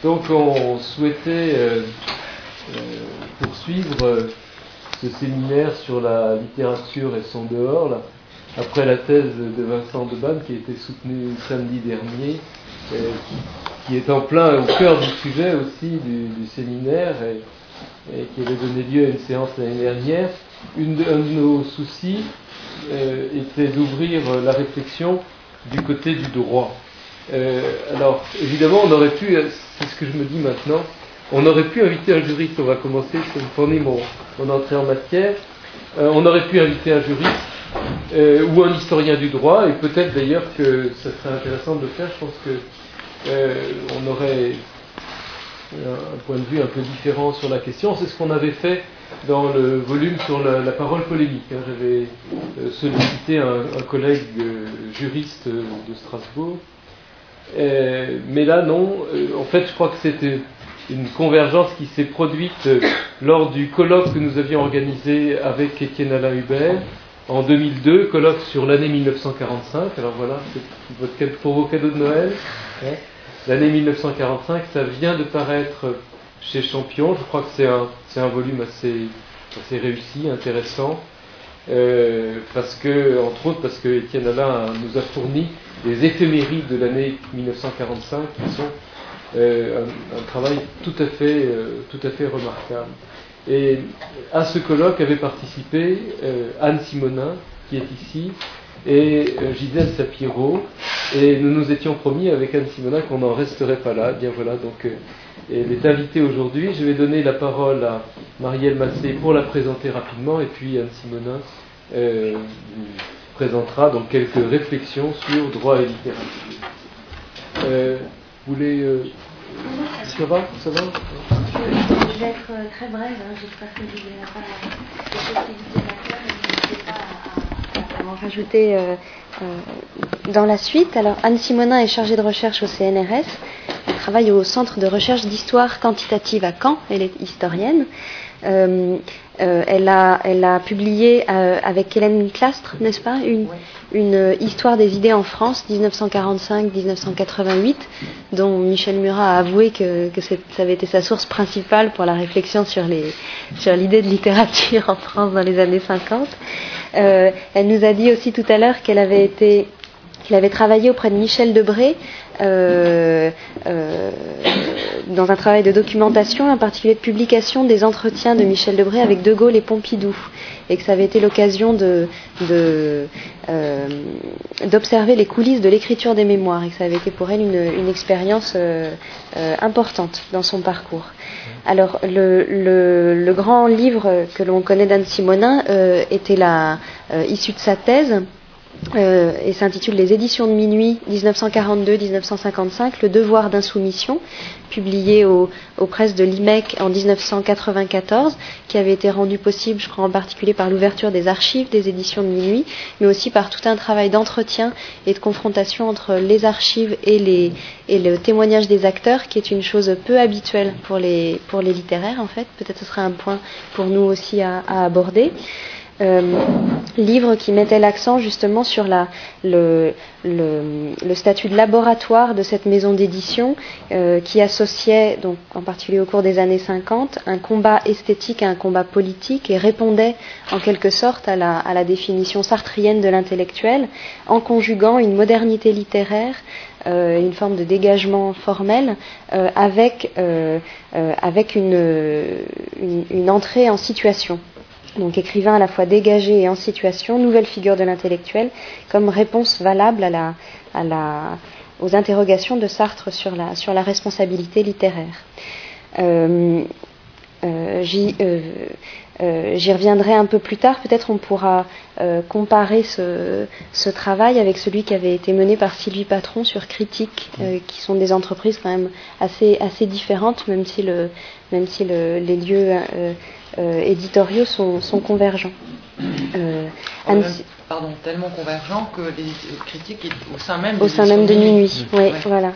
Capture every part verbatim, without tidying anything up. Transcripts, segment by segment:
Donc on souhaitait euh, euh, poursuivre euh, ce séminaire sur la littérature et son dehors, là, après la thèse de Vincent Debanne qui a été soutenue samedi dernier, euh, qui est en plein au cœur du sujet aussi du, du séminaire et, et qui avait donné lieu à une séance l'année dernière. Une de, un de nos soucis euh, était d'ouvrir la réflexion du côté du droit. Euh, alors, évidemment, on aurait pu, c'est ce que je me dis maintenant, on aurait pu inviter un juriste, on va commencer, je me fournis mon, mon entrée en matière, euh, on aurait pu inviter un juriste euh, ou un historien du droit, et peut-être d'ailleurs que ça serait intéressant de le faire, je pense que euh, on aurait un point de vue un peu différent sur la question. C'est ce qu'on avait fait dans le volume sur la, la parole polémique. Hein. J'avais euh, sollicité un, un collègue euh, juriste euh, de Strasbourg. Euh, mais là, non. Euh, en fait, je crois que c'était une convergence qui s'est produite euh, lors du colloque que nous avions organisé avec Étienne Alain Hubert en deux mille deux, colloque sur l'année mille neuf cent quarante-cinq. Alors voilà, c'est votre, pour vos cadeaux de Noël. Hein. L'année mille neuf cent quarante-cinq, ça vient de paraître chez Champion. Je crois que c'est un, c'est un volume assez, assez réussi, intéressant, euh, parce que, entre autres, parce que Étienne Alain nous a fourni des éphémérides de l'année mille neuf cent quarante-cinq qui sont euh, un, un travail tout à fait, euh, tout à fait remarquable. Et à ce colloque avait participé euh, Anne Simonin, qui est ici, et euh, Gisèle Sapiro, et nous nous étions promis avec Anne Simonin qu'on n'en resterait pas là. Bien voilà, donc euh, elle est invitée aujourd'hui. Je vais donner la parole à Marielle Massé pour la présenter rapidement, et puis Anne Simonin euh, vous présentera donc quelques réflexions sur droit et littérature. Euh, vous voulez... Euh, ça va Ça va Je vais être très brève, hein. J'espère que vous n'avez pas de possibilité d'acteur et n'hésitez pas à, à, à en rajouter euh, euh, dans la suite. Alors, Anne Simonin est chargée de recherche au C N R S. Elle travaille au Centre de recherche d'histoire quantitative à Caen. Elle est historienne. Euh, euh, elle, a, elle a publié euh, avec Hélène Clastre, n'est-ce pas, une, une histoire des idées en France, dix-neuf cent quarante-cinq à dix-neuf cent quatre-vingt-huit, dont Michel Murat a avoué que, que ça avait été sa source principale pour la réflexion sur, les, sur l'idée de littérature en France dans les années cinquante. Euh, elle nous a dit aussi tout à l'heure qu'elle avait été... qu'il avait travaillé auprès de Michel Debré euh, euh, dans un travail de documentation, en particulier de publication des entretiens de Michel Debré avec De Gaulle et Pompidou, et que ça avait été l'occasion de, de, euh, d'observer les coulisses de l'écriture des mémoires, et que ça avait été pour elle une, une expérience euh, euh, importante dans son parcours. Alors, le, le, le grand livre que l'on connaît d'Anne Simonin euh, était la, euh, issu de sa thèse, Euh, et s'intitule Les éditions de minuit dix-neuf cent quarante-deux à dix-neuf cent cinquante-cinq, le devoir d'insoumission, publié au, aux presses de l'I M E C en dix-neuf cent quatre-vingt-quatorze, qui avait été rendu possible, je crois, en particulier par l'ouverture des archives des éditions de minuit, mais aussi par tout un travail d'entretien et de confrontation entre les archives et, les, et le témoignage des acteurs, qui est une chose peu habituelle pour les, pour les littéraires, en fait. Peut-être ce serait un point pour nous aussi à, à aborder. Euh, livre qui mettait l'accent justement sur la, le, le, le statut de laboratoire de cette maison d'édition euh, qui associait, donc, en particulier au cours des années cinquante, un combat esthétique à un combat politique et répondait en quelque sorte à la, à la définition sartrienne de l'intellectuel en conjuguant une modernité littéraire, Euh, une forme de dégagement formel euh, avec, euh, euh, avec une, une, une entrée en situation. Donc écrivain à la fois dégagé et en situation, nouvelle figure de l'intellectuel, comme réponse valable à la, à la, aux interrogations de Sartre sur la, sur la responsabilité littéraire. Euh, euh, j'y, euh, euh, j'y reviendrai un peu plus tard. Peut-être on pourra euh, comparer ce, ce travail avec celui qui avait été mené par Sylvie Patron sur Critique, euh, qui sont des entreprises quand même assez, assez différentes, même si, le, même si le, les lieux euh, euh, éditoriaux sont, sont convergents. Euh, oh, même, pardon, tellement convergents que les critiques au sein même, au sein même de Minuit. Oui, ouais. Voilà.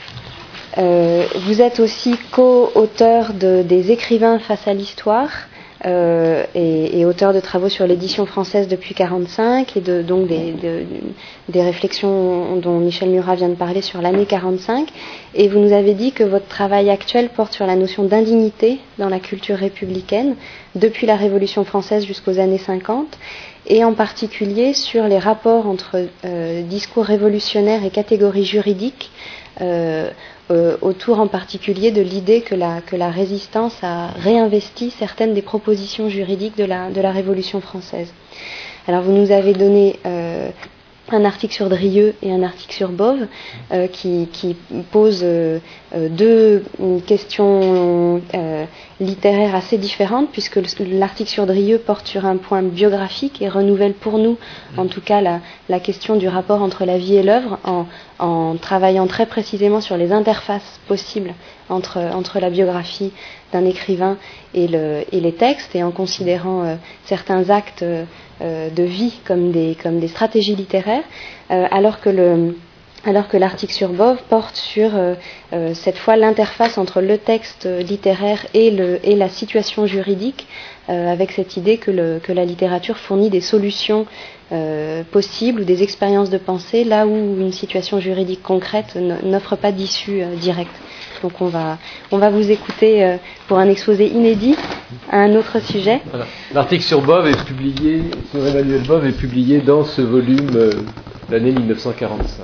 Euh, vous êtes aussi co-auteur de, des écrivains face à l'histoire, euh, et, et auteur de travaux sur l'édition française depuis mille neuf cent quarante-cinq et de, donc des, de, des réflexions dont Michel Murat vient de parler sur l'année quarante-cinq. Et vous nous avez dit que votre travail actuel porte sur la notion d'indignité dans la culture républicaine depuis la Révolution française jusqu'aux années cinquante, et en particulier sur les rapports entre euh, discours révolutionnaires et catégories juridiques, euh, euh, autour en particulier de l'idée que la, que la résistance a réinvesti certaines des propositions juridiques de la, de la Révolution française. Alors vous nous avez donné euh, un article sur Drieux et un article sur Bove euh, qui, qui posent euh, deux questions euh, littéraires assez différentes, puisque l'article sur Drieux porte sur un point biographique et renouvelle pour nous, en tout cas, la, la question du rapport entre la vie et l'œuvre, en, en travaillant très précisément sur les interfaces possibles entre, entre la biographie d'un écrivain et, le, et les textes, et en considérant euh, certains actes euh, de vie comme des, comme des stratégies littéraires, euh, alors que le alors que l'article sur Bove porte sur euh, euh, cette fois l'interface entre le texte littéraire et, le, et la situation juridique, euh, avec cette idée que, le, que la littérature fournit des solutions euh, possibles ou des expériences de pensée là où une situation juridique concrète n'offre pas d'issue euh, directe. Donc on va, on va vous écouter euh, pour un exposé inédit à un autre sujet. Voilà. L'article sur Bove est publié, sur Emmanuel Bove est publié dans ce volume euh, l'année mille neuf cent quarante-cinq.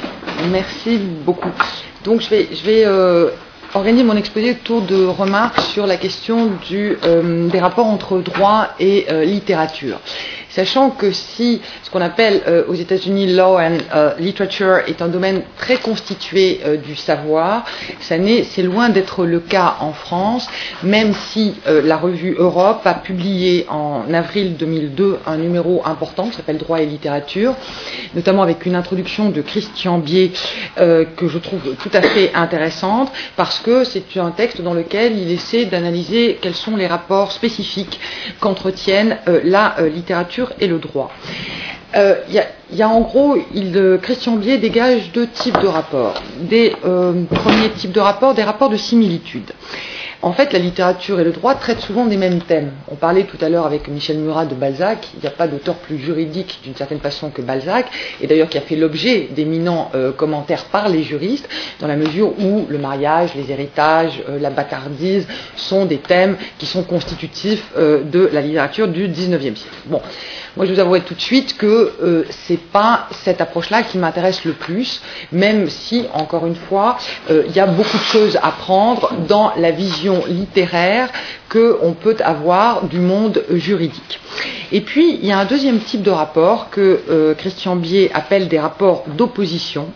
Merci beaucoup. Donc je vais, je vais euh, organiser mon exposé autour de remarques sur la question du, euh, des rapports entre droit et euh, littérature. Sachant que si ce qu'on appelle euh, aux États-Unis law and euh, literature est un domaine très constitué euh, du savoir, ça n'est, c'est loin d'être le cas en France, même si euh, la revue Europe a publié en avril deux mille deux un numéro important qui s'appelle Droit et littérature, notamment avec une introduction de Christian Bier euh, que je trouve tout à fait intéressante, parce que c'est un texte dans lequel il essaie d'analyser quels sont les rapports spécifiques qu'entretiennent euh, la euh, littérature et le droit. Il euh, y, y a en gros, il, euh, Christian Bier dégage deux types de rapports. Des euh, premiers types de rapports, des rapports de similitude. En fait, la littérature et le droit traitent souvent des mêmes thèmes. On parlait tout à l'heure avec Michel Murat de Balzac. Il n'y a pas d'auteur plus juridique d'une certaine façon que Balzac, et d'ailleurs qui a fait l'objet d'éminents euh, commentaires par les juristes, dans la mesure où le mariage, les héritages, euh, la bâtardise sont des thèmes qui sont constitutifs euh, de la littérature du dix-neuvième siècle. Bon, moi je vous avouerai tout de suite que euh, c'est pas cette approche-là qui m'intéresse le plus, même si, encore une fois, euh, il y a beaucoup de choses à prendre dans la vision littéraire qu'on peut avoir du monde juridique. Et puis, il y a un deuxième type de rapport que euh, Christian Bier appelle des rapports d'opposition,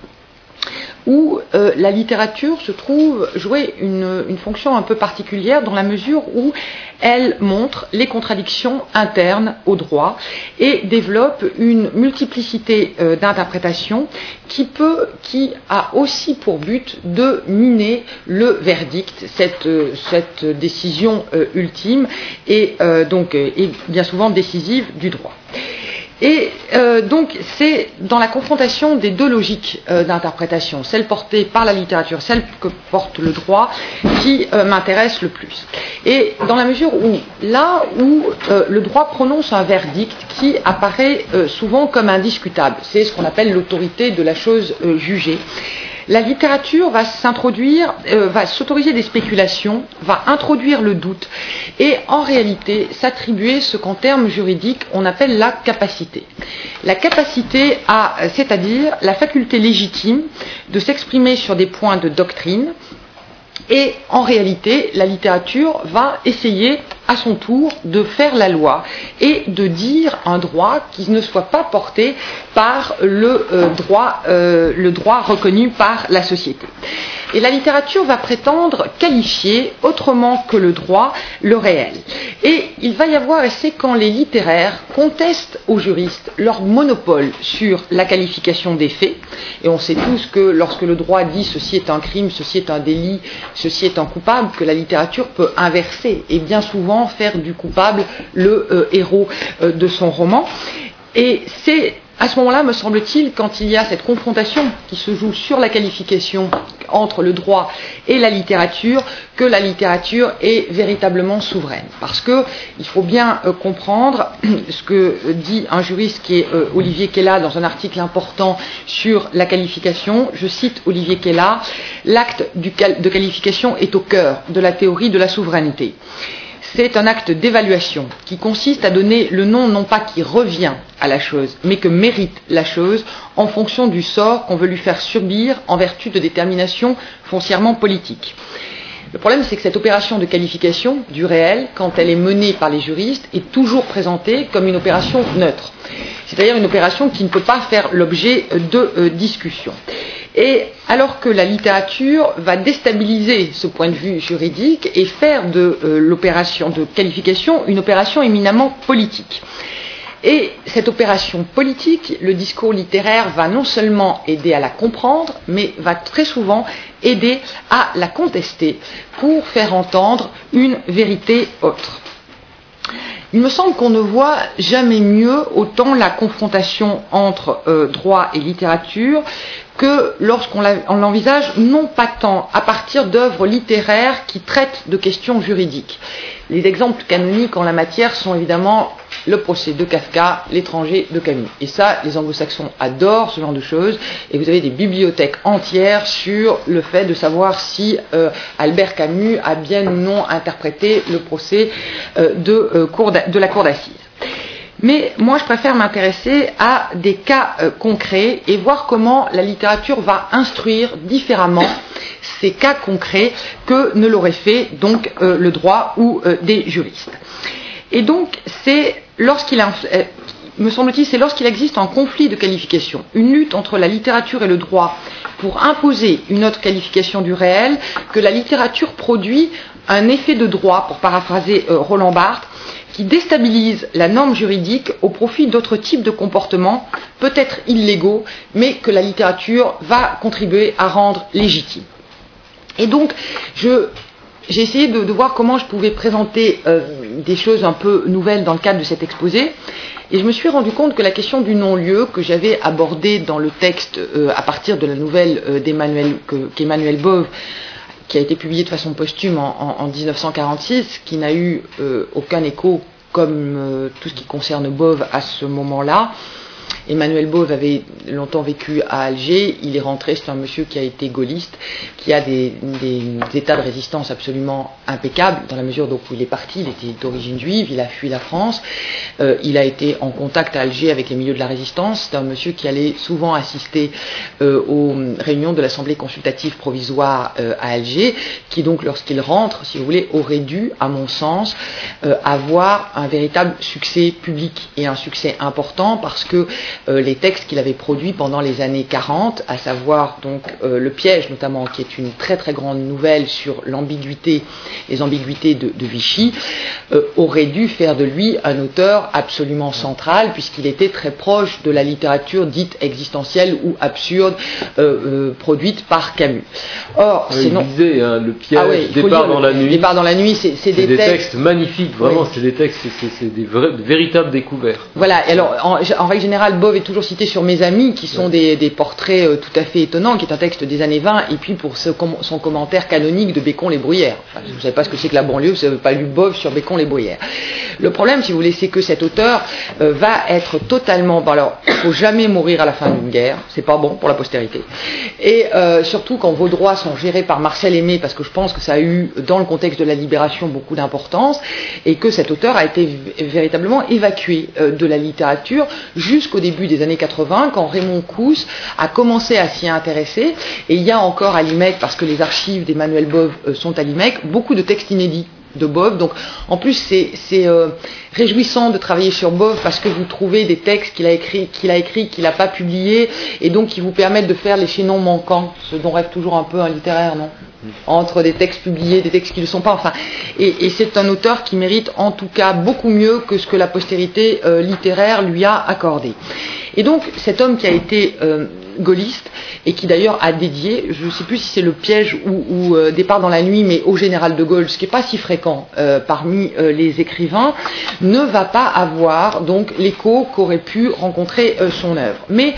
où euh, la littérature se trouve jouer une, une fonction un peu particulière dans la mesure où elle montre les contradictions internes au droit et développe une multiplicité euh, d'interprétations qui peut, qui a aussi pour but de miner le verdict, cette, euh, cette décision euh, ultime et euh, donc euh, et bien souvent décisive du droit. Et euh, donc c'est dans la confrontation des deux logiques euh, d'interprétation, celle portée par la littérature, celle que porte le droit, qui euh, m'intéresse le plus. Et dans la mesure où, là où euh, le droit prononce un verdict qui apparaît euh, souvent comme indiscutable, c'est ce qu'on appelle l'autorité de la chose euh, jugée, la littérature va s'introduire, euh, va s'autoriser des spéculations, va introduire le doute et en réalité s'attribuer ce qu'en termes juridiques on appelle la capacité. La capacité à, c'est-à-dire la faculté légitime de s'exprimer sur des points de doctrine. Et en réalité, la littérature va essayer à son tour de faire la loi et de dire un droit qui ne soit pas porté par le, euh, droit, euh, le droit reconnu par la société. Et la littérature va prétendre qualifier autrement que le droit le réel. Et il va y avoir, et c'est quand les littéraires contestent aux juristes leur monopole sur la qualification des faits, et on sait tous que lorsque le droit dit ceci est un crime, ceci est un délit, ceci est un coupable, que la littérature peut inverser et bien souvent faire du coupable le euh, héros euh, de son roman. Et c'est à ce moment-là, me semble-t-il, quand il y a cette confrontation qui se joue sur la qualification entre le droit et la littérature, que la littérature est véritablement souveraine. Parce que il faut bien euh, comprendre ce que dit un juriste qui est euh, Olivier Kella dans un article important sur la qualification. Je cite Olivier Kella, l'acte du cal- de qualification est au cœur de la théorie de la souveraineté. C'est un acte d'évaluation qui consiste à donner le nom non pas qui revient à la chose, mais que mérite la chose en fonction du sort qu'on veut lui faire subir en vertu de déterminations foncièrement politiques. Le problème, c'est que cette opération de qualification du réel, quand elle est menée par les juristes, est toujours présentée comme une opération neutre. C'est-à-dire une opération qui ne peut pas faire l'objet de euh, discussion. Et alors que la littérature va déstabiliser ce point de vue juridique et faire de euh, l'opération de qualification une opération éminemment politique. Et cette opération politique, le discours littéraire va non seulement aider à la comprendre, mais va très souvent aider à la contester pour faire entendre une vérité autre. Il me semble qu'on ne voit jamais mieux autant la confrontation entre euh, droit et littérature que lorsqu'on l'envisage non pas tant à partir d'œuvres littéraires qui traitent de questions juridiques. Les exemples canoniques en la matière sont évidemment le procès de Kafka, l'étranger de Camus. Et ça, les anglo-saxons adorent ce genre de choses, et vous avez des bibliothèques entières sur le fait de savoir si euh, Albert Camus a bien ou non interprété le procès euh, de, euh, cour de la cour d'assises. Mais moi, je préfère m'intéresser à des cas euh, concrets et voir comment la littérature va instruire différemment ces cas concrets que ne l'aurait fait donc euh, le droit ou euh, des juristes. Et donc, c'est lorsqu'il a, euh, me semble-t-il, c'est lorsqu'il existe un conflit de qualification, une lutte entre la littérature et le droit pour imposer une autre qualification du réel, que la littérature produit un effet de droit, pour paraphraser euh, Roland Barthes, qui déstabilise la norme juridique au profit d'autres types de comportements, peut-être illégaux, mais que la littérature va contribuer à rendre légitimes. Et donc, je, j'ai essayé de, de voir comment je pouvais présenter euh, des choses un peu nouvelles dans le cadre de cet exposé, et je me suis rendu compte que la question du non-lieu, que j'avais abordée dans le texte euh, à partir de la nouvelle euh, d'Emmanuel, que, qu'Emmanuel Bove, qui a été publié de façon posthume en, en, en dix-neuf cent quarante-six, qui n'a eu euh, aucun écho comme euh, tout ce qui concerne Bove à ce moment-là. Emmanuel Bove avait longtemps vécu à Alger, il est rentré, c'est un monsieur qui a été gaulliste, qui a des, des, des états de résistance absolument impeccables, dans la mesure où il est parti, il était d'origine juive, il a fui la France, euh, il a été en contact à Alger avec les milieux de la résistance, c'est un monsieur qui allait souvent assister euh, aux réunions de l'Assemblée consultative provisoire euh, à Alger, qui donc lorsqu'il rentre, si vous voulez, aurait dû, à mon sens, euh, avoir un véritable succès public et un succès important parce que Euh, les textes qu'il avait produits pendant les années quarante, à savoir donc euh, Le Piège notamment, qui est une très très grande nouvelle sur l'ambiguïté, les ambiguïtés de, de Vichy, euh, aurait dû faire de lui un auteur absolument central, puisqu'il était très proche de la littérature dite existentielle ou absurde euh, euh, produite par Camus. Or, oui, c'est non. Il disait, hein, Le Piège, ah ouais, Départ dans la nuit. Départ dans la nuit, c'est, c'est, c'est des, des textes... textes magnifiques, vraiment, oui. c'est des textes, c'est, c'est, c'est des, vrais, de véritables découvertes. Voilà, alors en, en règle générale, Bove est toujours cité sur Mes Amis, qui sont des, des portraits euh, tout à fait étonnants, qui est un texte des années vingt, et puis pour ce, son commentaire canonique de Bacon les Bruyères. Enfin, vous ne savez pas ce que c'est que la banlieue, vous n'avez pas lu Bove sur Bacon les Bruyères. Le problème, si vous voulez, c'est que cet auteur euh, va être totalement... Bon, alors, il ne faut jamais mourir à la fin d'une guerre, c'est pas bon pour la postérité. Et euh, surtout quand vos droits sont gérés par Marcel Aimé, parce que je pense que ça a eu, dans le contexte de la libération, beaucoup d'importance, et que cet auteur a été v- véritablement évacué euh, de la littérature jusqu'au début des années quatre-vingts, quand Raymond Cousse a commencé à s'y intéresser, et il y a encore à l'I M E C, parce que les archives d'Emmanuel Bove euh, sont à l'I M E C, beaucoup de textes inédits de Bove. Donc en plus c'est, c'est euh, réjouissant de travailler sur Bove parce que vous trouvez des textes qu'il a écrits qu'il a écrit, qu'il n'a pas publiés, et donc qui vous permettent de faire les chaînons manquants, ce dont rêve toujours un peu un littéraire, non ? Entre des textes publiés, des textes qui ne le sont pas, enfin. Et, et c'est un auteur qui mérite en tout cas beaucoup mieux que ce que la postérité euh, littéraire lui a accordé. Et donc cet homme qui a été euh, gaulliste, et qui d'ailleurs a dédié, je ne sais plus si c'est Le Piège ou, ou euh, Départ dans la nuit, mais au général de Gaulle, ce qui n'est pas si fréquent euh, parmi euh, les écrivains, ne va pas avoir donc l'écho qu'aurait pu rencontrer euh, son œuvre. Mais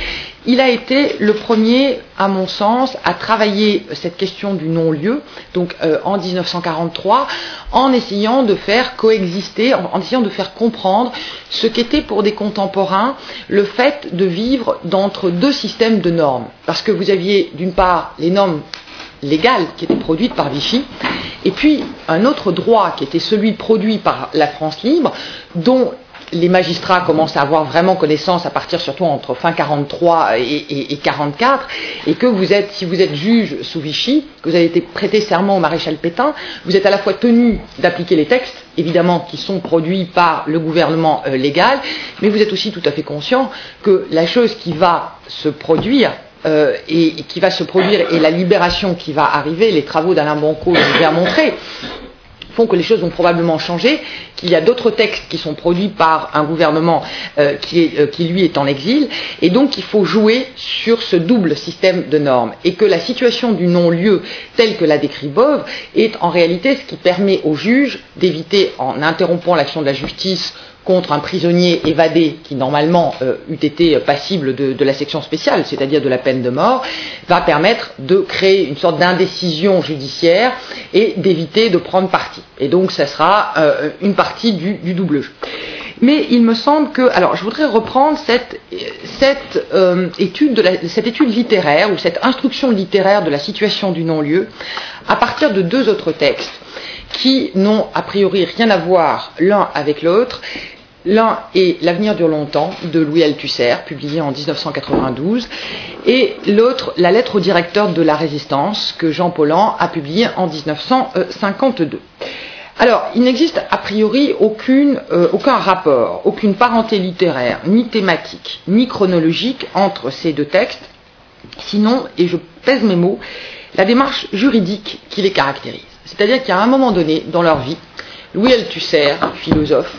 il a été le premier, à mon sens, à travailler cette question du non-lieu, donc euh, en dix-neuf cent quarante-trois, en essayant de faire coexister, en, en essayant de faire comprendre ce qu'était pour des contemporains le fait de vivre d'entre deux systèmes de normes. Parce que vous aviez d'une part les normes légales qui étaient produites par Vichy, et puis un autre droit qui était celui produit par la France libre, dont les magistrats commencent à avoir vraiment connaissance à partir surtout entre fin quarante-trois et, et, et quarante-quatre, et que vous êtes, si vous êtes juge sous Vichy, que vous avez été prêté serment au maréchal Pétain, vous êtes à la fois tenu d'appliquer les textes, évidemment, qui sont produits par le gouvernement euh, légal, mais vous êtes aussi tout à fait conscient que la chose qui va se produire, euh, et, et qui va se produire, et la libération qui va arriver, les travaux d'Alain Banco nous ont montré, font que les choses vont probablement changer, qu'il y a d'autres textes qui sont produits par un gouvernement euh, qui, est, euh, qui lui est en exil, et donc il faut jouer sur ce double système de normes, et que la situation du non-lieu telle que l'a décrit Bove est en réalité ce qui permet aux juges d'éviter, en interrompant l'action de la justice contre un prisonnier évadé qui normalement euh, eût été passible de, de la section spéciale, c'est-à-dire de la peine de mort, va permettre de créer une sorte d'indécision judiciaire et d'éviter de prendre parti. Et donc ça sera euh, une partie du, du double jeu. Mais il me semble que, alors je voudrais reprendre cette, cette, euh, étude de la, cette étude littéraire ou cette instruction littéraire de la situation du non-lieu à partir de deux autres textes qui n'ont a priori rien à voir l'un avec l'autre. L'un est L'avenir dure longtemps de Louis Althusser, publié en dix-neuf cent quatre-vingt-douze, et l'autre La lettre au directeur de la Résistance, que Jean Paulhan a publié en dix-neuf cent cinquante-deux. Alors, il n'existe a priori aucune, euh, aucun rapport, aucune parenté littéraire, ni thématique, ni chronologique entre ces deux textes, sinon, et je pèse mes mots, la démarche juridique qui les caractérise. C'est-à-dire qu'à un moment donné, dans leur vie, Louis Althusser, philosophe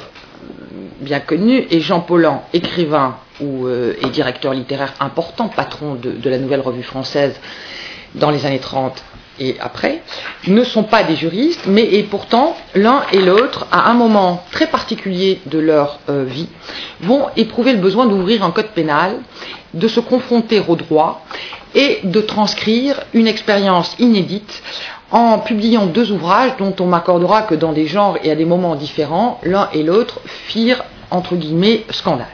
bien connu, et Jean Paulhan, écrivain ou, euh, et directeur littéraire important, patron de, de la Nouvelle Revue Française dans les années trente et après, ne sont pas des juristes, mais et pourtant, l'un et l'autre, à un moment très particulier de leur euh, vie, vont éprouver le besoin d'ouvrir un code pénal, de se confronter au droit et de transcrire une expérience inédite en publiant deux ouvrages dont on m'accordera que dans des genres et à des moments différents, l'un et l'autre firent, entre guillemets, scandale.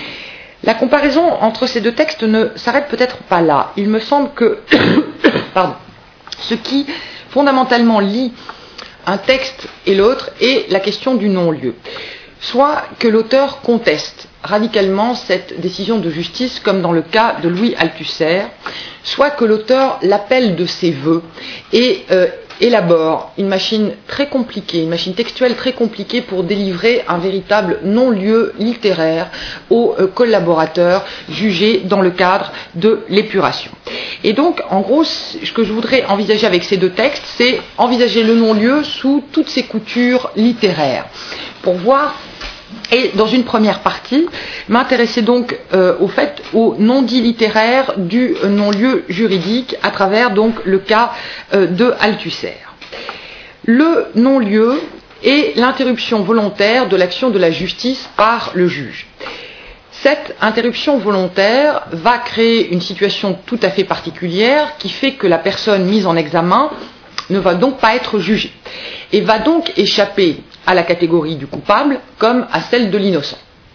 La comparaison entre ces deux textes ne s'arrête peut-être pas là. Il me semble que pardon, ce qui fondamentalement lie un texte et l'autre est la question du non-lieu. Soit que l'auteur conteste radicalement cette décision de justice, comme dans le cas de Louis Althusser, soit que l'auteur l'appelle de ses vœux et euh, élabore une machine très compliquée, une machine textuelle très compliquée pour délivrer un véritable non-lieu littéraire aux euh, collaborateurs jugés dans le cadre de l'épuration. Et donc, en gros, ce que je voudrais envisager avec ces deux textes, c'est envisager le non-lieu sous toutes ses coutures littéraires, pour voir. Et dans une première partie, m'intéresser donc euh, au fait au non-dit littéraire du euh, non-lieu juridique à travers donc le cas euh, de Althusser. Le non-lieu est l'interruption volontaire de l'action de la justice par le juge. Cette interruption volontaire va créer une situation tout à fait particulière qui fait que la personne mise en examen ne va donc pas être jugée et va donc échapper à la catégorie du coupable comme à celle de l'innocent.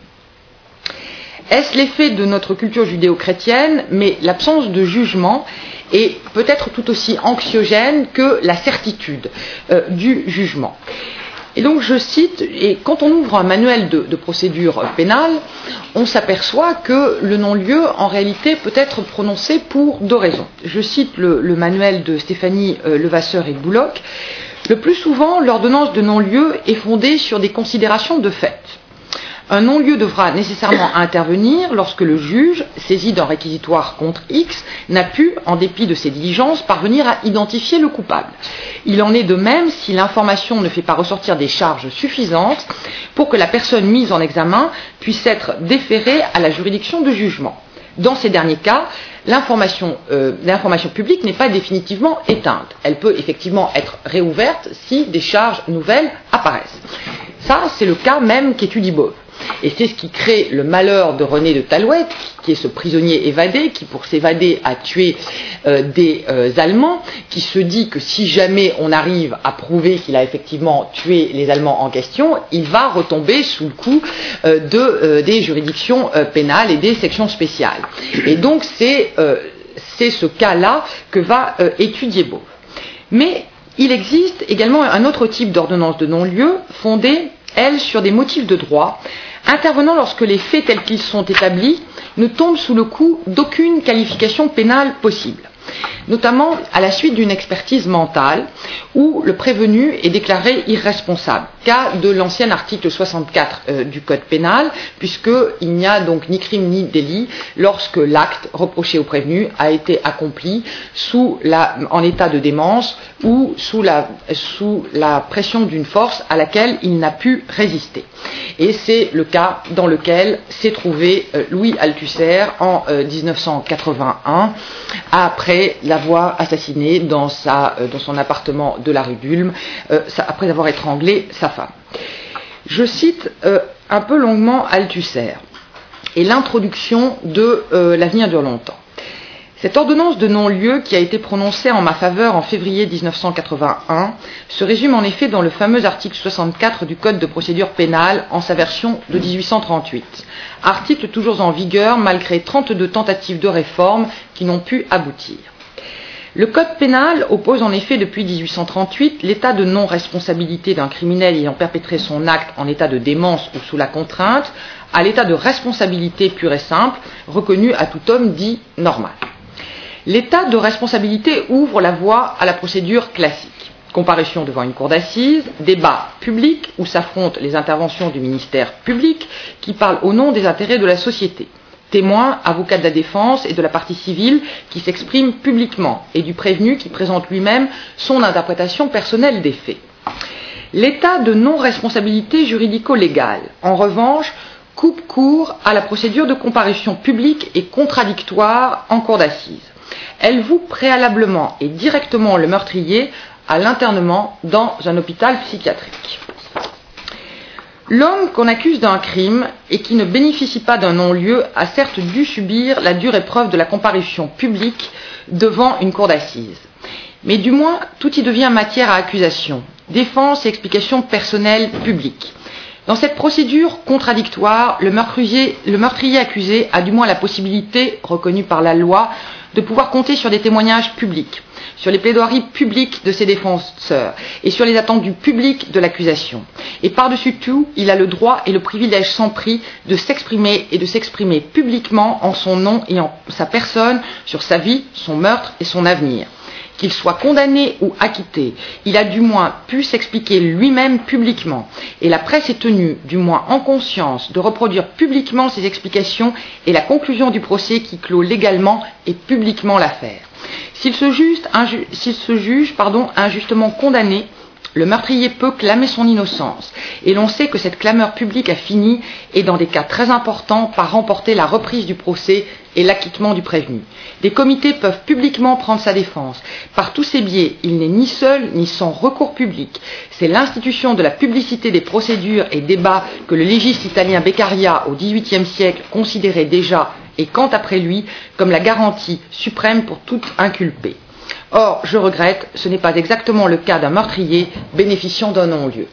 Est-ce l'effet de notre culture judéo-chrétienne, mais l'absence de jugement est peut-être tout aussi anxiogène que la certitude euh, du jugement. Et donc je cite, et quand on ouvre un manuel de, de procédure pénale, on s'aperçoit que le non-lieu en réalité peut être prononcé pour deux raisons. Je cite le, le manuel de Stéphanie euh, Levasseur et Bouloc. Le plus souvent, l'ordonnance de non-lieu est fondée sur des considérations de fait. Un non-lieu devra nécessairement intervenir lorsque le juge, saisi d'un réquisitoire contre X, n'a pu, en dépit de ses diligences, parvenir à identifier le coupable. Il en est de même si l'information ne fait pas ressortir des charges suffisantes pour que la personne mise en examen puisse être déférée à la juridiction de jugement. Dans ces derniers cas, l'information, euh, l'information publique n'est pas définitivement éteinte. Elle peut effectivement être réouverte si des charges nouvelles apparaissent. Ça, c'est le cas même qu'étudie Bove. Et c'est ce qui crée le malheur de René de Talouette, qui est ce prisonnier évadé, qui pour s'évader a tué euh, des euh, Allemands, qui se dit que si jamais on arrive à prouver qu'il a effectivement tué les Allemands en question, il va retomber sous le coup euh, de, euh, des juridictions euh, pénales et des sections spéciales. Et donc c'est euh, c'est ce cas-là que va euh, étudier Beauve. Mais il existe également un autre type d'ordonnance de non-lieu fondée, elle, sur des motifs de droit, intervenant lorsque les faits tels qu'ils sont établis ne tombent sous le coup d'aucune qualification pénale possible, notamment à la suite d'une expertise mentale où le prévenu est déclaré irresponsable, cas de l'ancien article soixante-quatre euh, du Code pénal, puisqu'il n'y a donc ni crime ni délit lorsque l'acte reproché au prévenu a été accompli sous la, en état de démence ou sous la, sous la pression d'une force à laquelle il n'a pu résister. Et c'est le cas dans lequel s'est trouvé euh, Louis Althusser en euh, dix-neuf cent quatre-vingt-un, après l'avoir assassiné dans, sa, euh, dans son appartement de la rue d'Ulm, euh, après avoir étranglé sa femme. Je cite euh, un peu longuement Althusser et l'introduction de euh, L'avenir dure longtemps. Cette ordonnance de non-lieu qui a été prononcée en ma faveur en février dix-neuf cent quatre-vingt-un se résume en effet dans le fameux article soixante-quatre du Code de procédure pénale en sa version de dix-huit cent trente-huit. Article toujours en vigueur malgré trente-deux tentatives de réforme qui n'ont pu aboutir. Le Code pénal oppose en effet depuis dix-huit cent trente-huit l'état de non-responsabilité d'un criminel ayant perpétré son acte en état de démence ou sous la contrainte à l'état de responsabilité pure et simple reconnu à tout homme dit normal. L'état de responsabilité ouvre la voie à la procédure classique. Comparution devant une cour d'assises, débat public où s'affrontent les interventions du ministère public qui parle au nom des intérêts de la société. Témoins, avocats de la défense et de la partie civile qui s'expriment publiquement et du prévenu qui présente lui-même son interprétation personnelle des faits. L'état de non-responsabilité juridico-légale, en revanche, coupe court à la procédure de comparution publique et contradictoire en cour d'assises. Elle voue préalablement et directement le meurtrier à l'internement dans un hôpital psychiatrique. L'homme qu'on accuse d'un crime et qui ne bénéficie pas d'un non-lieu a certes dû subir la dure épreuve de la comparution publique devant une cour d'assises. Mais du moins, tout y devient matière à accusation, défense et explication personnelle publique. Dans cette procédure contradictoire, le meurtrier, le meurtrier accusé a du moins la possibilité, reconnue par la loi, de pouvoir compter sur des témoignages publics, sur les plaidoiries publiques de ses défenseurs et sur les attentes du public de l'accusation. Et par-dessus tout, il a le droit et le privilège sans prix de s'exprimer et de s'exprimer publiquement en son nom et en sa personne sur sa vie, son meurtre et son avenir. Qu'il soit condamné ou acquitté, il a du moins pu s'expliquer lui-même publiquement, et la presse est tenue, du moins en conscience, de reproduire publiquement ses explications et la conclusion du procès qui clôt légalement et publiquement l'affaire. S'il se juge, inju- s'il se juge pardon, injustement condamné, le meurtrier peut clamer son innocence, et l'on sait que cette clameur publique a fini, et dans des cas très importants, par remporter la reprise du procès et l'acquittement du prévenu. Des comités peuvent publiquement prendre sa défense. Par tous ces biais, il n'est ni seul ni sans recours public. C'est l'institution de la publicité des procédures et débats que le légiste italien Beccaria, au dix-huitième siècle, considérait déjà, et quand après lui, comme la garantie suprême pour tout inculpé. Or, je regrette, ce n'est pas exactement le cas d'un meurtrier bénéficiant d'un non-lieu.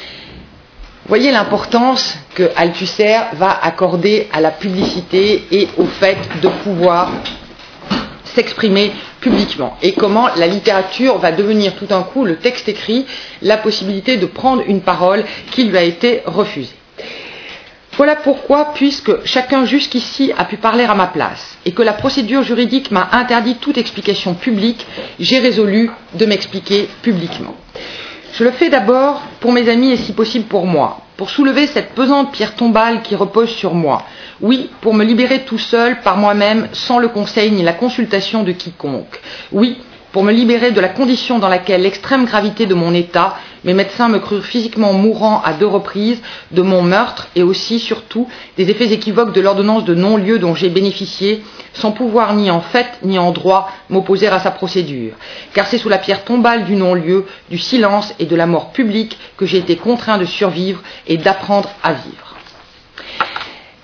Voyez l'importance que Althusser va accorder à la publicité et au fait de pouvoir s'exprimer publiquement, et comment la littérature va devenir tout d'un coup, le texte écrit, la possibilité de prendre une parole qui lui a été refusée. Voilà pourquoi, puisque chacun jusqu'ici a pu parler à ma place et que la procédure juridique m'a interdit toute explication publique, j'ai résolu de m'expliquer publiquement. Je le fais d'abord pour mes amis et si possible pour moi, pour soulever cette pesante pierre tombale qui repose sur moi. Oui, pour me libérer tout seul, par moi-même, sans le conseil ni la consultation de quiconque. Oui, pour me libérer de la condition dans laquelle l'extrême gravité de mon état, mes médecins me crurent physiquement mourant à deux reprises, de mon meurtre et aussi, surtout, des effets équivoques de l'ordonnance de non-lieu dont j'ai bénéficié, sans pouvoir ni en fait ni en droit m'opposer à sa procédure. Car c'est sous la pierre tombale du non-lieu, du silence et de la mort publique que j'ai été contraint de survivre et d'apprendre à vivre.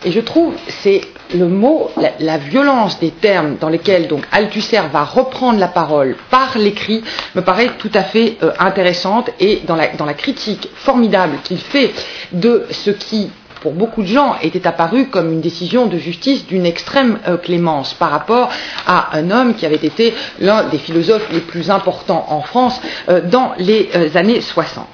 Et je trouve, c'est le mot, la, la violence des termes dans lesquels donc Althusser va reprendre la parole par l'écrit me paraît tout à fait euh, intéressante, et dans la, dans la critique formidable qu'il fait de ce qui, pour beaucoup de gens, était apparu comme une décision de justice d'une extrême euh, clémence par rapport à un homme qui avait été l'un des philosophes les plus importants en France euh, dans les euh, années soixante.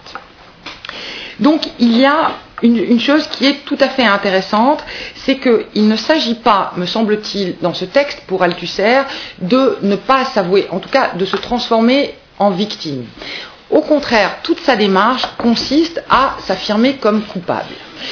Donc il y a une, une chose qui est tout à fait intéressante, c'est qu'il ne s'agit pas, me semble-t-il, dans ce texte pour Althusser, de ne pas s'avouer, en tout cas de se transformer en victime. Au contraire, toute sa démarche consiste à s'affirmer comme coupable.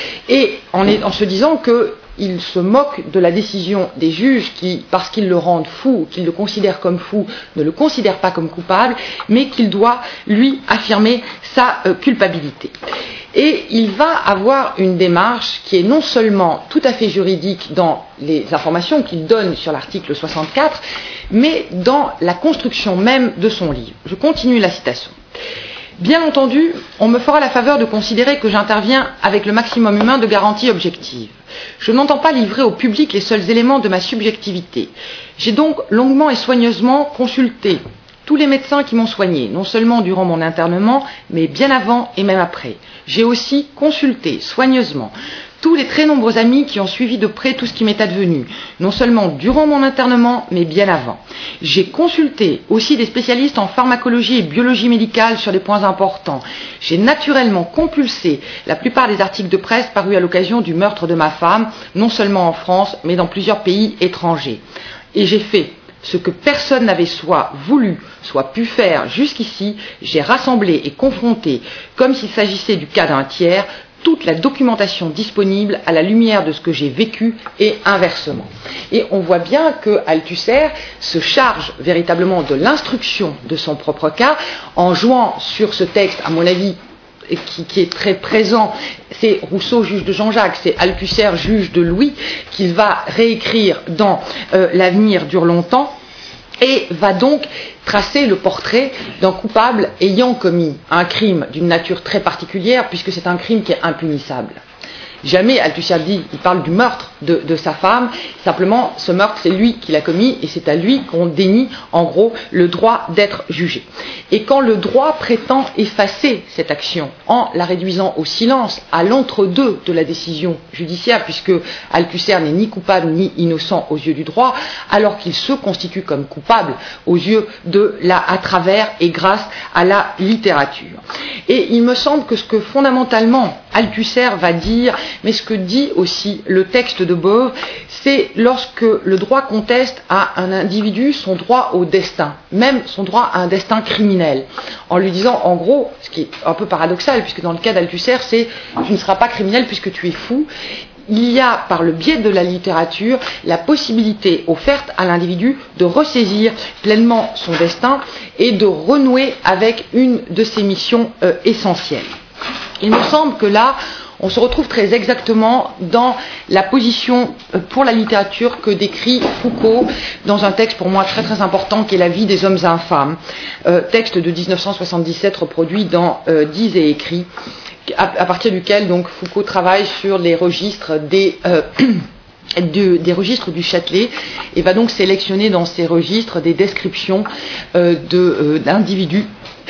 Et en, est, en se disant qu'il se moque de la décision des juges qui, parce qu'ils le rendent fou, qu'ils le considèrent comme fou, ne le considèrent pas comme coupable, mais qu'il doit, lui, affirmer sa euh, culpabilité. Et il va avoir une démarche qui est non seulement tout à fait juridique dans les informations qu'il donne sur l'article soixante-quatre, mais dans la construction même de son livre. Je continue la citation. Bien entendu, on me fera la faveur de considérer que j'interviens avec le maximum humain de garanties objectives. Je n'entends pas livrer au public les seuls éléments de ma subjectivité. J'ai donc longuement et soigneusement consulté tous les médecins qui m'ont soigné, non seulement durant mon internement, mais bien avant et même après. J'ai aussi consulté soigneusement tous les très nombreux amis qui ont suivi de près tout ce qui m'est advenu, non seulement durant mon internement, mais bien avant. J'ai consulté aussi des spécialistes en pharmacologie et biologie médicale sur des points importants. J'ai naturellement compulsé la plupart des articles de presse parus à l'occasion du meurtre de ma femme, non seulement en France, mais dans plusieurs pays étrangers. Et j'ai fait ce que personne n'avait soit voulu, soit pu faire jusqu'ici. J'ai rassemblé et confronté, comme s'il s'agissait du cas d'un tiers, toute la documentation disponible à la lumière de ce que j'ai vécu et inversement. Et on voit bien que Althusser se charge véritablement de l'instruction de son propre cas en jouant sur ce texte, à mon avis, Qui, qui est très présent, c'est Rousseau, juge de Jean-Jacques, c'est Althusser, juge de Louis, qu'il va réécrire dans euh, L'avenir dure longtemps, et va donc tracer le portrait d'un coupable ayant commis un crime d'une nature très particulière, puisque c'est un crime qui est impunissable. Jamais Althusser dit, il parle du meurtre de, de sa femme, simplement ce meurtre c'est lui qui l'a commis et c'est à lui qu'on dénie en gros le droit d'être jugé. Et quand le droit prétend effacer cette action en la réduisant au silence, à l'entre-deux de la décision judiciaire, puisque Althusser n'est ni coupable ni innocent aux yeux du droit, alors qu'il se constitue comme coupable aux yeux de la, à travers et grâce à la littérature. Et il me semble que ce que fondamentalement Althusser va dire, mais ce que dit aussi le texte de Bove, c'est lorsque le droit conteste à un individu son droit au destin, même son droit à un destin criminel, en lui disant en gros, ce qui est un peu paradoxal, puisque dans le cas d'Althusser, c'est tu ne seras pas criminel puisque tu es fou. Il y a, par le biais de la littérature, la possibilité offerte à l'individu de ressaisir pleinement son destin et de renouer avec une de ses missions euh, essentielles. Il me semble que là, on se retrouve très exactement dans la position pour la littérature que décrit Foucault dans un texte pour moi très très important qui est La vie des hommes infâmes, euh, texte de dix-neuf cent soixante-dix-sept reproduit dans euh, Dits et écrits, à, à partir duquel donc Foucault travaille sur les registres des euh, De, des registres du Châtelet et va donc sélectionner dans ces registres des descriptions euh, de, euh, d'individus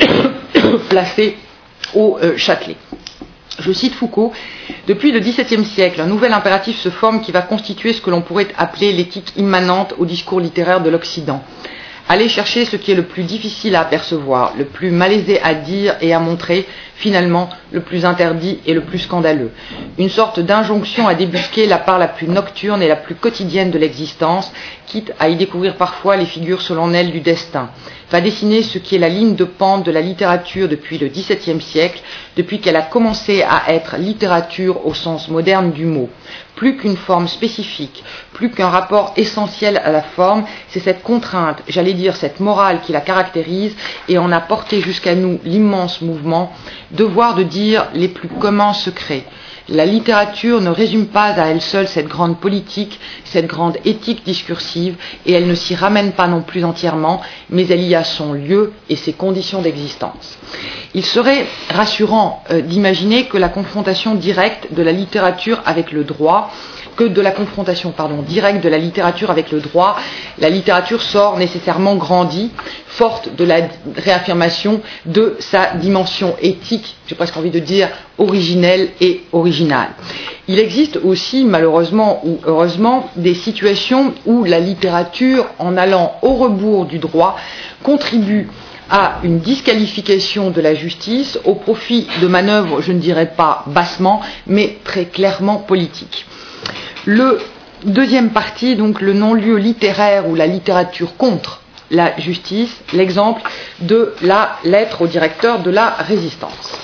placés au euh, Châtelet. Je cite Foucault, « Depuis le dix-septième siècle, un nouvel impératif se forme qui va constituer ce que l'on pourrait appeler l'éthique immanente au discours littéraire de l'Occident. Aller chercher ce qui est le plus difficile à apercevoir, le plus malaisé à dire et à montrer, finalement le plus interdit et le plus scandaleux. Une sorte d'injonction à débusquer la part la plus nocturne et la plus quotidienne de l'existence, quitte à y découvrir parfois les figures solennelles du destin. Va dessiner ce qui est la ligne de pente de la littérature depuis le dix-septième siècle, depuis qu'elle a commencé à être littérature au sens moderne du mot. Plus qu'une forme spécifique, plus qu'un rapport essentiel à la forme, c'est cette contrainte, j'allais dire cette morale qui la caractérise et en a porté jusqu'à nous l'immense mouvement, devoir de dire les plus communs secrets. La littérature ne résume pas à elle seule cette grande politique, cette grande éthique discursive, et elle ne s'y ramène pas non plus entièrement, mais elle y a son lieu et ses conditions d'existence. Il serait rassurant euh, d'imaginer que la confrontation directe de la littérature avec le droit que de la confrontation pardon, directe de la littérature avec le droit. La littérature sort nécessairement grandie, forte de la réaffirmation de sa dimension éthique, j'ai presque envie de dire originelle et originale. Il existe aussi, malheureusement ou heureusement, des situations où la littérature, en allant au rebours du droit, contribue à une disqualification de la justice au profit de manœuvres, je ne dirais pas bassement, mais très clairement politiques. Le deuxième parti, donc le non-lieu littéraire ou la littérature contre la justice, l'exemple de la lettre au directeur de la Résistance.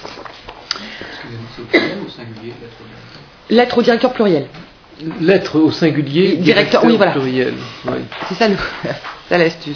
Lettre au directeur pluriel. Lettre au singulier, directeur, directeur oui, voilà. pluriel. Oui. C'est ça, le, ça l'astuce.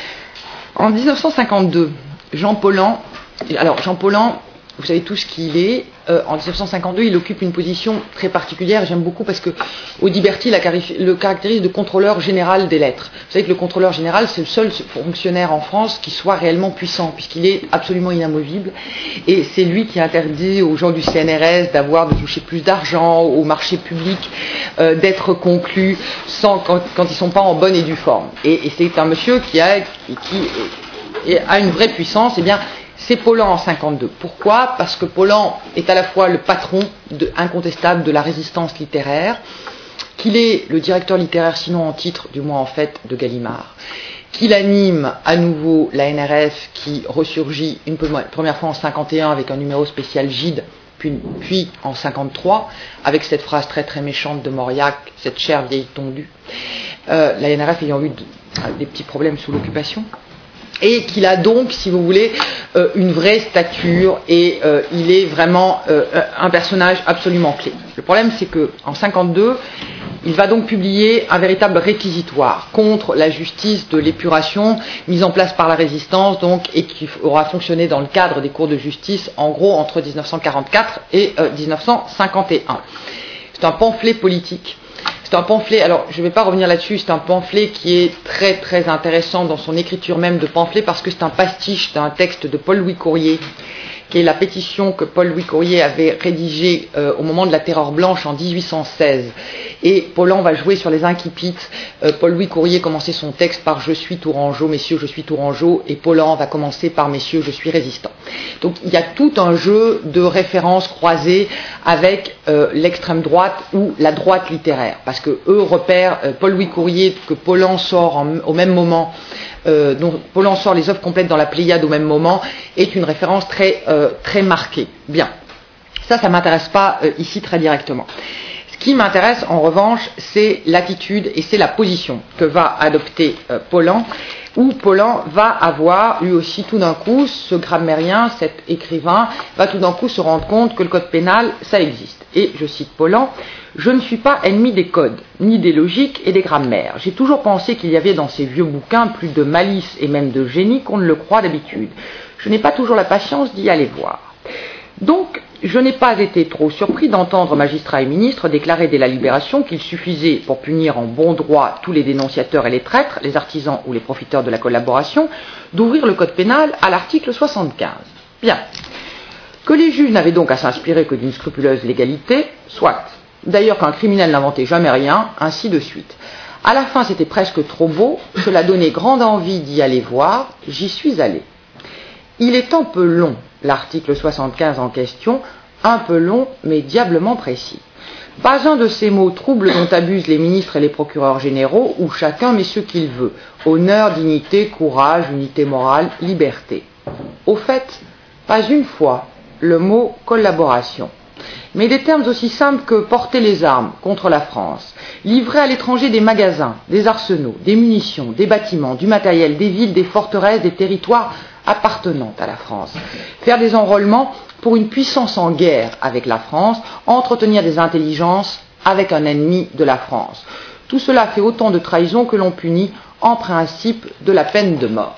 En dix-neuf cent cinquante-deux, Jean Paulhan, alors Jean Paulhan, vous savez tous qui il est, euh, en dix-neuf cent cinquante-deux, il occupe une position très particulière, j'aime beaucoup parce que Audiberti le caractérise de contrôleur général des lettres. Vous savez que le contrôleur général, c'est le seul fonctionnaire en France qui soit réellement puissant, puisqu'il est absolument inamovible, et c'est lui qui interdit aux gens du C N R S d'avoir, de toucher plus d'argent, au marché public, euh, d'être conclus sans, quand, quand ils ne sont pas en bonne et due forme. Et, et c'est un monsieur qui a, qui, qui a une vraie puissance, et bien, c'est Paulhan en cinquante-deux. Pourquoi ? Parce que Paulhan est à la fois le patron de, incontestable de la résistance littéraire, qu'il est le directeur littéraire, sinon en titre, du moins en fait, de Gallimard, qu'il anime à nouveau la N R F qui ressurgit une première fois en cinquante et un avec un numéro spécial Gide, puis, puis en cinquante-trois avec cette phrase très très méchante de Mauriac, cette chère vieille tondue, euh, la N R F ayant eu de, des petits problèmes sous l'occupation. Et qu'il a donc, si vous voulez, euh, une vraie stature et euh, il est vraiment euh, un personnage absolument clé. Le problème, c'est que en cinquante-deux, il va donc publier un véritable réquisitoire contre la justice de l'épuration mise en place par la résistance, donc, et qui aura fonctionné dans le cadre des cours de justice, en gros, entre dix-neuf cent quarante-quatre et euh, dix-neuf cent cinquante et un. C'est un pamphlet politique. C'est un pamphlet, alors je ne vais pas revenir là-dessus, c'est un pamphlet qui est très très intéressant dans son écriture même de pamphlet parce que c'est un pastiche d'un texte de Paul-Louis Courier, qui est la pétition que Paul-Louis Courier avait rédigée euh, au moment de la Terreur blanche en dix-huit cent seize. Et Paulhan va jouer sur les incipits. Euh, Paul-Louis Courier commençait son texte par « Je suis Tourangeau, messieurs, je suis Tourangeau » et Paulhan va commencer par « Messieurs, je suis résistant ». Donc il y a tout un jeu de références croisées avec euh, l'extrême droite ou la droite littéraire. Parce que eux repèrent euh, Paul-Louis Courier que Paulhan sort en, au même moment, euh, dont Paulhan sort les œuvres complètes dans la Pléiade au même moment, est une référence très, euh, très marquée. Bien. Ça, ça ne m'intéresse pas euh, ici très directement. Ce qui m'intéresse, en revanche, c'est l'attitude et c'est la position que va adopter euh, Paulhan, où Paulhan va avoir, lui aussi, tout d'un coup, ce grammairien, cet écrivain, va tout d'un coup se rendre compte que le code pénal, ça existe. Et, je cite Paulhan, « Je ne suis pas ennemi des codes, ni des logiques et des grammaires. J'ai toujours pensé qu'il y avait dans ces vieux bouquins plus de malice et même de génie qu'on ne le croit d'habitude. Je n'ai pas toujours la patience d'y aller voir. » Donc, je n'ai pas été trop surpris d'entendre magistrats et ministres déclarer dès la Libération qu'il suffisait, pour punir en bon droit tous les dénonciateurs et les traîtres, les artisans ou les profiteurs de la collaboration, d'ouvrir le code pénal à l'article soixante-quinze. Bien. Que les juges n'avaient donc à s'inspirer que d'une scrupuleuse légalité, soit. D'ailleurs qu'un criminel n'inventait jamais rien, ainsi de suite. À la fin, c'était presque trop beau, cela donnait grande envie d'y aller voir, j'y suis allé. Il est un peu long, l'article soixante-quinze en question, un peu long, mais diablement précis. Pas un de ces mots troubles dont abusent les ministres et les procureurs généraux, où chacun met ce qu'il veut. Honneur, dignité, courage, unité morale, liberté. Au fait, pas une fois le mot collaboration. Mais des termes aussi simples que porter les armes contre la France, livrer à l'étranger des magasins, des arsenaux, des munitions, des bâtiments, du matériel, des villes, des forteresses, des territoires appartenant à la France, faire des enrôlements pour une puissance en guerre avec la France, entretenir des intelligences avec un ennemi de la France. Tout cela fait autant de trahison que l'on punit en principe de la peine de mort.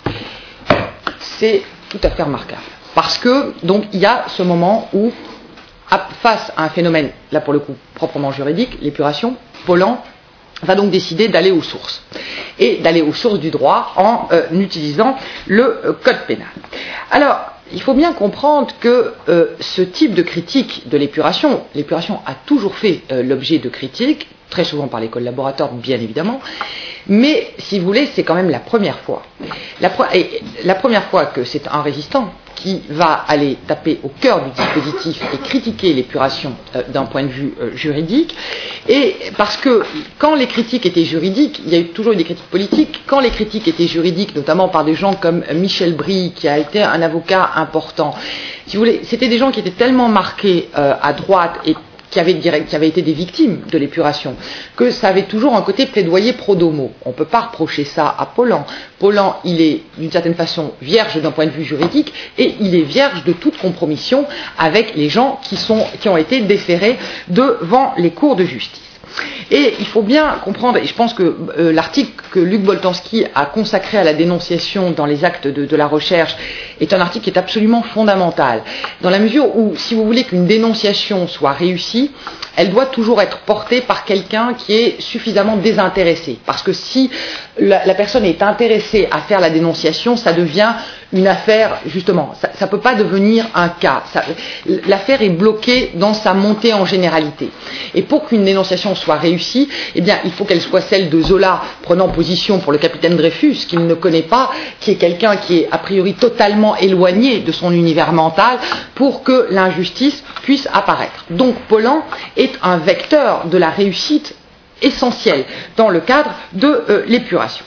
C'est tout à fait remarquable. Parce que, donc, il y a ce moment où, face à un phénomène, là pour le coup, proprement juridique, l'épuration, Paulhan va donc décider d'aller aux sources. Et d'aller aux sources du droit en euh, utilisant le euh, code pénal. Alors, il faut bien comprendre que euh, ce type de critique de l'épuration, l'épuration a toujours fait euh, l'objet de critiques, très souvent par les collaborateurs, bien évidemment, mais si vous voulez, c'est quand même la première fois. La, pro- et la première fois que c'est un résistant qui va aller taper au cœur du dispositif et critiquer l'épuration euh, d'un point de vue euh, juridique, et parce que quand les critiques étaient juridiques, il y a eu toujours eu des critiques politiques, quand les critiques étaient juridiques, notamment par des gens comme Michel Brie, qui a été un avocat important, si vous voulez, c'était des gens qui étaient tellement marqués euh, à droite et qui avaient, direct, qui avaient été des victimes de l'épuration, que ça avait toujours un côté plaidoyer pro domo. On ne peut pas reprocher ça à Pollan. Pollan, il est d'une certaine façon vierge d'un point de vue juridique et il est vierge de toute compromission avec les gens qui, sont, qui ont été déférés devant les cours de justice. Et il faut bien comprendre, et je pense que euh, l'article que Luc Boltanski a consacré à la dénonciation dans les actes de, de la recherche est un article qui est absolument fondamental, dans la mesure où, si vous voulez qu'une dénonciation soit réussie, elle doit toujours être portée par quelqu'un qui est suffisamment désintéressé. Parce que si la, la personne est intéressée à faire la dénonciation, ça devient une affaire, justement, ça ne peut pas devenir un cas. Ça, l'affaire est bloquée dans sa montée en généralité. Et pour qu'une dénonciation soit réussie, eh bien, il faut qu'elle soit celle de Zola, prenant position pour le capitaine Dreyfus, qu'il ne connaît pas, qui est quelqu'un qui est a priori totalement éloigné de son univers mental, pour que l'injustice puisse apparaître. Donc Pollan est un vecteur de la réussite essentielle dans le cadre de euh, l'épuration.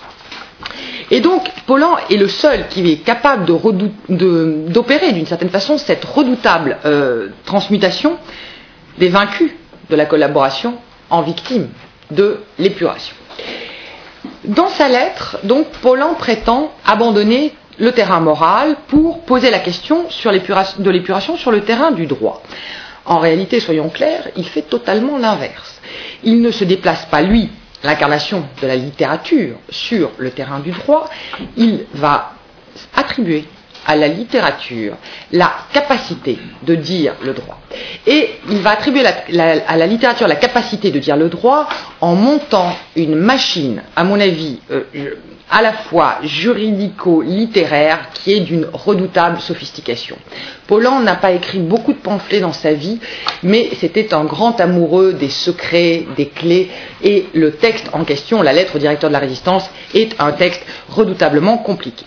Et donc, Pollan est le seul qui est capable de redou- de, d'opérer d'une certaine façon cette redoutable euh, transmutation des vaincus de la collaboration en victimes de l'épuration. Dans sa lettre, donc, Pollan prétend abandonner le terrain moral pour poser la question sur l'épuration, de l'épuration sur le terrain du droit. En réalité, soyons clairs, il fait totalement l'inverse. Il ne se déplace pas, lui, l'incarnation de la littérature sur le terrain du droit, il va attribuer à la littérature la capacité de dire le droit. Et il va attribuer la, la, à la littérature la capacité de dire le droit en montant une machine, à mon avis, euh, à la fois juridico-littéraire qui est d'une redoutable sophistication. Pollan n'a pas écrit beaucoup de pamphlets dans sa vie, mais c'était un grand amoureux des secrets, des clés, et le texte en question, la lettre au directeur de la Résistance, est un texte redoutablement compliqué.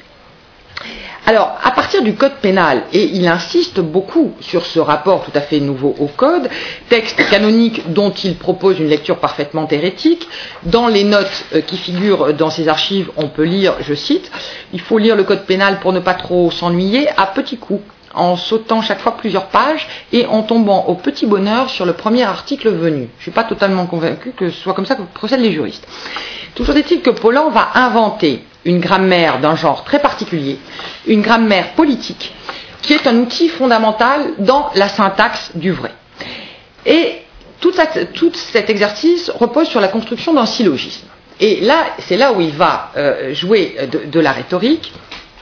Alors, à partir du code pénal, et il insiste beaucoup sur ce rapport tout à fait nouveau au code, texte canonique dont il propose une lecture parfaitement hérétique, dans les notes qui figurent dans ses archives, on peut lire, je cite, « Il faut lire le code pénal pour ne pas trop s'ennuyer à petits coups, en sautant chaque fois plusieurs pages et en tombant au petit bonheur sur le premier article venu. » Je ne suis pas totalement convaincu que ce soit comme ça que procèdent les juristes. Toujours est-il que Pollan va inventer une grammaire d'un genre très particulier, une grammaire politique, qui est un outil fondamental dans la syntaxe du vrai. Et tout, cette, tout cet exercice repose sur la construction d'un syllogisme. Et là, c'est là où il va euh, jouer de, de la rhétorique.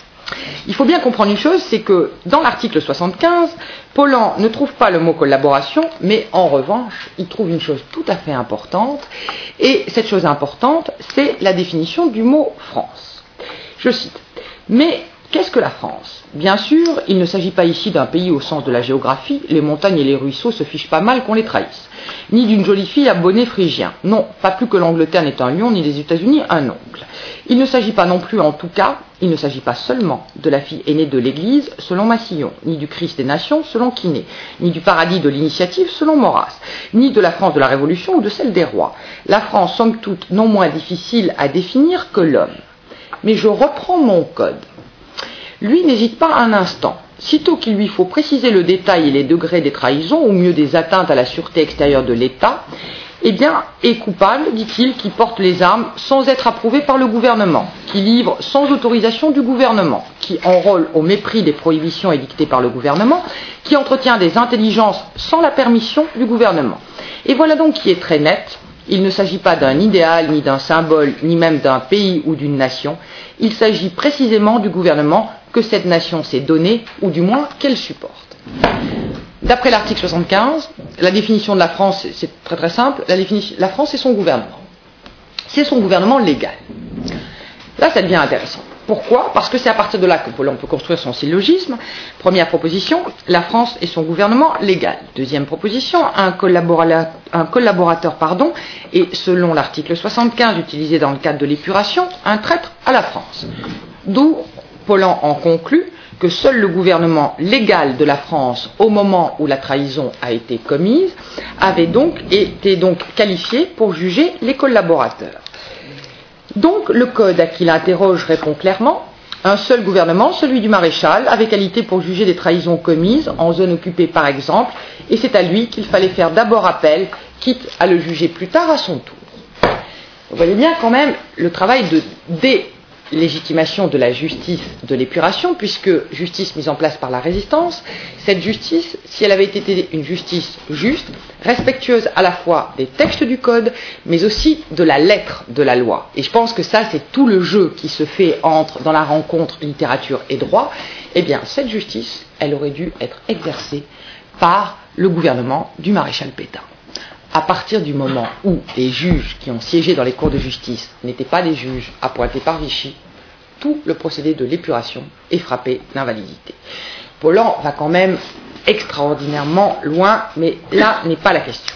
Il faut bien comprendre une chose, c'est que dans l'article soixante-quinze, Pollan ne trouve pas le mot collaboration, mais en revanche, il trouve une chose tout à fait importante, et cette chose importante, c'est la définition du mot France. Je cite, « Mais qu'est-ce que la France ? Bien sûr, il ne s'agit pas ici d'un pays au sens de la géographie, les montagnes et les ruisseaux se fichent pas mal qu'on les trahisse, ni d'une jolie fille à bonnet phrygien. Non, pas plus que l'Angleterre n'est un lion, ni les États-Unis un oncle. Il ne s'agit pas non plus, en tout cas, il ne s'agit pas seulement de la fille aînée de l'Église, selon Massillon, ni du Christ des nations, selon Quinet, ni du paradis de l'initiative, selon Maurras, ni de la France de la Révolution ou de celle des rois. La France, somme toute, non moins difficile à définir que l'homme. Mais je reprends mon code. Lui n'hésite pas un instant. Sitôt qu'il lui faut préciser le détail et les degrés des trahisons, ou mieux des atteintes à la sûreté extérieure de l'État, eh bien, est coupable, dit-il, qui porte les armes sans être approuvé par le gouvernement, qui livre sans autorisation du gouvernement, qui enrôle au mépris des prohibitions édictées par le gouvernement, qui entretient des intelligences sans la permission du gouvernement. Et voilà donc qui est très net. Il ne s'agit pas d'un idéal, ni d'un symbole, ni même d'un pays ou d'une nation. Il s'agit précisément du gouvernement que cette nation s'est donnée, ou du moins qu'elle supporte. D'après l'article soixante-quinze, la définition de la France, c'est très très simple, la, définition, la France c'est son gouvernement. C'est son gouvernement légal. Là, ça devient intéressant. Pourquoi ? Parce que c'est à partir de là que Pollan peut construire son syllogisme. Première proposition, la France et son gouvernement légal. Deuxième proposition, un, collabora- un collaborateur, pardon, est, selon l'article soixante-quinze utilisé dans le cadre de l'épuration, un traître à la France. D'où Pollan en conclut que seul le gouvernement légal de la France, au moment où la trahison a été commise, avait donc été donc qualifié pour juger les collaborateurs. Donc le code à qui l'interroge répond clairement: un seul gouvernement, celui du maréchal, avait qualité pour juger des trahisons commises en zone occupée par exemple, et c'est à lui qu'il fallait faire d'abord appel, quitte à le juger plus tard à son tour. Vous voyez bien quand même le travail de délégitimation de la justice de l'épuration, puisque justice mise en place par la résistance, cette justice, si elle avait été une justice juste, respectueuse à la fois des textes du code, mais aussi de la lettre de la loi. Et je pense que ça, c'est tout le jeu qui se fait entre, dans la rencontre littérature et droit. Eh bien, cette justice, elle aurait dû être exercée par le gouvernement du maréchal Pétain. À partir du moment où les juges qui ont siégé dans les cours de justice n'étaient pas des juges appointés par Vichy, tout le procédé de l'épuration est frappé d'invalidité. Pollan va quand même extraordinairement loin, mais là n'est pas la question.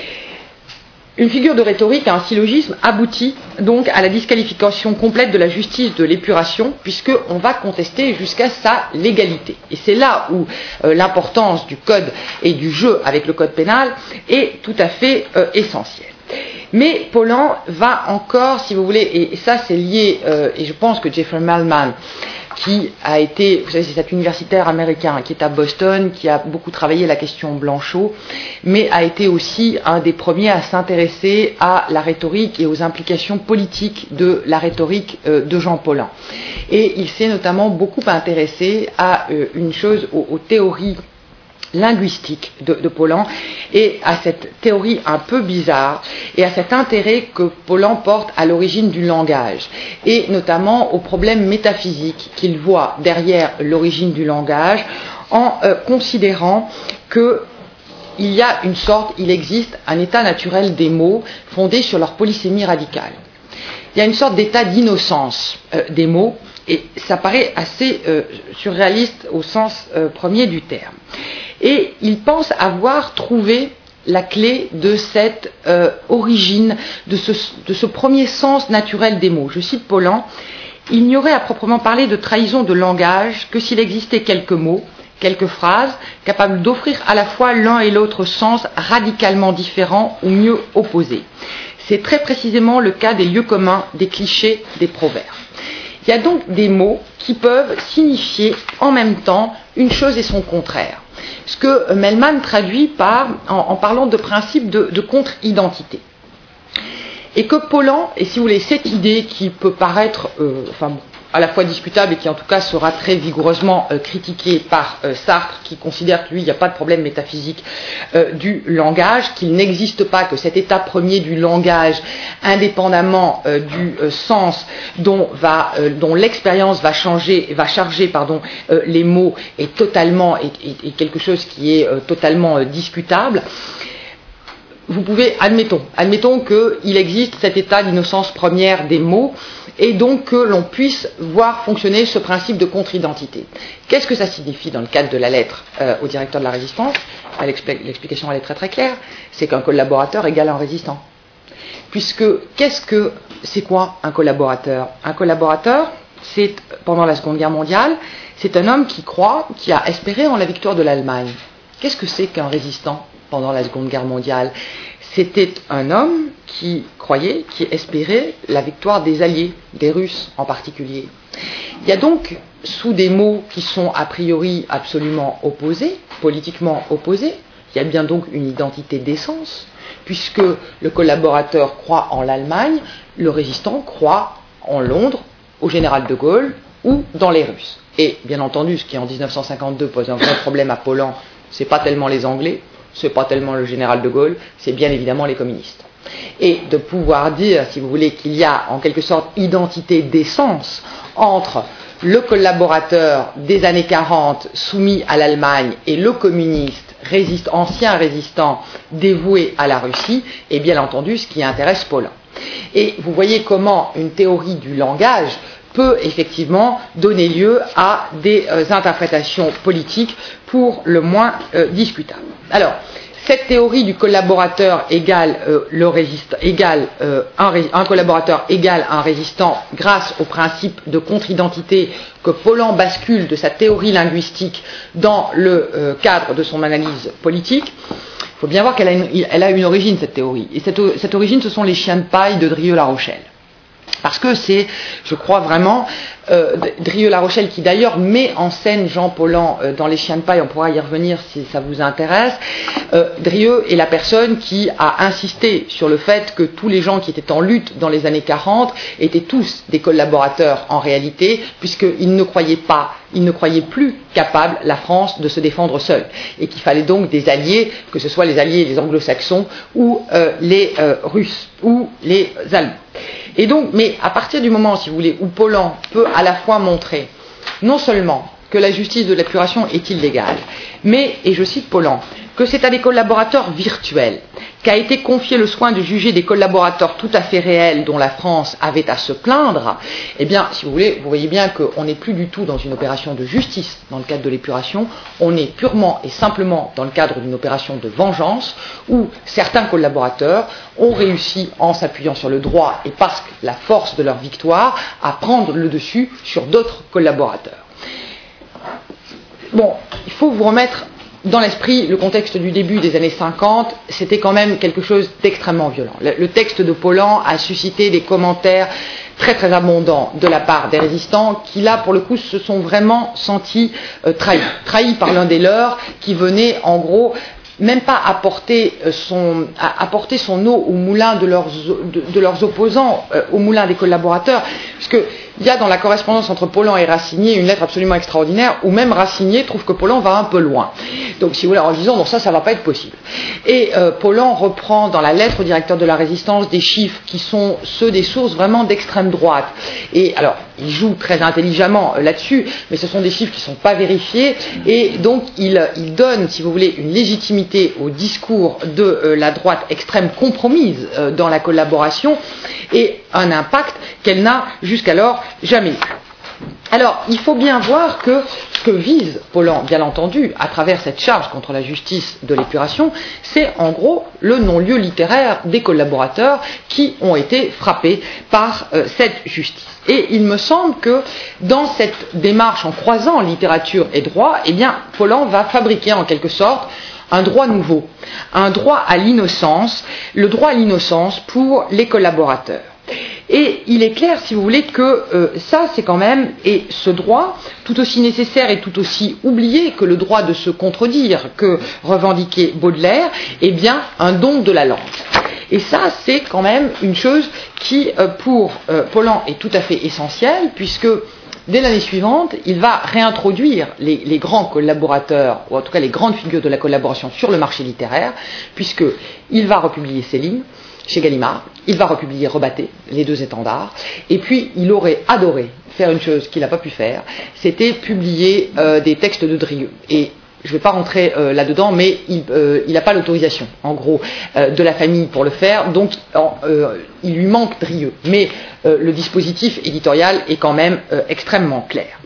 Une figure de rhétorique, un syllogisme, aboutit donc à la disqualification complète de la justice de l'épuration, puisqu'on va contester jusqu'à sa légalité. Et c'est là où euh, l'importance du code et du jeu avec le code pénal est tout à fait euh, essentielle. Mais Pollan va encore, si vous voulez, et, et ça c'est lié, euh, et je pense que Jeffrey Melman, qui a été, vous savez, c'est cet universitaire américain qui est à Boston, qui a beaucoup travaillé la question Blanchot, mais a été aussi un des premiers à s'intéresser à la rhétorique et aux implications politiques de la rhétorique euh, de Jean Paulhan. Et il s'est notamment beaucoup intéressé à euh, une chose, aux, aux théories linguistique de, de Pollan et à cette théorie un peu bizarre et à cet intérêt que Pollan porte à l'origine du langage et notamment aux problèmes métaphysiques qu'il voit derrière l'origine du langage en euh, considérant que il y a une sorte, il existe un état naturel des mots fondé sur leur polysémie radicale. Il y a une sorte d'état d'innocence euh, des mots et ça paraît assez euh, surréaliste au sens euh, premier du terme. Et il pense avoir trouvé la clé de cette euh, origine, de ce, de ce premier sens naturel des mots. Je cite Pollan: il n'y aurait à proprement parler de trahison de langage que s'il existait quelques mots, quelques phrases, capables d'offrir à la fois l'un et l'autre sens radicalement différents ou mieux opposés. C'est très précisément le cas des lieux communs, des clichés, des proverbes. Il y a donc des mots qui peuvent signifier en même temps une chose et son contraire. Ce que Melman traduit par, en, en parlant de principe de, de contre-identité. Et que Pollan, et si vous voulez, cette idée qui peut paraître euh, enfin, à la fois discutable et qui en tout cas sera très vigoureusement euh, critiquée par euh, Sartre, qui considère que lui, il n'y a pas de problème métaphysique euh, du langage, qu'il n'existe pas, que cet état premier du langage, indépendamment euh, du euh, sens dont, va, euh, dont l'expérience va changer, va charger pardon, euh, les mots, est totalement, est, est, est quelque chose qui est euh, totalement euh, discutable. Vous pouvez, admettons, admettons qu'il existe cet état d'innocence première des mots et donc que l'on puisse voir fonctionner ce principe de contre-identité. Qu'est-ce que ça signifie dans le cadre de la lettre euh, au directeur de la résistance? L'explication elle est très très claire, c'est qu'un collaborateur égale un résistant. Puisque, qu'est-ce que, c'est quoi un collaborateur? Un collaborateur, c'est, pendant la Seconde Guerre mondiale, c'est un homme qui croit, qui a espéré en la victoire de l'Allemagne. Qu'est-ce que c'est qu'un résistant pendant la Seconde Guerre mondiale? C'était un homme qui croyait, qui espérait la victoire des Alliés, des Russes en particulier. Il y a donc, sous des mots qui sont a priori absolument opposés, politiquement opposés, il y a bien donc une identité d'essence, puisque le collaborateur croit en l'Allemagne, le résistant croit en Londres, au général de Gaulle ou dans les Russes. Et bien entendu, ce qui en dix-neuf cent cinquante-deux pose un vrai problème à Pollan, c'est pas tellement les Anglais, c'est pas tellement le général de Gaulle, c'est bien évidemment les communistes. Et de pouvoir dire, si vous voulez, qu'il y a en quelque sorte identité d'essence entre le collaborateur des années quarante soumis à l'Allemagne et le communiste résiste, ancien résistant dévoué à la Russie, est bien entendu ce qui intéresse Pollan. Et vous voyez comment une théorie du langage peut effectivement donner lieu à des euh, interprétations politiques pour le moins euh, discutables. Alors, cette théorie du collaborateur égale euh, le résistant, égale euh, un, un collaborateur égale un résistant grâce au principe de contre-identité que Paulan bascule de sa théorie linguistique dans le euh, cadre de son analyse politique. Il faut bien voir qu'elle a une, elle a une origine, cette théorie. Et cette, cette origine, ce sont les chiens de paille de Drieux-La Rochelle. Parce que c'est, je crois vraiment, euh, Drieux-La Rochelle qui d'ailleurs met en scène Jean Paulan euh, dans Les Chiens de paille, on pourra y revenir si ça vous intéresse. Euh, Drieux est la personne qui a insisté sur le fait que tous les gens qui étaient en lutte dans les années quarante étaient tous des collaborateurs en réalité, puisqu'ils ne croyaient pas, ils ne croyaient plus capable, la France, de se défendre seule. Et qu'il fallait donc des alliés, que ce soit les alliés les anglo-saxons ou euh, les euh, Russes ou les Allemands. Et donc, mais à partir du moment, si vous voulez, où Paulan peut à la fois montrer non seulement que la justice de l'épuration est illégale, mais, et je cite Paulan, que c'est à des collaborateurs virtuels qu'a été confié le soin de juger des collaborateurs tout à fait réels dont la France avait à se plaindre, eh bien, si vous voulez, vous voyez bien qu'on n'est plus du tout dans une opération de justice dans le cadre de l'épuration, on est purement et simplement dans le cadre d'une opération de vengeance où certains collaborateurs ont réussi, en s'appuyant sur le droit et parce que la force de leur victoire, à prendre le dessus sur d'autres collaborateurs. Bon, il faut vous remettre dans l'esprit le contexte du début des années cinquante, c'était quand même quelque chose d'extrêmement violent. Le, le texte de Paulan a suscité des commentaires très très abondants de la part des résistants qui là pour le coup se sont vraiment sentis euh, trahis, trahis par l'un des leurs qui venait en gros même pas apporter son, apporter son eau au moulin de leurs, de, de leurs opposants, euh, au moulin des collaborateurs, puisque il y a dans la correspondance entre Paulan et Racinier une lettre absolument extraordinaire où même Racinier trouve que Paulan va un peu loin. Donc si vous voulez, en disant, bon ça, ça va pas être possible. Et euh, Paulan reprend dans la lettre au directeur de la Résistance des chiffres qui sont ceux des sources vraiment d'extrême droite. Et alors, il joue très intelligemment euh, là-dessus, mais ce sont des chiffres qui sont pas vérifiés, et donc il, il donne, si vous voulez, une légitimité au discours de euh, la droite extrême compromise euh, dans la collaboration, et un impact qu'elle n'a jusqu'alors jamais eu. Alors, il faut bien voir que ce que vise Paulan, bien entendu, à travers cette charge contre la justice de l'épuration, c'est en gros le non-lieu littéraire des collaborateurs qui ont été frappés par euh, cette justice. Et il me semble que dans cette démarche en croisant littérature et droit, eh bien, Paulan va fabriquer en quelque sorte un droit nouveau, un droit à l'innocence, le droit à l'innocence pour les collaborateurs. Et il est clair, si vous voulez, que euh, ça, c'est quand même, et ce droit, tout aussi nécessaire et tout aussi oublié que le droit de se contredire que revendiquait Baudelaire, est bien un don de la langue. Et ça, c'est quand même une chose qui, euh, pour euh, Paulan, est tout à fait essentielle, puisque dès l'année suivante, il va réintroduire les, les grands collaborateurs, ou en tout cas les grandes figures de la collaboration sur le marché littéraire, puisqu'il va republier Céline chez Gallimard, il va republier Rebatté, les deux étendards, et puis il aurait adoré faire une chose qu'il n'a pas pu faire, c'était publier euh, des textes de Drieux. Et je ne vais pas rentrer euh, là-dedans, mais il euh, n'a pas l'autorisation, en gros, euh, de la famille pour le faire, donc en, euh, il lui manque Drieux. Mais euh, le dispositif éditorial est quand même euh, extrêmement clair.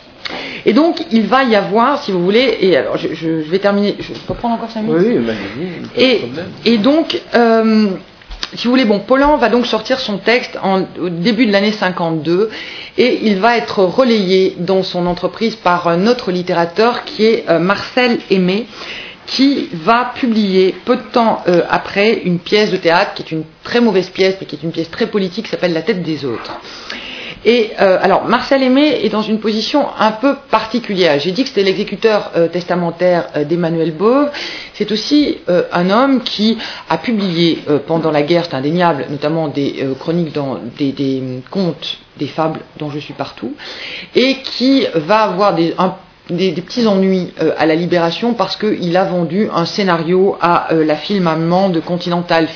Et donc, il va y avoir, si vous voulez, et alors je, je, je vais terminer, je peux prendre encore cinq minutes ? Oui, oui, vas-y, et, et donc, euh, si vous voulez, bon, Paulan va donc sortir son texte en, au début de l'année cinquante-deux et il va être relayé dans son entreprise par un autre littérateur qui est euh, Marcel Aimé, qui va publier peu de temps euh, après une pièce de théâtre qui est une très mauvaise pièce mais qui est une pièce très politique qui s'appelle La tête des autres. Et euh, alors, Marcel Aimé est dans une position un peu particulière. J'ai dit que c'était l'exécuteur euh, testamentaire euh, d'Emmanuel Bove. C'est aussi euh, un homme qui a publié euh, pendant la guerre, c'est indéniable, notamment des euh, chroniques, dans, des, des contes, des fables dont je suis partout, et qui va avoir des, un Des, des petits ennuis euh, à la Libération parce qu'il a vendu un scénario à euh, la film allemande Continental Film.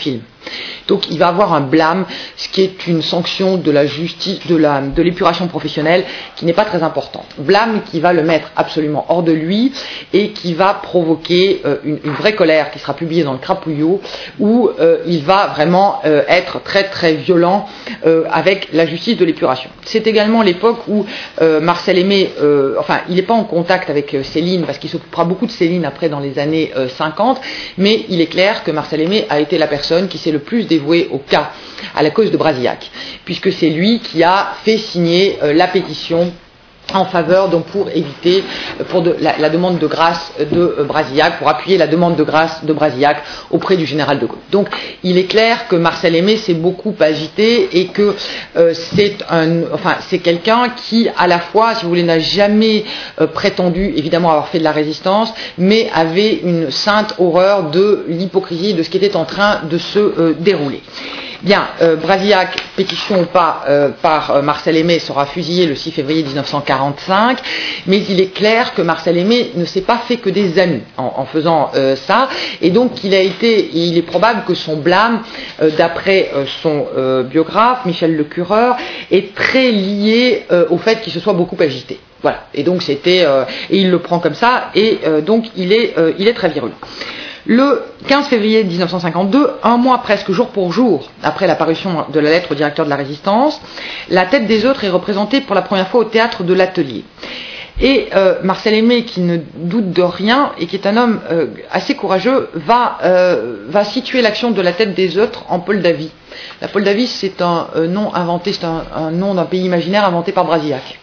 Donc il va avoir un blâme, ce qui est une sanction de la justice, de la, de l'épuration professionnelle, qui n'est pas très importante. Blâme qui va le mettre absolument hors de lui et qui va provoquer euh, une, une vraie colère qui sera publiée dans le Crapouillot, où euh, il va vraiment euh, être très très violent euh, avec la justice de l'épuration. C'est également l'époque où euh, Marcel Aimé, euh, enfin il n'est pas en contact avec euh, Céline, parce qu'il s'occupera beaucoup de Céline après dans les années euh, cinquante, mais il est clair que Marcel Aimé a été la personne qui s'est le plus dévouée au cas, à la cause de Brasillac, puisque c'est lui qui a fait signer euh, la pétition en faveur, donc pour éviter, pour de, la, la demande de grâce de euh, Brasillac, pour appuyer la demande de grâce de Brasillac auprès du général de Gaulle. Donc il est clair que Marcel Aimé s'est beaucoup agité et que euh, c'est un, enfin c'est quelqu'un qui à la fois, si vous voulez, n'a jamais euh, prétendu évidemment avoir fait de la résistance, mais avait une sainte horreur de l'hypocrisie de ce qui était en train de se euh, dérouler. Bien, euh, Brasillac, pétition ou pas, euh, par euh, Marcel Aimé, sera fusillé le six février mille neuf cent quarante-cinq, mais il est clair que Marcel Aimé ne s'est pas fait que des amis en, en faisant euh, ça, et donc il a été, et il est probable que son blâme, euh, d'après euh, son euh, biographe, Michel Lecureur, est très lié euh, au fait qu'il se soit beaucoup agité. Voilà, et donc c'était, euh, et il le prend comme ça, et euh, donc il est, euh, il est très virulent. Le quinze février mille neuf cent cinquante-deux, un mois presque jour pour jour après la parution de la lettre au directeur de la Résistance, la tête des autres est représentée pour la première fois au théâtre de l'Atelier. Et euh, Marcel Aimé, qui ne doute de rien et qui est un homme euh, assez courageux, va, euh, va situer l'action de la tête des autres en Moldavie. La Moldavie, c'est un euh, nom inventé, c'est un, un nom d'un pays imaginaire inventé par Brasillac.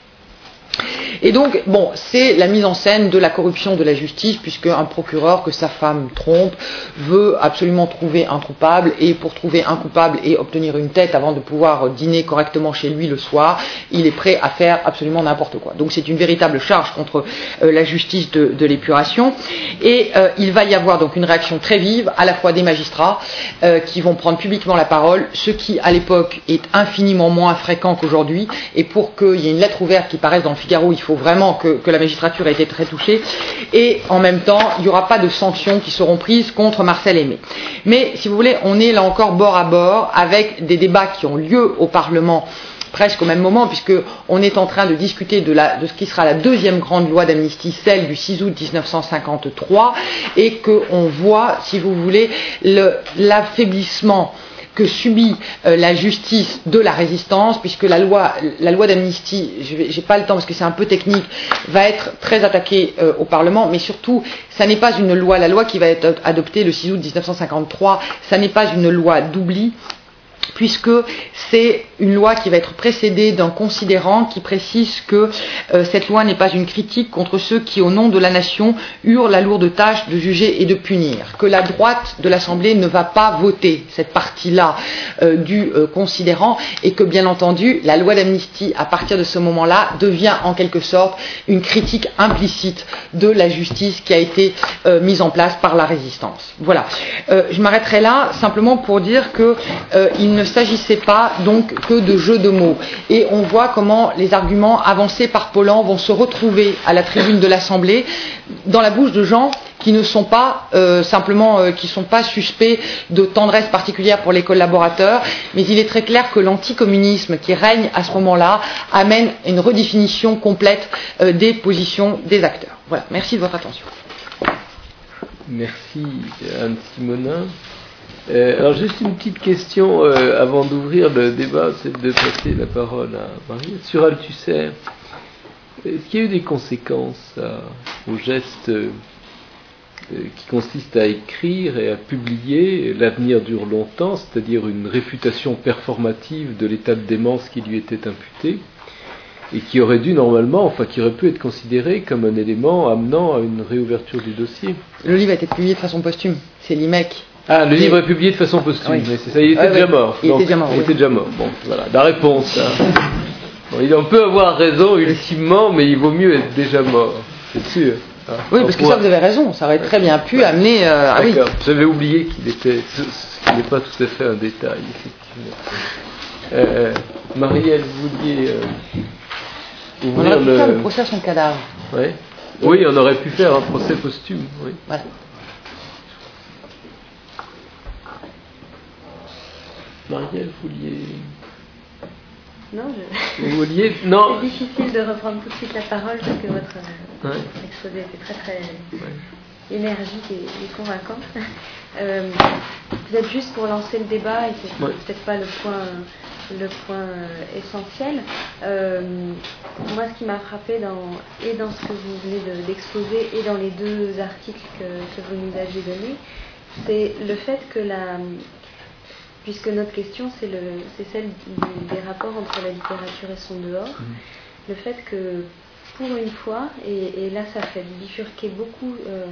Et donc, bon, c'est la mise en scène de la corruption de la justice, puisque un procureur que sa femme trompe veut absolument trouver un coupable, et pour trouver un coupable et obtenir une tête avant de pouvoir dîner correctement chez lui le soir, il est prêt à faire absolument n'importe quoi. Donc c'est une véritable charge contre euh, la justice de, de l'épuration, et euh, il va y avoir donc une réaction très vive, à la fois des magistrats euh, qui vont prendre publiquement la parole, ce qui à l'époque est infiniment moins fréquent qu'aujourd'hui, et pour qu'il y ait une lettre ouverte qui paraisse dans le Figaro, il faut vraiment que, que la magistrature ait été très touchée, et en même temps, il n'y aura pas de sanctions qui seront prises contre Marcel Aimé. Mais, si vous voulez, on est là encore bord à bord avec des débats qui ont lieu au Parlement presque au même moment, puisqu'on est en train de discuter de, la, de ce qui sera la deuxième grande loi d'amnistie, celle du six août mille neuf cent cinquante-trois, et qu'on voit, si vous voulez, le, l'affaiblissement que subit euh, la justice de la résistance, puisque la loi, la loi d'amnistie, je n'ai pas le temps parce que c'est un peu technique, va être très attaquée euh, au Parlement, mais surtout, ça n'est pas une loi, la loi qui va être adoptée le six août mille neuf cent cinquante-trois, ça n'est pas une loi d'oubli, puisque c'est une loi qui va être précédée d'un considérant qui précise que euh, cette loi n'est pas une critique contre ceux qui, au nom de la nation, eurent la lourde tâche de juger et de punir, que la droite de l'Assemblée ne va pas voter cette partie-là euh, du euh, considérant, et que, bien entendu, la loi d'amnistie, à partir de ce moment-là, devient en quelque sorte une critique implicite de la justice qui a été euh, mise en place par la résistance. Voilà. Euh, je m'arrêterai là, simplement pour dire que euh, il ne s'agissait pas donc que de jeux de mots, et on voit comment les arguments avancés par Pollan vont se retrouver à la tribune de l'Assemblée dans la bouche de gens qui ne sont pas euh, simplement euh, qui sont pas suspects de tendresse particulière pour les collaborateurs, mais il est très clair que l'anticommunisme qui règne à ce moment-là amène une redéfinition complète euh, des positions des acteurs. Voilà, merci de votre attention. Merci Anne Simonin. Euh, alors juste une petite question euh, avant d'ouvrir le débat, c'est de passer la parole à Marie. Sur Althusser, est-ce qu'il y a eu des conséquences à, au geste euh, qui consiste à écrire et à publier l'avenir dure longtemps, c'est-à-dire une réputation performative de l'état de démence qui lui était imputé, et qui aurait dû normalement, enfin qui aurait pu être considéré comme un élément amenant à une réouverture du dossier? Le livre a été publié de façon posthume, c'est l'I M E C. Ah, le livre est publié de façon posthume, oui. Mais c'est ça, il était ouais, déjà ouais. mort. Il donc, était déjà mort. Il oui. était déjà mort. Bon, voilà, la réponse. Hein. Bon, il en peut avoir raison ultimement, mais il vaut mieux être déjà mort, c'est sûr. Hein. Oui, parce que ça, vous avez raison, ça aurait très bien pu ouais. amener... Euh, ah, D'accord, oui. J'avais oublié qu'il était... Ce, ce n'est pas tout à fait un détail, effectivement. Euh, Marielle, vous vouliez euh, ouvrir on aurait pu le... faire le procès à son cadavre. Ouais. Oui, on aurait pu faire un procès posthume, oui. Voilà. Marielle, vous vouliez... Non, je... Vous vouliez... Non. C'est difficile de reprendre tout de suite la parole parce que votre ouais. exposé était très très ouais. énergique et, et convaincant. Euh, peut-être juste pour lancer le débat, et c'est ouais. peut-être pas le point, le point essentiel. Euh, moi, ce qui m'a frappé dans, et dans ce que vous venez de, d'exposer et dans les deux articles que, que vous nous aviez donnés, c'est le fait que la... Puisque notre question, c'est, le, c'est celle du, des rapports entre la littérature et son dehors, mmh. le fait que, pour une fois, et, et là ça fait bifurquer beaucoup euh,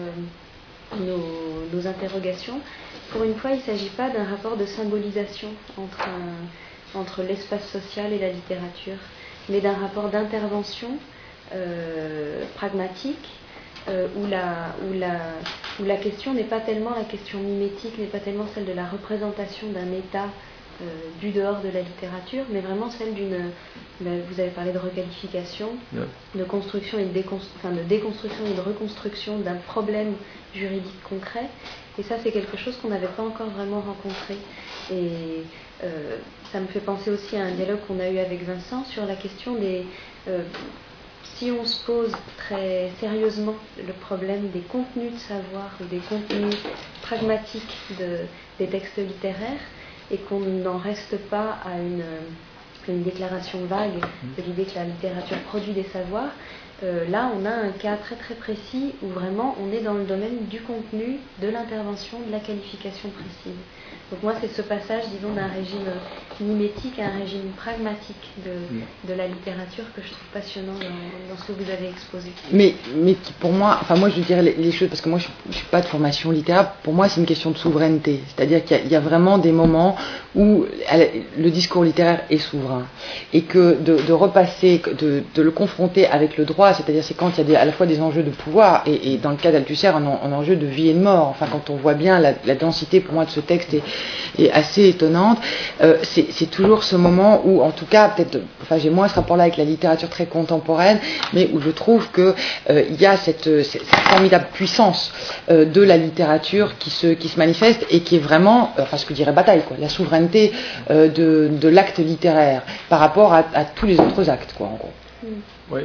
nos, nos interrogations, pour une fois, il ne s'agit pas d'un rapport de symbolisation entre, un, entre l'espace social et la littérature, mais d'un rapport d'intervention euh, pragmatique, Euh, où, la, où, la, où la question n'est pas tellement la question mimétique, n'est pas tellement celle de la représentation d'un état euh, du dehors de la littérature, mais vraiment celle d'une, ben, vous avez parlé de requalification, yeah. de construction et de, déconstru- enfin, de déconstruction et de reconstruction d'un problème juridique concret, et ça c'est quelque chose qu'on n'avait pas encore vraiment rencontré. Et euh, ça me fait penser aussi à un dialogue qu'on a eu avec Vincent sur la question des... Euh, si on se pose très sérieusement le problème des contenus de savoir ou des contenus pragmatiques de, des textes littéraires et qu'on n'en reste pas à une, une déclaration vague de l'idée que la littérature produit des savoirs, euh, là on a un cas très très précis où vraiment on est dans le domaine du contenu, de l'intervention, de la qualification précise. Donc moi c'est ce passage, disons, d'un régime mimétique à un régime pragmatique de, de la littérature que je trouve passionnant dans, dans ce que vous avez exposé. Mais, mais pour moi, enfin moi je dirais les, les choses, parce que moi je ne suis pas de formation littéraire, pour moi c'est une question de souveraineté. C'est-à-dire qu'il y a, il y a vraiment des moments où le discours littéraire est souverain. Et que de, de repasser, de, de le confronter avec le droit, c'est-à-dire c'est quand il y a des, à la fois des enjeux de pouvoir et, et dans le cas d'Althusser un, un enjeu de vie et de mort. Enfin quand on voit bien la, la densité pour moi de ce texte est est assez étonnante, euh, c'est, c'est toujours ce moment où, en tout cas, peut-être, enfin, j'ai moins ce rapport-là avec la littérature très contemporaine, mais où je trouve que euh, il y a cette, cette formidable puissance euh, de la littérature qui se, qui se manifeste et qui est vraiment, euh, enfin, ce que dirait Bataille, quoi, la souveraineté euh, de, de l'acte littéraire par rapport à, à tous les autres actes, quoi, en gros. Oui.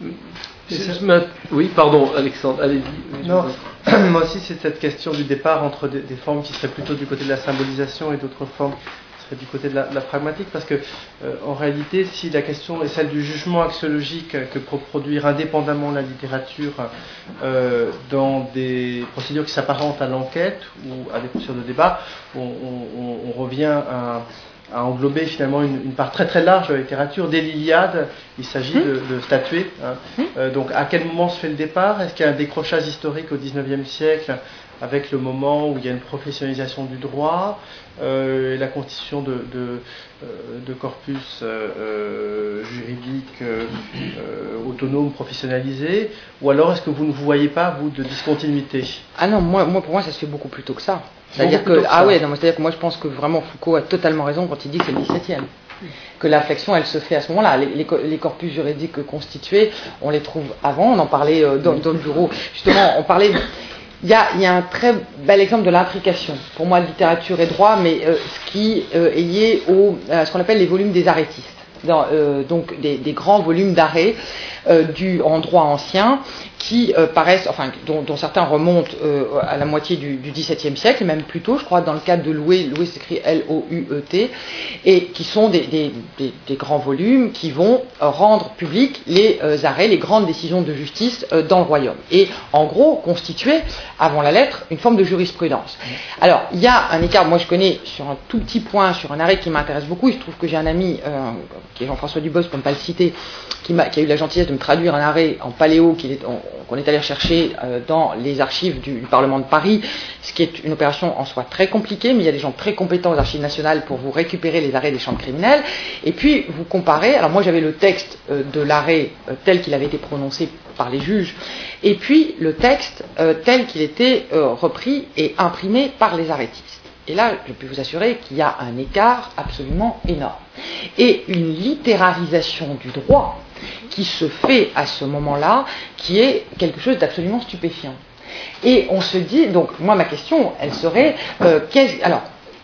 Oui, pardon, Alexandre, allez-y. Non, moi aussi, c'est cette question du départ entre des, des formes qui seraient plutôt du côté de la symbolisation et d'autres formes qui seraient du côté de la, de la pragmatique, parce que, euh, en réalité, si la question est celle du jugement axiologique que peut produire indépendamment la littérature euh, dans des procédures qui s'apparentent à l'enquête ou à des procédures de débat, on, on, on revient à à englober finalement une, une part très très large de la littérature. Dès l'Iliade, il s'agit mmh. de, de statuer. Hein. Mmh. Euh, donc à quel moment se fait le départ ? Est-ce qu'il y a un décrochage historique au dix-neuvième siècle avec le moment où il y a une professionnalisation du droit, euh, et la constitution de, de, de corpus euh, juridiques euh, euh, autonomes, professionnalisés, ou alors est-ce que vous ne vous voyez pas, vous, de discontinuité ? Ah non, moi, moi pour moi ça se fait beaucoup plus tôt que ça. C'est-à-dire que, ah ouais, non, c'est-à-dire que moi je pense que vraiment Foucault a totalement raison quand il dit que c'est le dix-septième. Que la réflexion elle se fait à ce moment-là. Les, les, les corpus juridiques constitués, on les trouve avant, on en parlait euh, dans, dans le bureau. Justement, on parlait. Il y a, il y a un très bel exemple de l'intrication, pour moi, de littérature et droit, mais euh, ce qui euh, est lié au, à ce qu'on appelle les volumes des arrêtistes. Dans, euh, donc des, des grands volumes d'arrêts euh, du, en droit ancien qui euh, paraissent, enfin dont, dont certains remontent euh, à la moitié du, du dix-septième siècle, même plus tôt, je crois, dans le cadre de Loué, Loué s'écrit L O U E T, et qui sont des, des, des, des grands volumes qui vont euh, rendre publics les euh, arrêts, les grandes décisions de justice euh, dans le royaume, et en gros constituer, avant la lettre, une forme de jurisprudence. Alors, il y a un écart, moi je connais sur un tout petit point, sur un arrêt qui m'intéresse beaucoup, il se trouve que j'ai un ami euh, qui est Jean-François Dubos, pour ne pas le citer, qui, m'a, qui a eu la gentillesse de me traduire un arrêt en paléo qu'il est, on, qu'on est allé rechercher euh, dans les archives du, du Parlement de Paris, ce qui est une opération en soi très compliquée, mais il y a des gens très compétents aux archives nationales pour vous récupérer les arrêts des chambres criminelles, et puis vous comparez, alors moi j'avais le texte euh, de l'arrêt euh, tel qu'il avait été prononcé par les juges, et puis le texte euh, tel qu'il était euh, repris et imprimé par les arrêtistes. Et là, je peux vous assurer qu'il y a un écart absolument énorme. Et une littérarisation du droit qui se fait à ce moment-là, qui est quelque chose d'absolument stupéfiant. Et on se dit, donc moi ma question, elle serait, euh, alors,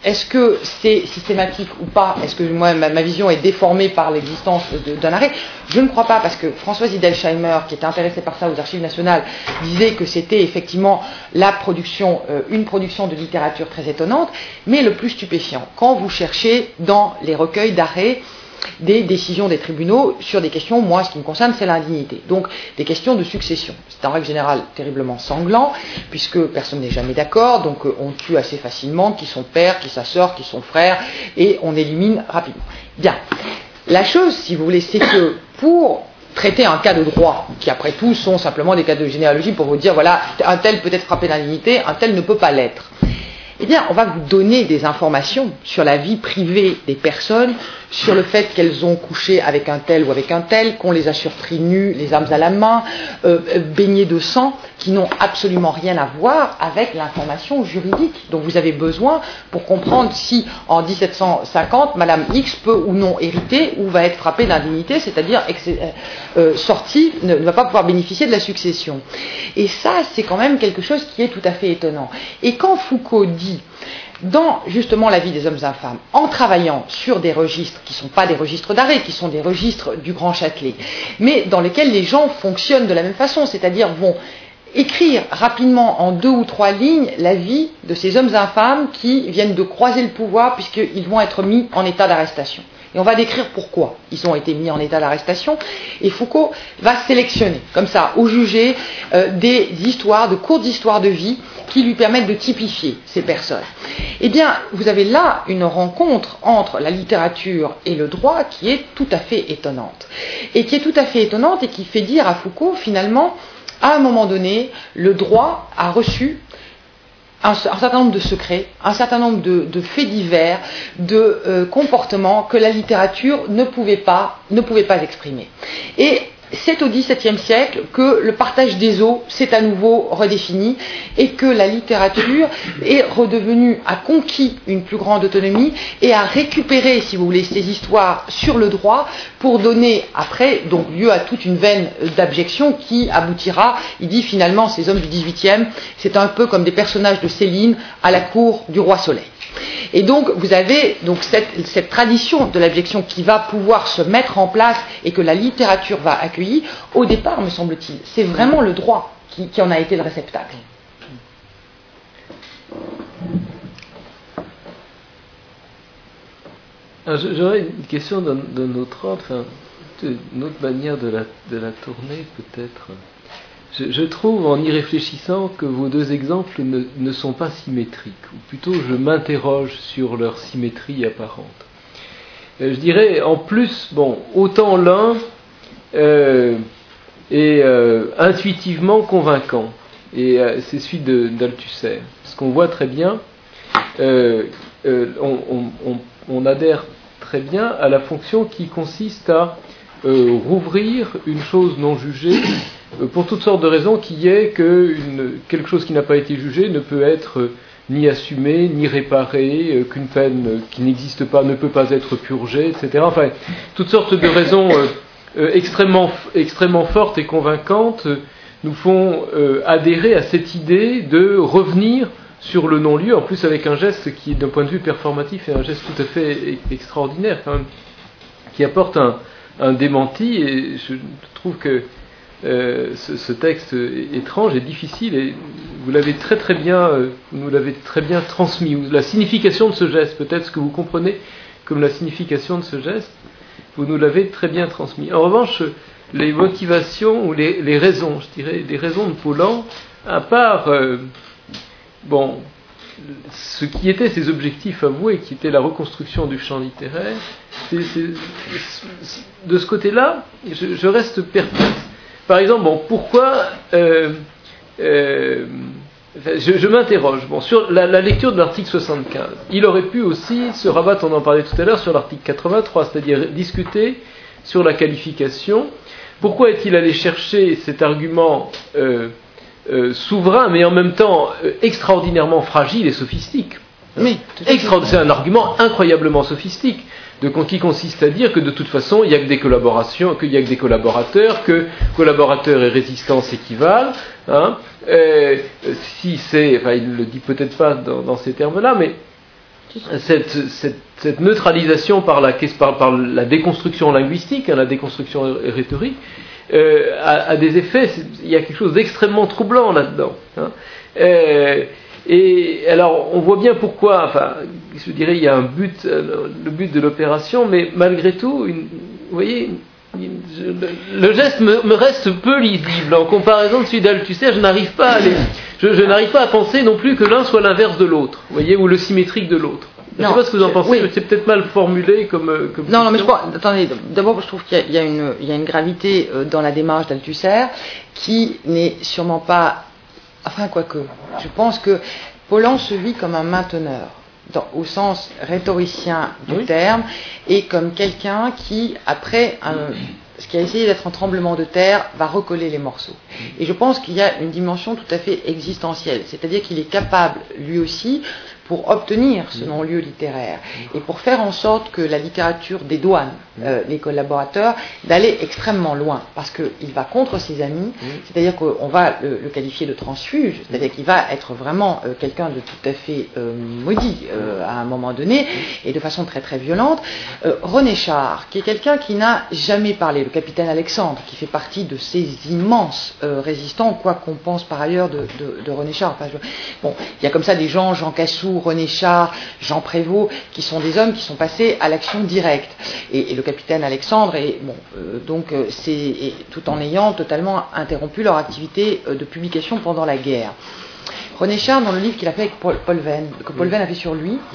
est-ce que c'est systématique ou pas? Est-ce que moi, ma, ma vision est déformée par l'existence de, d'un arrêt? Je ne crois pas, parce que Françoise Hiddelsheimer, qui était intéressée par ça aux Archives nationales, disait que c'était effectivement la production, euh, une production de littérature très étonnante, mais le plus stupéfiant, quand vous cherchez dans les recueils d'arrêts des décisions des tribunaux sur des questions, moi, ce qui me concerne, c'est l'indignité. Donc, des questions de succession. C'est en règle générale terriblement sanglant, puisque personne n'est jamais d'accord, donc euh, on tue assez facilement qui sont père, qui sa sœur, qui sont frères, et on élimine rapidement. Bien. La chose, si vous voulez, c'est que pour traiter un cas de droit, qui après tout sont simplement des cas de généalogie pour vous dire, voilà, un tel peut être frappé d'indignité, un tel ne peut pas l'être. Eh bien, on va vous donner des informations sur la vie privée des personnes, sur le fait qu'elles ont couché avec un tel ou avec un tel, qu'on les a surpris nus, les armes à la main, euh, baignés de sang, qui n'ont absolument rien à voir avec l'information juridique dont vous avez besoin pour comprendre si, en dix-sept cent cinquante, Madame X peut ou non hériter ou va être frappée d'indignité, c'est-à-dire euh, sortie, ne, ne va pas pouvoir bénéficier de la succession. Et ça, c'est quand même quelque chose qui est tout à fait étonnant. Et quand Foucault dit, dans justement la vie des hommes et femmes, en travaillant sur des registres qui ne sont pas des registres d'arrêt, qui sont des registres du Grand Châtelet, mais dans lesquels les gens fonctionnent de la même façon, c'est-à-dire vont écrire rapidement en deux ou trois lignes la vie de ces hommes et femmes qui viennent de croiser le pouvoir puisqu'ils vont être mis en état d'arrestation. Et on va décrire pourquoi ils ont été mis en état d'arrestation. Et Foucault va sélectionner, comme ça, au jugé, euh, des histoires, de courtes histoires de vie qui lui permettent de typifier ces personnes. Eh bien, vous avez là une rencontre entre la littérature et le droit qui est tout à fait étonnante. Et qui est tout à fait étonnante et qui fait dire à Foucault, finalement, à un moment donné, le droit a reçu un, un certain nombre de secrets, un certain nombre de, de faits divers, de euh, comportements que la littérature ne pouvait pas, ne pouvait pas exprimer. Et c'est au dix-septième siècle que le partage des eaux s'est à nouveau redéfini et que la littérature est redevenue, a conquis une plus grande autonomie et a récupéré, si vous voulez, ces histoires sur le droit pour donner après donc lieu à toute une veine d'abjection qui aboutira, il dit finalement, ces hommes du dix-huitième, c'est un peu comme des personnages de Céline à la cour du roi Soleil. Et donc, vous avez donc cette, cette tradition de l'abjection qui va pouvoir se mettre en place et que la littérature va accueillir. Au départ, me semble-t-il, c'est vraiment le droit qui, qui en a été le réceptacle. Alors, j'aurais une question d'un, d'un autre ordre, enfin, une autre manière de la, de la tourner peut-être. Je, je trouve, en y réfléchissant, que vos deux exemples ne, ne sont pas symétriques, ou plutôt je m'interroge sur leur symétrie apparente. Euh, je dirais, en plus, bon, autant l'un euh, est euh, intuitivement convaincant, et euh, c'est celui de, d'Althusser. Ce qu'on voit très bien, euh, euh, on, on, on, on adhère très bien à la fonction qui consiste à euh, rouvrir une chose non jugée, pour toutes sortes de raisons, qui est que une, quelque chose qui n'a pas été jugé ne peut être euh, ni assumé, ni réparé, euh, qu'une peine euh, qui n'existe pas ne peut pas être purgée, et cetera. Enfin, toutes sortes de raisons euh, euh, extrêmement, extrêmement fortes et convaincantes euh, nous font euh, adhérer à cette idée de revenir sur le non-lieu, en plus avec un geste qui, d'un point de vue performatif, est un geste tout à fait extraordinaire, quand même, qui apporte un, un démenti, et je trouve que Euh, ce, ce texte étrange et difficile, et vous l'avez très très bien, euh, vous nous l'avez très bien transmis. La signification de ce geste, peut-être ce que vous comprenez comme la signification de ce geste, vous nous l'avez très bien transmis. En revanche, les motivations ou les, les raisons, je dirais, les raisons de Paulan, à part, euh, bon, ce qui étaient ses objectifs avoués, qui était la reconstruction du champ littéraire, c'est, c'est, c'est, de ce côté-là, je, je reste perplexe. Par exemple, bon, pourquoi euh, euh, je, je m'interroge bon, sur la, la lecture de l'article soixante-quinze. Il aurait pu aussi se rabattre, on en parlait tout à l'heure, sur l'article quatre-vingt-trois, c'est-à-dire discuter sur la qualification. Pourquoi est-il allé chercher cet argument euh, euh, souverain, mais en même temps euh, extraordinairement fragile et sophistique? Oui, Extra- c'est un argument incroyablement sophistique. De, qui consiste à dire que de toute façon il n'y a que des collaborations, qu'il n'y a que des collaborateurs, que collaborateurs et résistance équivalent. Hein, euh, si c'est, enfin il ne le dit peut-être pas dans, dans ces termes-là, mais cette, cette, cette neutralisation par la, par, par la déconstruction linguistique, hein, la déconstruction rhétorique, euh, a, a des effets. Il y a quelque chose d'extrêmement troublant là-dedans. Hein. Euh, et alors, on voit bien pourquoi. Enfin, je dirais, il y a un but, le but de l'opération, mais malgré tout, une, vous voyez. Le geste me, me reste peu lisible en comparaison de celui d'Althusser. Je n'arrive pas à les, je, je n'arrive pas à penser non plus que l'un soit l'inverse de l'autre, vous voyez, ou le symétrique de l'autre. Je ne sais pas ce que vous en pensez, oui. Mais c'est peut-être mal formulé comme. comme non, non, mais je crois. Attendez, d'abord, je trouve qu'il y a, il y a, une, il y a une gravité dans la démarche d'Althusser qui n'est sûrement pas. Enfin, quoique, je pense que Pollan se vit comme un mainteneur. Dans, au sens rhétoricien du oui. terme, et comme quelqu'un qui, après un, ce qui a essayé d'être un tremblement de terre, va recoller les morceaux. Et je pense qu'il y a une dimension tout à fait existentielle, c'est-à-dire qu'il est capable, lui aussi, pour obtenir ce non-lieu littéraire, et pour faire en sorte que la littérature dédouane euh, les collaborateurs, d'aller extrêmement loin, parce qu'il va contre ses amis, c'est-à-dire qu'on va le, le qualifier de transfuge, c'est-à-dire qu'il va être vraiment euh, quelqu'un de tout à fait euh, maudit euh, à un moment donné, et de façon très très violente. Euh, René Char, qui est quelqu'un qui n'a jamais parlé, le capitaine Alexandre, qui fait partie de ces immenses euh, résistants, quoi qu'on pense par ailleurs de, de, de René Char. Enfin, je, bon, il y a comme ça des gens, Jean Cassou, René Char, Jean Prévost, qui sont des hommes qui sont passés à l'action directe. Et, et le capitaine Alexandre, est, bon, euh, donc, euh, c'est, et, tout en ayant totalement interrompu leur activité euh, de publication pendant la guerre. René Char, dans le livre qu'il a fait avec Paul, Paul Venn, que Paul Venn a fait sur lui,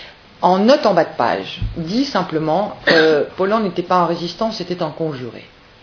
en note en bas de page, dit simplement euh, Pollan n'était pas un résistant, c'était un conjuré.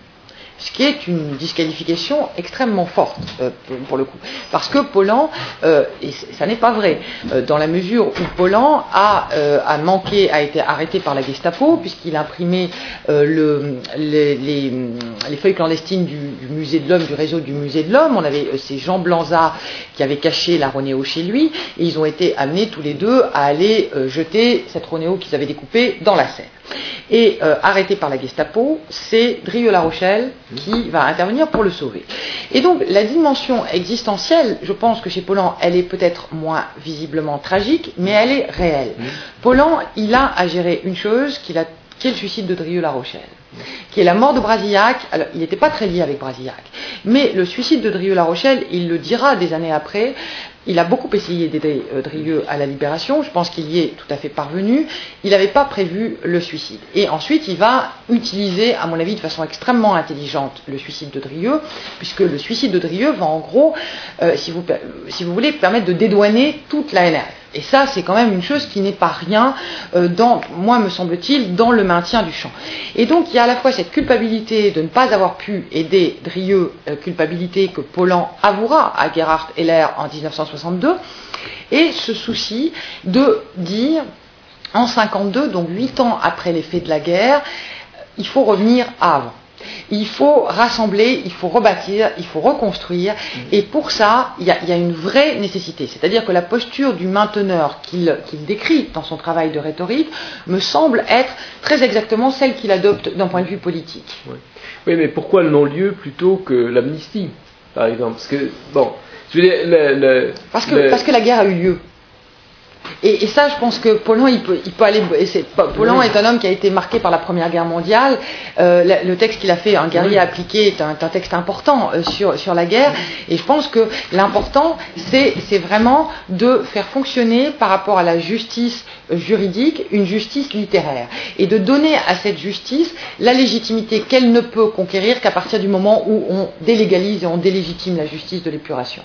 Ce qui est une disqualification extrêmement forte, euh, pour le coup. Parce que Pollan, euh, et ça n'est pas vrai, euh, dans la mesure où Pollan a, euh, a manqué, a été arrêté par la Gestapo, puisqu'il imprimait euh, le, les, les, les feuilles clandestines du, du musée de l'Homme, du réseau du musée de l'Homme. On avait euh, ces Jean Blanzat qui avaient caché la Ronéo chez lui, et ils ont été amenés tous les deux à aller euh, jeter cette Ronéo qu'ils avaient découpée dans la Seine. Et euh, arrêté par la Gestapo, c'est Drieux-La Rochelle qui va intervenir pour le sauver. Et donc la dimension existentielle, je pense que chez Pollan, elle est peut-être moins visiblement tragique, mais elle est réelle. Pollan, il a à gérer une chose qui, a, qui est le suicide de Drieux-La Rochelle, qui est la mort de Brasillac. Alors, il n'était pas très lié avec Brasillac, mais le suicide de Drieux-La Rochelle, il le dira des années après. Il a beaucoup essayé d'aider euh, Drieux à la libération, je pense qu'il y est tout à fait parvenu. Il n'avait pas prévu le suicide. Et ensuite, il va utiliser, à mon avis, de façon extrêmement intelligente, le suicide de Drieux, puisque le suicide de Drieux va en gros, euh, si, vous, si vous voulez, permettre de dédouaner toute la N R F. Et ça, c'est quand même une chose qui n'est pas rien, euh, dans, moi, me semble-t-il, dans le maintien du champ. Et donc, il y a à la fois cette culpabilité de ne pas avoir pu aider Drieux, euh, culpabilité que Pollan avouera à Gerhard Heller en dix-neuf cent soixante-deux, et ce souci de dire, en cinquante-deux, donc huit ans après les faits de la guerre, il faut revenir à avant. Il faut rassembler, il faut rebâtir, il faut reconstruire, et pour ça, il y a, il y a une vraie nécessité. C'est-à-dire que la posture du mainteneur qu'il, qu'il décrit dans son travail de rhétorique me semble être très exactement celle qu'il adopte d'un point de vue politique. Oui, oui, mais pourquoi le non-lieu plutôt que l'amnistie, par exemple? Parce que, bon, je veux dire, le, le, parce, que, le... parce que la guerre a eu lieu. Et, et ça, je pense que Pollan, il peut, il peut aller. C'est, Pollan oui. est un homme qui a été marqué par la Première Guerre mondiale. Euh, le, le texte qu'il a fait, Un guerrier oui. appliqué, est un, est un texte important euh, sur, sur la guerre. Et je pense que l'important, c'est, c'est vraiment de faire fonctionner, par rapport à la justice juridique, une justice littéraire. Et de donner à cette justice la légitimité qu'elle ne peut conquérir qu'à partir du moment où on délégalise et on délégitime la justice de l'épuration.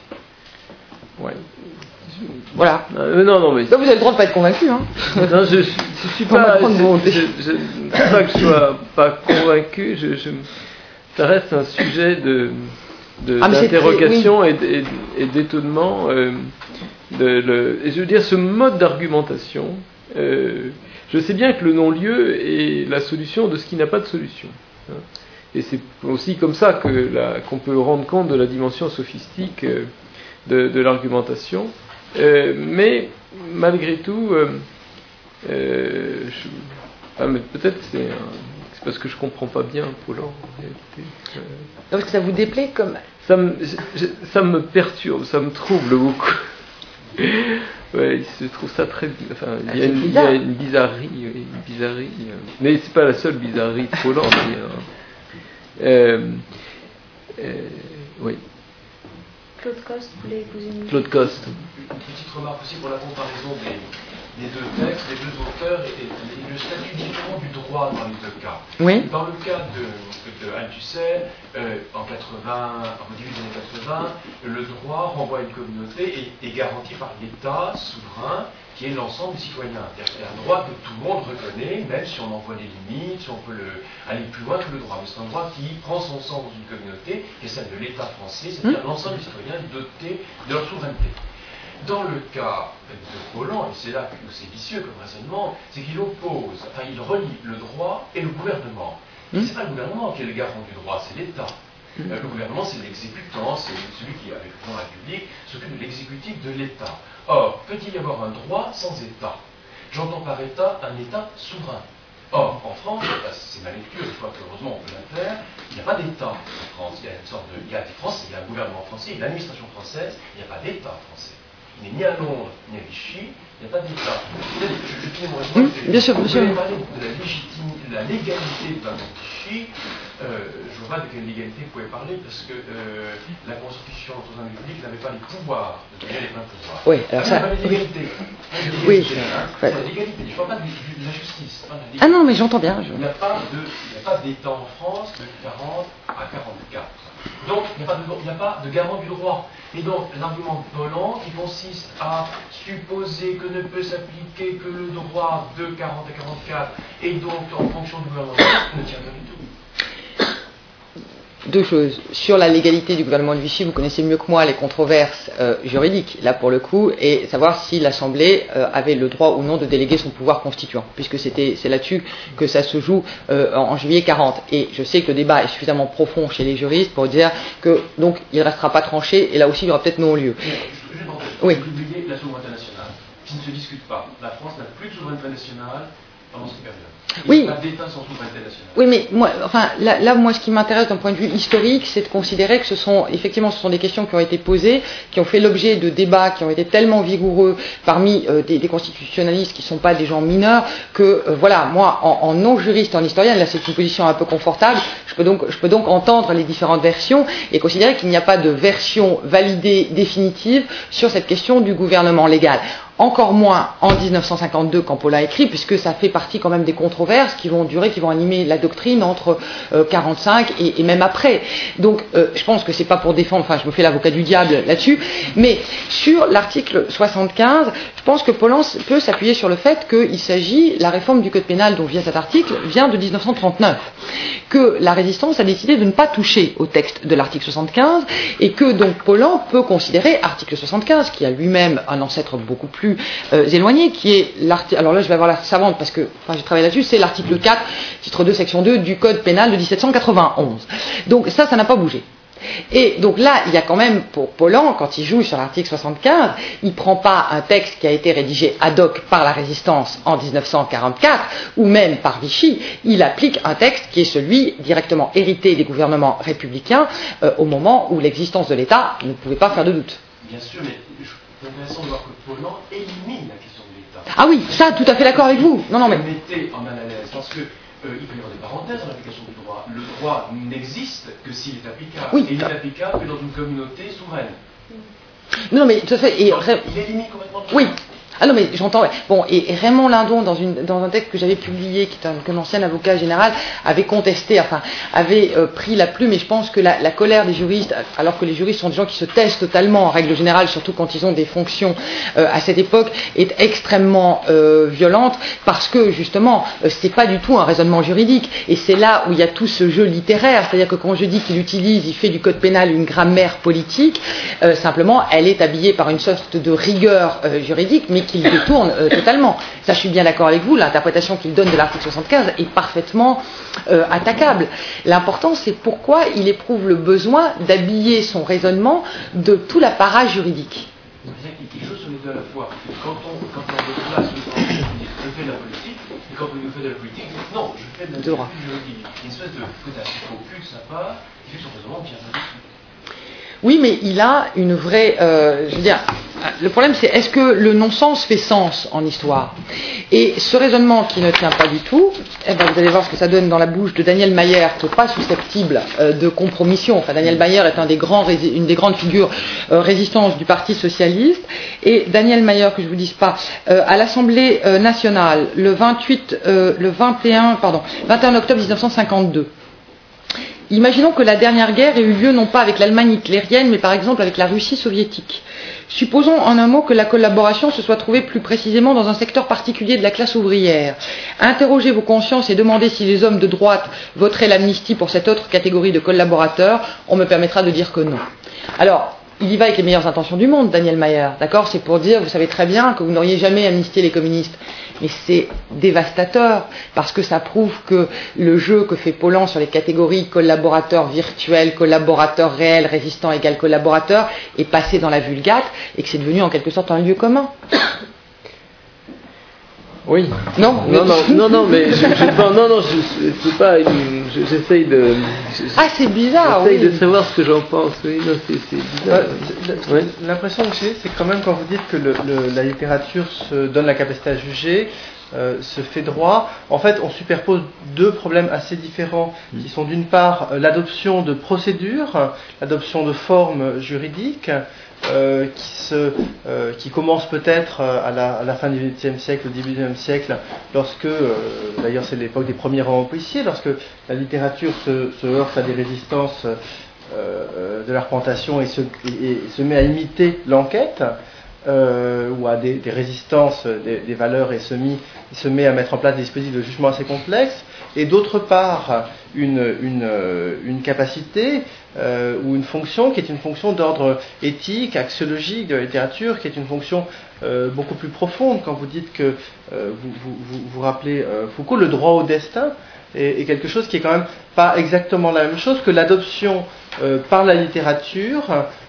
Ouais. Voilà. Euh, non, non, mais... Donc vous avez le droit de ne pas être convaincu. Hein. Non, je ne suis pas... Je, je, je, je, pas que je sois pas convaincu, je, je, ça reste un sujet de, de, ah, d'interrogation très, oui. et, et, et d'étonnement. Euh, de, le, et je veux dire, ce mode d'argumentation, euh, je sais bien que le non-lieu est la solution de ce qui n'a pas de solution. Hein. Et c'est aussi comme ça que la, qu'on peut rendre compte de la dimension sophistique euh, de, de l'argumentation. Euh, mais malgré tout, euh, euh, je, ah, mais peut-être c'est, un, c'est parce que je comprends pas bien Pollan en réalité. Euh, Donc ça vous déplaît comme ça me, je, ça me perturbe, ça me trouble beaucoup. Ouais, je trouve ça très. Enfin, il y, a une, il y a une bizarrerie, une bizarrerie. Mais c'est pas la seule bizarrerie de Pollan. Euh, euh, oui. Claude Coste voulait vous une... Claude Coste. Une petite remarque aussi pour la comparaison des, des deux textes, des deux auteurs et, et le statut différent du droit dans les deux cas. Oui. Dans le cas de, de Althusser, euh, en quatre-vingts, au début des années quatre-vingts, le droit renvoie à une communauté et est garanti par l'État souverain qui est l'ensemble des citoyens. C'est un droit que tout le monde reconnaît, même si on en voit les limites, si on peut le, aller plus loin que le droit. Mais c'est un droit qui prend son sens dans une communauté, qui est celle de l'État français, c'est-à-dire mmh. l'ensemble des citoyens dotés de leur souveraineté. Dans le cas de Pollan, et c'est là que c'est vicieux comme raisonnement, c'est qu'il oppose, enfin il relie le droit et le gouvernement. Mmh. C'est pas le gouvernement qui est le garant du droit, c'est l'État. Mmh. Euh, le gouvernement, c'est l'exécutant, c'est celui qui, avec le pouvoir public, s'occupe de l'exécutif de l'État. Or, peut-il y avoir un droit sans État? J'entends par État un État souverain. Or, en France, c'est ma lecture, je crois qu'heureusement on peut la faire, il n'y a pas d'État en France. Il y a une sorte de, il y a des Français, il y a un gouvernement français, une administration française, il n'y a pas d'État français. Il n'est ni à Londres, ni à Vichy, il n'y a pas d'État. Je, je finis mon raisonnement. Mmh, bien sûr, bien sûr. Vous avez parlé de la légitimité, de la légalité de la Vichy. Euh, je ne vois pas de quelle légalité vous pouvez parler, parce que euh, la Constitution de la République n'avait pas les pouvoirs, de donner les pleins pouvoirs. Oui, alors ça. Pas la légalité. Oui, hein. ouais. La légalité, je ne parle pas de, de la justice. Pas de la ah non, mais j'entends bien. Je... Il n'y a pas de, il n'y a pas d'État en France de quarante à quarante-quatre. Donc, il n'y a, a pas de garant du droit. Et donc, l'argument de Pollan, qui consiste à supposer que ne peut s'appliquer que le droit de quarante à quarante-quatre, et donc en fonction du gouvernement, ne tient pas du tout. Deux choses. Sur la légalité du gouvernement de Vichy, vous connaissez mieux que moi les controverses euh, juridiques, là pour le coup, et savoir si l'Assemblée euh, avait le droit ou non de déléguer son pouvoir constituant, puisque c'était, c'est là-dessus que ça se joue euh, en, en juillet quarante. Et je sais que le débat est suffisamment profond chez les juristes pour dire que, donc, il ne restera pas tranché, et là aussi, il y aura peut-être non-lieu. Oui. Vous oubliez la souveraineté nationale, qui ne se discute pas. La France n'a plus de souveraineté nationale pendant cette période. Oui. Pas d'État sans souveraineté nationale. Oui, mais moi, enfin, là, là, moi, ce qui m'intéresse d'un point de vue historique, c'est de considérer que ce sont, effectivement, ce sont des questions qui ont été posées, qui ont fait l'objet de débats qui ont été tellement vigoureux parmi euh, des, des constitutionnalistes qui ne sont pas des gens mineurs, que, euh, voilà, moi, en, en non-juriste, en historienne, là, c'est une position un peu confortable, je peux donc, je peux donc entendre les différentes versions et considérer qu'il n'y a pas de version validée, définitive, sur cette question du gouvernement légal. Encore moins en dix-neuf cent cinquante-deux quand Pollan a écrit, puisque ça fait partie quand même des controverses qui vont durer, qui vont animer la doctrine entre euh, quarante-cinq et, et même après. Donc euh, je pense que c'est pas pour défendre, enfin je me fais l'avocat du diable là-dessus, mais sur l'article soixante-quinze, je pense que Pollan peut s'appuyer sur le fait qu'il s'agit, la réforme du code pénal dont vient cet article vient de dix-neuf cent trente-neuf, que la résistance a décidé de ne pas toucher au texte de l'article soixante-quinze, et que donc Pollan peut considérer article soixante-quinze, qui a lui-même un ancêtre beaucoup plus Euh, éloigné, qui est l'article, alors là je vais avoir la savante parce que enfin, j'ai travaillé là-dessus, c'est l'article quatre, titre deux, section deux du Code pénal de dix-sept cent quatre-vingt-onze. Donc ça, ça n'a pas bougé. Et donc là, il y a quand même, pour Pollan, quand il joue sur l'article soixante-quinze, il ne prend pas un texte qui a été rédigé ad hoc par la résistance en dix-neuf cent quarante-quatre, ou même par Vichy, il applique un texte qui est celui directement hérité des gouvernements républicains euh, au moment où l'existence de l'État ne pouvait pas faire de doute. Bien sûr, mais c'est intéressant de voir que Pollan élimine la question de l'État. Ah oui, ça, tout à fait d'accord avec vous. Non, non, mais... Vous mettez en mal à l'aise, parce que euh, il peut y avoir des parenthèses dans l'application du droit. Le droit n'existe que s'il est applicable. Oui. Et il est applicable que dans une communauté souveraine. Non, mais tout à fait. Et... Donc, il élimine complètement le Oui. Ah non, mais j'entends. Ouais. Bon, et, et Raymond Lindon, dans, une, dans un texte que j'avais publié, qui est un, un ancien avocat général, avait contesté, enfin, avait euh, pris la plume, et je pense que la, la colère des juristes, alors que les juristes sont des gens qui se taisent totalement, en règle générale, surtout quand ils ont des fonctions euh, à cette époque, est extrêmement euh, violente, parce que, justement, euh, c'est pas du tout un raisonnement juridique, et c'est là où il y a tout ce jeu littéraire, c'est-à-dire que quand je dis qu'il utilise, il fait du code pénal une grammaire politique, euh, simplement, elle est habillée par une sorte de rigueur euh, juridique, mais qu'il détourne euh, totalement. Ça, je suis bien d'accord avec vous, l'interprétation qu'il donne de l'article soixante-quinze est parfaitement euh, attaquable. L'important, c'est pourquoi il éprouve le besoin d'habiller son raisonnement de tout l'apparat juridique. C'est-à-dire qu'il joue sur les deux à la fois. Quand on, quand on déplace le temps, je fais de la politique, et quand on nous fait de la politique, il dit non, je fais de la politique juridique. Une espèce de foutage au cul de sa part, qui fait que son raisonnement tient pas dessus. Oui, mais il a une vraie... Euh, je veux dire, le problème c'est est-ce que le non-sens fait sens en histoire? Et ce raisonnement qui ne tient pas du tout, eh ben, vous allez voir ce que ça donne dans la bouche de Daniel Mayer, qui n'est pas susceptible euh, de compromission. Enfin, Daniel Mayer est un des grands, une des grandes figures euh, résistance du Parti socialiste. Et Daniel Mayer, que je vous dise pas, euh, à l'Assemblée euh, nationale, le vingt-huit, euh, le vingt et un, pardon, vingt et un octobre mille neuf cent cinquante-deux. Imaginons que la dernière guerre ait eu lieu non pas avec l'Allemagne hitlérienne, mais par exemple avec la Russie soviétique. Supposons en un mot que la collaboration se soit trouvée plus précisément dans un secteur particulier de la classe ouvrière. Interrogez vos consciences et demandez si les hommes de droite voteraient l'amnistie pour cette autre catégorie de collaborateurs. On me permettra de dire que non. Alors, il y va avec les meilleures intentions du monde, Daniel Mayer, d'accord? C'est pour dire, vous savez très bien que vous n'auriez jamais amnistié les communistes. Mais c'est dévastateur, parce que ça prouve que le jeu que fait Paulan sur les catégories collaborateurs virtuels, collaborateurs réels, résistants égale collaborateurs, est passé dans la Vulgate, et que c'est devenu en quelque sorte un lieu commun. Oui. Non, non, non, non, non, mais je, je, non, non, non, je, c'est pas, une, je, j'essaye de. Je, ah, c'est bizarre. J'essaye oui. de savoir ce que j'en pense. Oui, non, c'est, c'est bizarre. Euh, ouais. L'impression que j'ai, c'est quand même quand vous dites que le, le, la littérature se donne la capacité à juger, euh, se fait droit. En fait, on superpose deux problèmes assez différents, qui sont d'une part l'adoption de procédures, l'adoption de formes juridiques. Euh, qui, se, euh, qui commence peut-être à la, à la fin du vingtième siècle, au début du vingtième siècle, lorsque, euh, d'ailleurs c'est l'époque des premiers romans policiers, lorsque la littérature se, se heurte à des résistances euh, de l'arpentation et se, et, et se met à imiter l'enquête, euh, ou à des, des résistances des, des valeurs et se, mis, se met à mettre en place des dispositifs de jugement assez complexes, et d'autre part une, une, une capacité euh, ou une fonction qui est une fonction d'ordre éthique, axiologique de la littérature, qui est une fonction euh, beaucoup plus profonde. Quand vous dites que euh, vous, vous, vous, vous rappelez euh, Foucault, le droit au destin est, est quelque chose qui est quand même pas exactement la même chose que l'adoption euh, par la littérature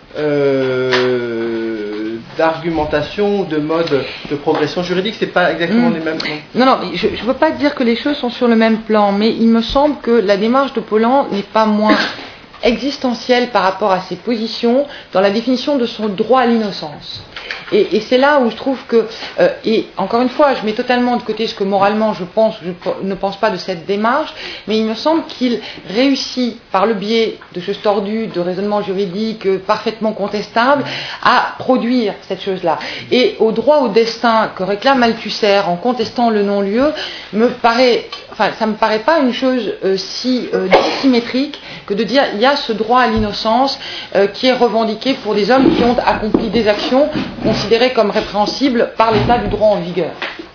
Euh, d'argumentation, de mode de progression juridique, c'est pas exactement mmh. les mêmes. Non, non, je ne veux pas dire que les choses sont sur le même plan, mais il me semble que la démarche de Paulan n'est pas moins existentielle par rapport à ses positions dans la définition de son droit à l'innocence. Et, et c'est là où je trouve que, euh, et encore une fois, je mets totalement de côté ce que moralement je pense, je ne pense pas de cette démarche, mais il me semble qu'il réussit, par le biais de choses tordues, de raisonnements juridiques euh, parfaitement contestables, à produire cette chose-là. Et au droit au destin que réclame Althusser en contestant le non-lieu, me paraît, enfin, ça me paraît pas une chose euh, si euh, dissymétrique que de dire il y a ce droit à l'innocence euh, qui est revendiqué pour des hommes qui ont accompli des actions considérées comme répréhensibles par l'état du droit en vigueur.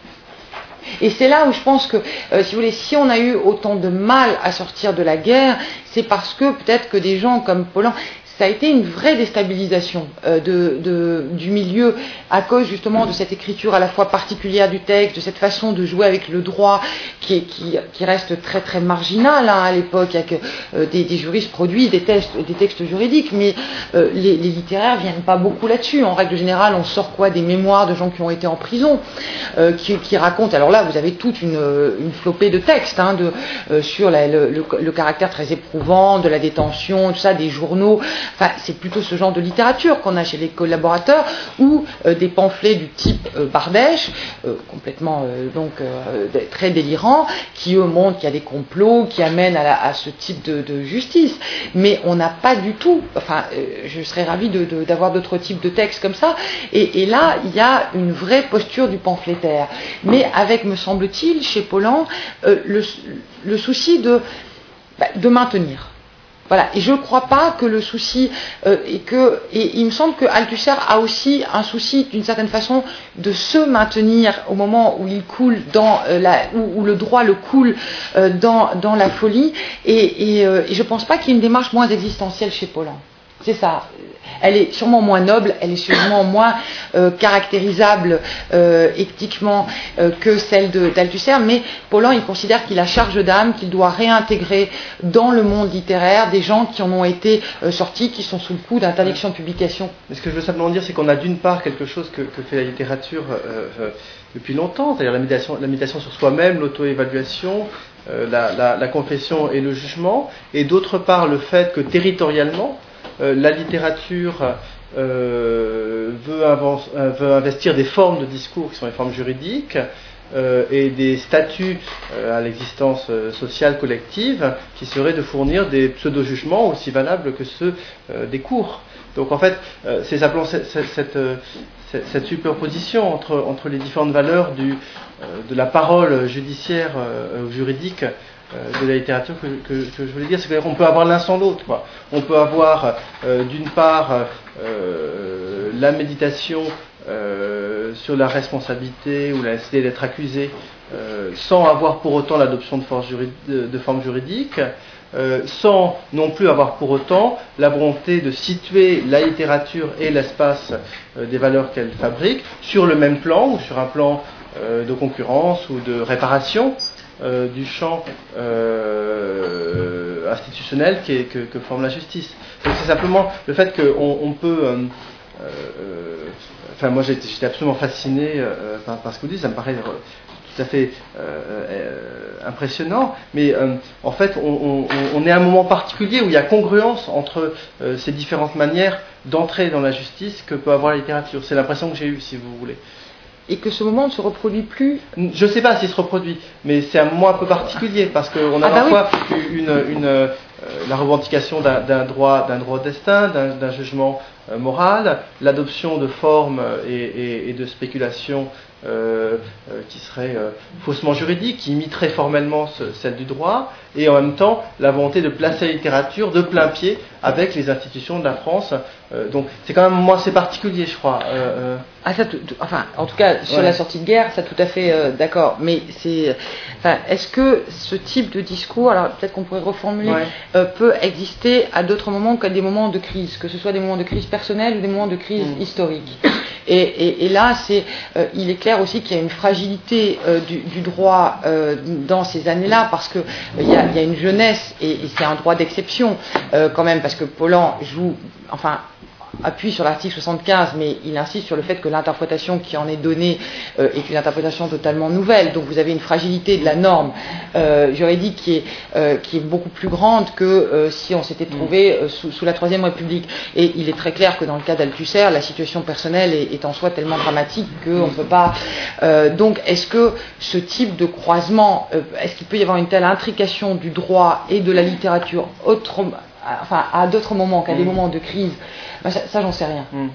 Et c'est là où je pense que, euh, si vous voulez, si on a eu autant de mal à sortir de la guerre, c'est parce que peut-être que des gens comme Paulan, ça a été une vraie déstabilisation euh, de, de, du milieu à cause justement de cette écriture à la fois particulière du texte, de cette façon de jouer avec le droit qui, est, qui, qui reste très très marginale hein, à l'époque, avec euh, des, des juristes produits des textes, des textes juridiques, mais euh, les, les littéraires viennent pas beaucoup là-dessus. En règle générale, on sort quoi des mémoires de gens qui ont été en prison, euh, qui, qui racontent. Alors là, vous avez toute une, une flopée de textes hein, de, euh, sur la, le, le, le caractère très éprouvant de la détention, tout ça, des journaux. Enfin, c'est plutôt ce genre de littérature qu'on a chez les collaborateurs ou euh, des pamphlets du type euh, Bardèche, euh, complètement euh, donc euh, très délirants, qui eux montrent qu'il y a des complots qui amènent à, la, à ce type de, de justice. Mais on n'a pas du tout. Enfin, euh, je serais ravie de, de, d'avoir d'autres types de textes comme ça. Et, et là, il y a une vraie posture du pamphlétaire. Mais avec, me semble-t-il, chez Paulan, euh, le, le souci de, bah, de maintenir. Voilà, et je ne crois pas que le souci euh, et que et il me semble que Althusser a aussi un souci d'une certaine façon de se maintenir au moment où il coule dans euh, la où, où le droit le coule euh, dans dans la folie et, et, euh, et je ne pense pas qu'il y ait une démarche moins existentielle chez Paulan. C'est ça. Elle est sûrement moins noble, elle est sûrement moins euh, caractérisable euh, éthiquement euh, que celle de, d'Althusser, mais Paulan, il considère qu'il a charge d'âme, qu'il doit réintégrer dans le monde littéraire des gens qui en ont été euh, sortis, qui sont sous le coup d'interdiction de publication. Mais ce que je veux simplement dire, c'est qu'on a d'une part quelque chose que, que fait la littérature euh, euh, depuis longtemps, c'est-à-dire la méditation, la méditation sur soi-même, l'auto-évaluation, euh, la, la, la confession et le jugement, et d'autre part le fait que territorialement, euh, la littérature euh, veut, avance, euh, veut investir des formes de discours qui sont les formes juridiques euh, et des statuts euh, à l'existence euh, sociale collective qui seraient de fournir des pseudo-jugements aussi valables que ceux euh, des cours. Donc en fait, euh, c'est simplement cette, cette, cette, cette, cette superposition entre, entre les différentes valeurs du, euh, de la parole judiciaire euh, juridique euh, de la littérature que, que, que je voulais dire. C'est qu'on peut avoir l'un sans l'autre, quoi. On peut avoir euh, d'une part euh, la méditation euh, sur la responsabilité ou la nécessité d'être accusé euh, sans avoir pour autant l'adoption de, force juridi- de, de formes juridiques. Euh, sans non plus avoir pour autant la volonté de situer la littérature et l'espace euh, des valeurs qu'elle fabrique sur le même plan ou sur un plan euh, de concurrence ou de réparation euh, du champ euh, institutionnel qui est, que, que forme la justice. Donc c'est simplement le fait qu'on on peut... Euh, euh, enfin moi j'étais, j'étais absolument fasciné euh, par, par ce que vous dites, ça me paraît... Euh, tout à fait euh, euh, impressionnant, mais euh, en fait on, on, on est à un moment particulier où il y a congruence entre euh, ces différentes manières d'entrer dans la justice que peut avoir la littérature. C'est l'impression que j'ai eue, si vous voulez. Et que ce moment ne se reproduit plus. Je ne sais pas s'il se reproduit, mais c'est un moment un peu particulier parce qu'on a ah bah parfois oui. une, une, une euh, la revendication d'un, d'un droit, d'un droit au destin, d'un, d'un jugement euh, moral, l'adoption de formes et, et, et de spéculations Euh, euh, qui serait euh, faussement juridique, qui imiterait formellement ce, celle du droit, et en même temps la volonté de placer la littérature de plein pied avec les institutions de la France. Euh, donc c'est quand même moi c'est particulier, je crois. Euh, ah ça, tout, tout, enfin en tout cas sur ouais. la sortie de guerre, ça tout à fait euh, d'accord. Mais c'est, enfin est-ce que ce type de discours, alors peut-être qu'on pourrait reformuler, ouais. euh, peut exister à d'autres moments qu'à des moments de crise, que ce soit des moments de crise personnelle ou des moments de crise mmh. historique. Et, et, et là, c'est, euh, il est clair aussi qu'il y a une fragilité euh, du, du droit euh, dans ces années-là, parce que euh, il y, a, il y a une jeunesse et, et c'est un droit d'exception euh, quand même, parce que Pollan joue, enfin. appuie sur l'article soixante-quinze, mais il insiste sur le fait que l'interprétation qui en est donnée euh, est une interprétation totalement nouvelle. Donc vous avez une fragilité de la norme euh, juridique qui est, euh, qui est beaucoup plus grande que euh, si on s'était trouvé euh, sous, sous la Troisième République. Et il est très clair que dans le cas d'Althusser, la situation personnelle est, est en soi tellement dramatique qu'on ne peut pas... Euh, donc est-ce que ce type de croisement, euh, est-ce qu'il peut y avoir une telle intrication du droit et de la littérature autre, enfin, à d'autres moments qu'à des moments de crise? Ben, ça, ça, j'en sais rien. Mm.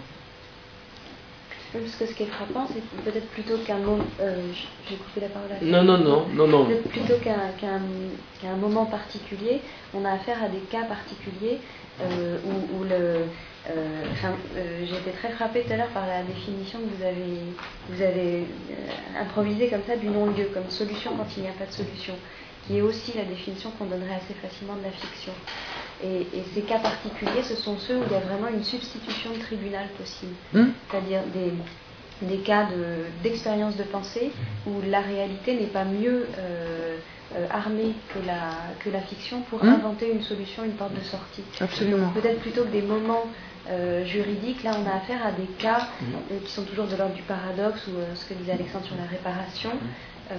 Parce que ce qui est frappant, c'est peut-être plutôt qu'un moment. Euh, j'ai coupé la parole à Non, non, non, non, non. Peut-être plutôt qu'un, qu'un, qu'un moment particulier, on a affaire à des cas particuliers euh, où, où le. Euh, enfin, euh, j'ai été très frappée tout à l'heure par la définition que vous avez, vous avez euh, improvisée comme ça du non-lieu, comme solution quand il n'y a pas de solution, qui est aussi la définition qu'on donnerait assez facilement de la fiction. Et, et ces cas particuliers, ce sont ceux où il y a vraiment une substitution de tribunal possible. Mmh. C'est-à-dire des, des cas de, d'expérience de pensée où la réalité n'est pas mieux euh, euh, armée que la, que la fiction pour mmh. inventer une solution, une porte de sortie. Absolument. Donc, peut-être plutôt que des moments euh, juridiques, là on a affaire à des cas mmh. euh, qui sont toujours de l'ordre du paradoxe ou euh, ce que disait Alexandre sur la réparation. Euh,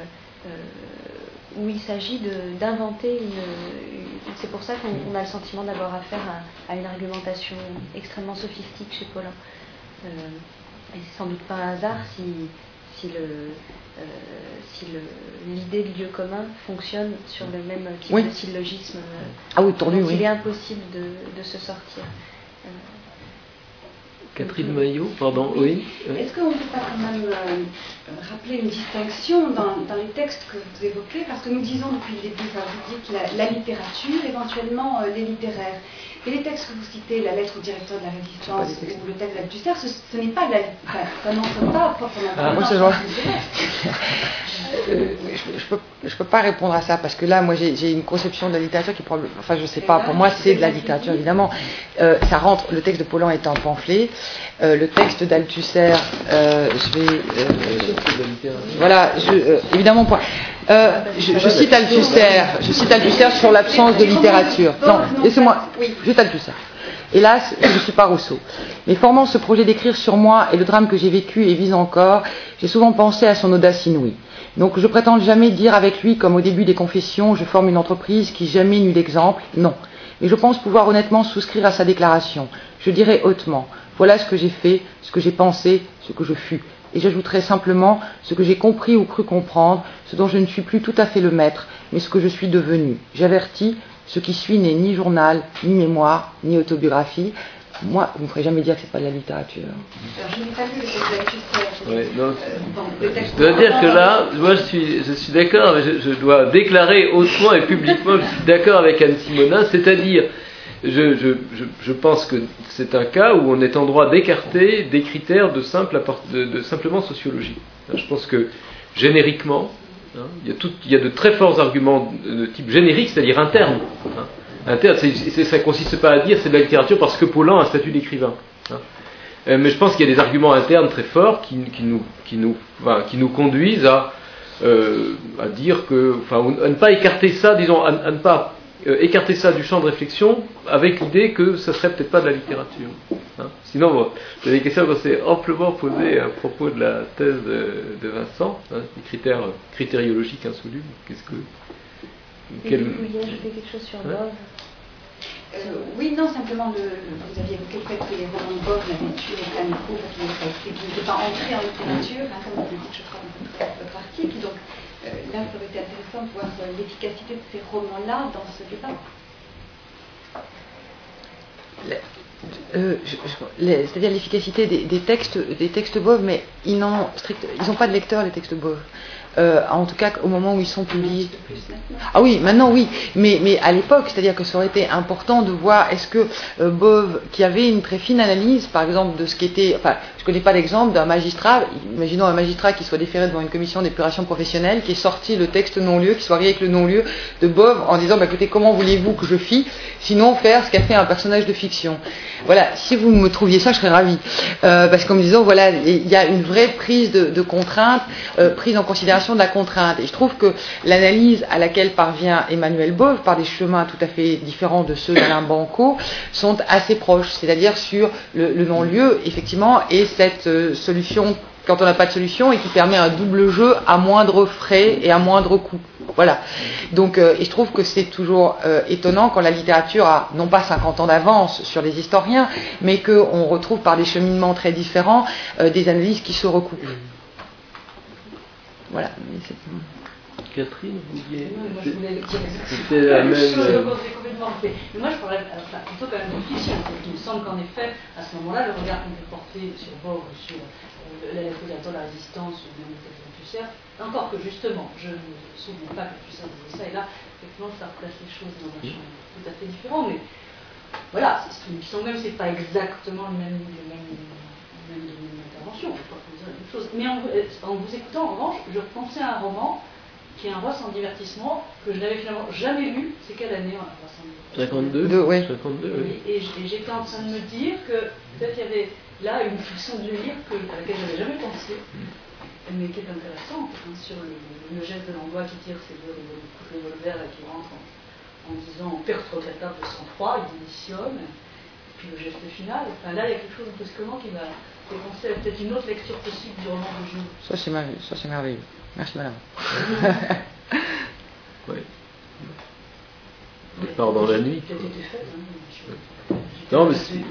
Euh, où il s'agit de, d'inventer une, une... C'est pour ça qu'on on a le sentiment d'avoir affaire à, à une argumentation extrêmement sophistique chez Pollan. Euh, et c'est sans doute pas un hasard si, si, le, euh, si le, l'idée de lieu commun fonctionne sur le même type oui. de syllogisme. Euh, ah oui, tordu, donc oui. il est impossible de, de se sortir. Euh, Catherine Maillot, pardon, oui. oui. Est-ce qu'on ne peut pas quand même euh, rappeler une distinction dans, dans les textes que vous évoquez? Parce que nous disons depuis le début, enfin, vous dites la, la littérature, éventuellement euh, les littéraires. Et les textes que vous citez, la lettre au directeur de la Résistance ou le texte d'Althusser, ce, ce n'est pas la, enfin, ça n'entre pas proprement. Ah, moi, c'est vrai. Euh, je, je peux, je peux pas répondre à ça parce que là, moi, j'ai, j'ai une conception de la littérature qui, enfin, je sais pas. Pour moi, c'est de la littérature évidemment. Euh, ça rentre. Le texte de Pollan est un pamphlet. Euh, le texte d'Althusser, euh, je vais. Euh, voilà, je, euh, évidemment. Point. Euh, je, je cite Althusser. Je cite Althusser sur l'absence de littérature. Non, laissez-moi. Juste Althusser. Hélas, je ne suis pas Rousseau. Mais formant ce projet d'écrire sur moi et le drame que j'ai vécu et vis encore, j'ai souvent pensé à son audace inouïe. Donc je prétends jamais dire avec lui, comme au début des Confessions, je forme une entreprise qui jamais n'eut d'exemple. Non. Et je pense pouvoir honnêtement souscrire à sa déclaration. Je dirais hautement, voilà ce que j'ai fait, ce que j'ai pensé, ce que je fus. Et j'ajouterai simplement ce que j'ai compris ou cru comprendre, ce dont je ne suis plus tout à fait le maître, mais ce que je suis devenu. J'avertis, ce qui suit n'est ni journal, ni mémoire, ni autobiographie. Moi, vous ne me ferez jamais dire que ce n'est pas de la littérature. Alors, je n'ai pas lu le texte d'Althusser. Ouais, non, Euh, bon, le texte je dois dire que là, moi je suis, je suis d'accord, mais je, je dois déclarer hautement et publiquement que je suis d'accord avec Anne Simonin, c'est-à-dire, je, je, je, je pense que c'est un cas où on est en droit d'écarter des critères de, simple apport, de, de simplement sociologie. Je pense que génériquement, hein, il, y a tout, il y a de très forts arguments de type générique, c'est-à-dire interne. Hein. Interne, c'est, c'est, ça ne consiste pas à dire c'est de la littérature parce que Paulhan a un statut d'écrivain. Hein. Euh, mais je pense qu'il y a des arguments internes très forts qui, qui, nous, qui, nous, enfin, qui nous conduisent à, euh, à dire que, enfin, à ne pas écarter ça, disons, à, à ne pas euh, écarter ça du champ de réflexion avec l'idée que ça serait peut-être pas de la littérature. Hein. Sinon, bon, il y a des questions qu'on s'est amplement posées à propos de la thèse de, de Vincent, hein, des critères critériologiques insolubles. Qu'est-ce que Quel... Vous vouliez ajouter quelque chose sur ouais. Bove Euh, oui, non, simplement, le, vous aviez évoqué le fait que les romans de Bove n'avaient tué les Flamenco parce qu'ils n'étaient pas entrés en littérature, hein, comme vous le dites, je crois, dans votre, votre article. Donc euh, là, ça aurait été intéressant de voir euh, l'efficacité de ces romans-là dans ce débat. Euh, je, je, les, c'est-à-dire l'efficacité des, des textes, des textes Bove, mais ils n'ont strict, ils n'ont pas de lecteur les textes Bove. Euh, en tout cas au moment où ils sont publiés. Ah oui, maintenant oui, mais, mais à l'époque, c'est-à-dire que ça aurait été important de voir est-ce que euh, Bove, qui avait une très fine analyse, par exemple, de ce qui était, enfin, je ne connais pas l'exemple d'un magistrat, imaginons un magistrat qui soit déféré devant une commission d'épuration professionnelle, qui est sorti le texte non-lieu, qui soit arrivé avec le non-lieu de Bove en disant, bah, écoutez, comment voulez-vous que je fie, sinon faire ce qu'a fait un personnage de fiction. Voilà, si vous me trouviez ça, je serais ravie. Euh, parce qu'en me disant, voilà, il y a une vraie prise de, de contrainte, euh, prise en considération de la contrainte. Et je trouve que l'analyse à laquelle parvient Emmanuel Bove, par des chemins tout à fait différents de ceux d'Alain Banco, sont assez proches, c'est-à-dire sur le, le non-lieu, effectivement, et cette euh, solution, quand on n'a pas de solution, et qui permet un double jeu à moindre frais et à moindre coût. Voilà. Donc, euh, et je trouve que c'est toujours euh, étonnant quand la littérature a, non pas cinquante ans d'avance sur les historiens, mais qu'on retrouve par des cheminements très différents euh, des analyses qui se recoupent. Voilà. Catherine, vous vouliez. Moi, je voulais dire C'était la même. chose, euh... complètement fait. Mais moi, je parlais enfin, plutôt quand même de fiction. Il me semble qu'en effet, à ce moment-là, le regard qu'on peut porter sur Bove ou sur euh, la lettre de la résistance ou même le texte d'Althusser, encore que justement, je ne me souviens pas qu'Althusser disait ça, et là, effectivement, ça replace les choses dans un champ tout à fait différent. Mais voilà, il me semble même que ce n'est pas exactement le même. Le même même de mon intervention, je crois que vous dire la même chose. Mais en, en vous écoutant, en revanche, je pensais à un roman qui est un roman sans divertissement que je n'avais finalement jamais lu. C'est quelle année un roman sans divertissement cinquante-deux oui. cinquanté-deux, oui. Et, et j'étais en train de me dire que peut-être il y avait là une façon de lire que, à laquelle je n'avais jamais pensé, mais qui est intéressante, hein, sur le, le geste de Langlois qui tire ses deux revolvers et qui rentre en, en disant en perte regrettable de sang-froid, il démissionne. Puis le geste final, enfin là il y a quelque chose de brusquement qui m'a fait penser à peut-être une autre lecture possible du roman de Jules. Ça c'est merveilleux, ça c'est merveilleux. Merci madame. Oui. Départ dans la nuit. Peut-être été faite, hein. Non mais c'est...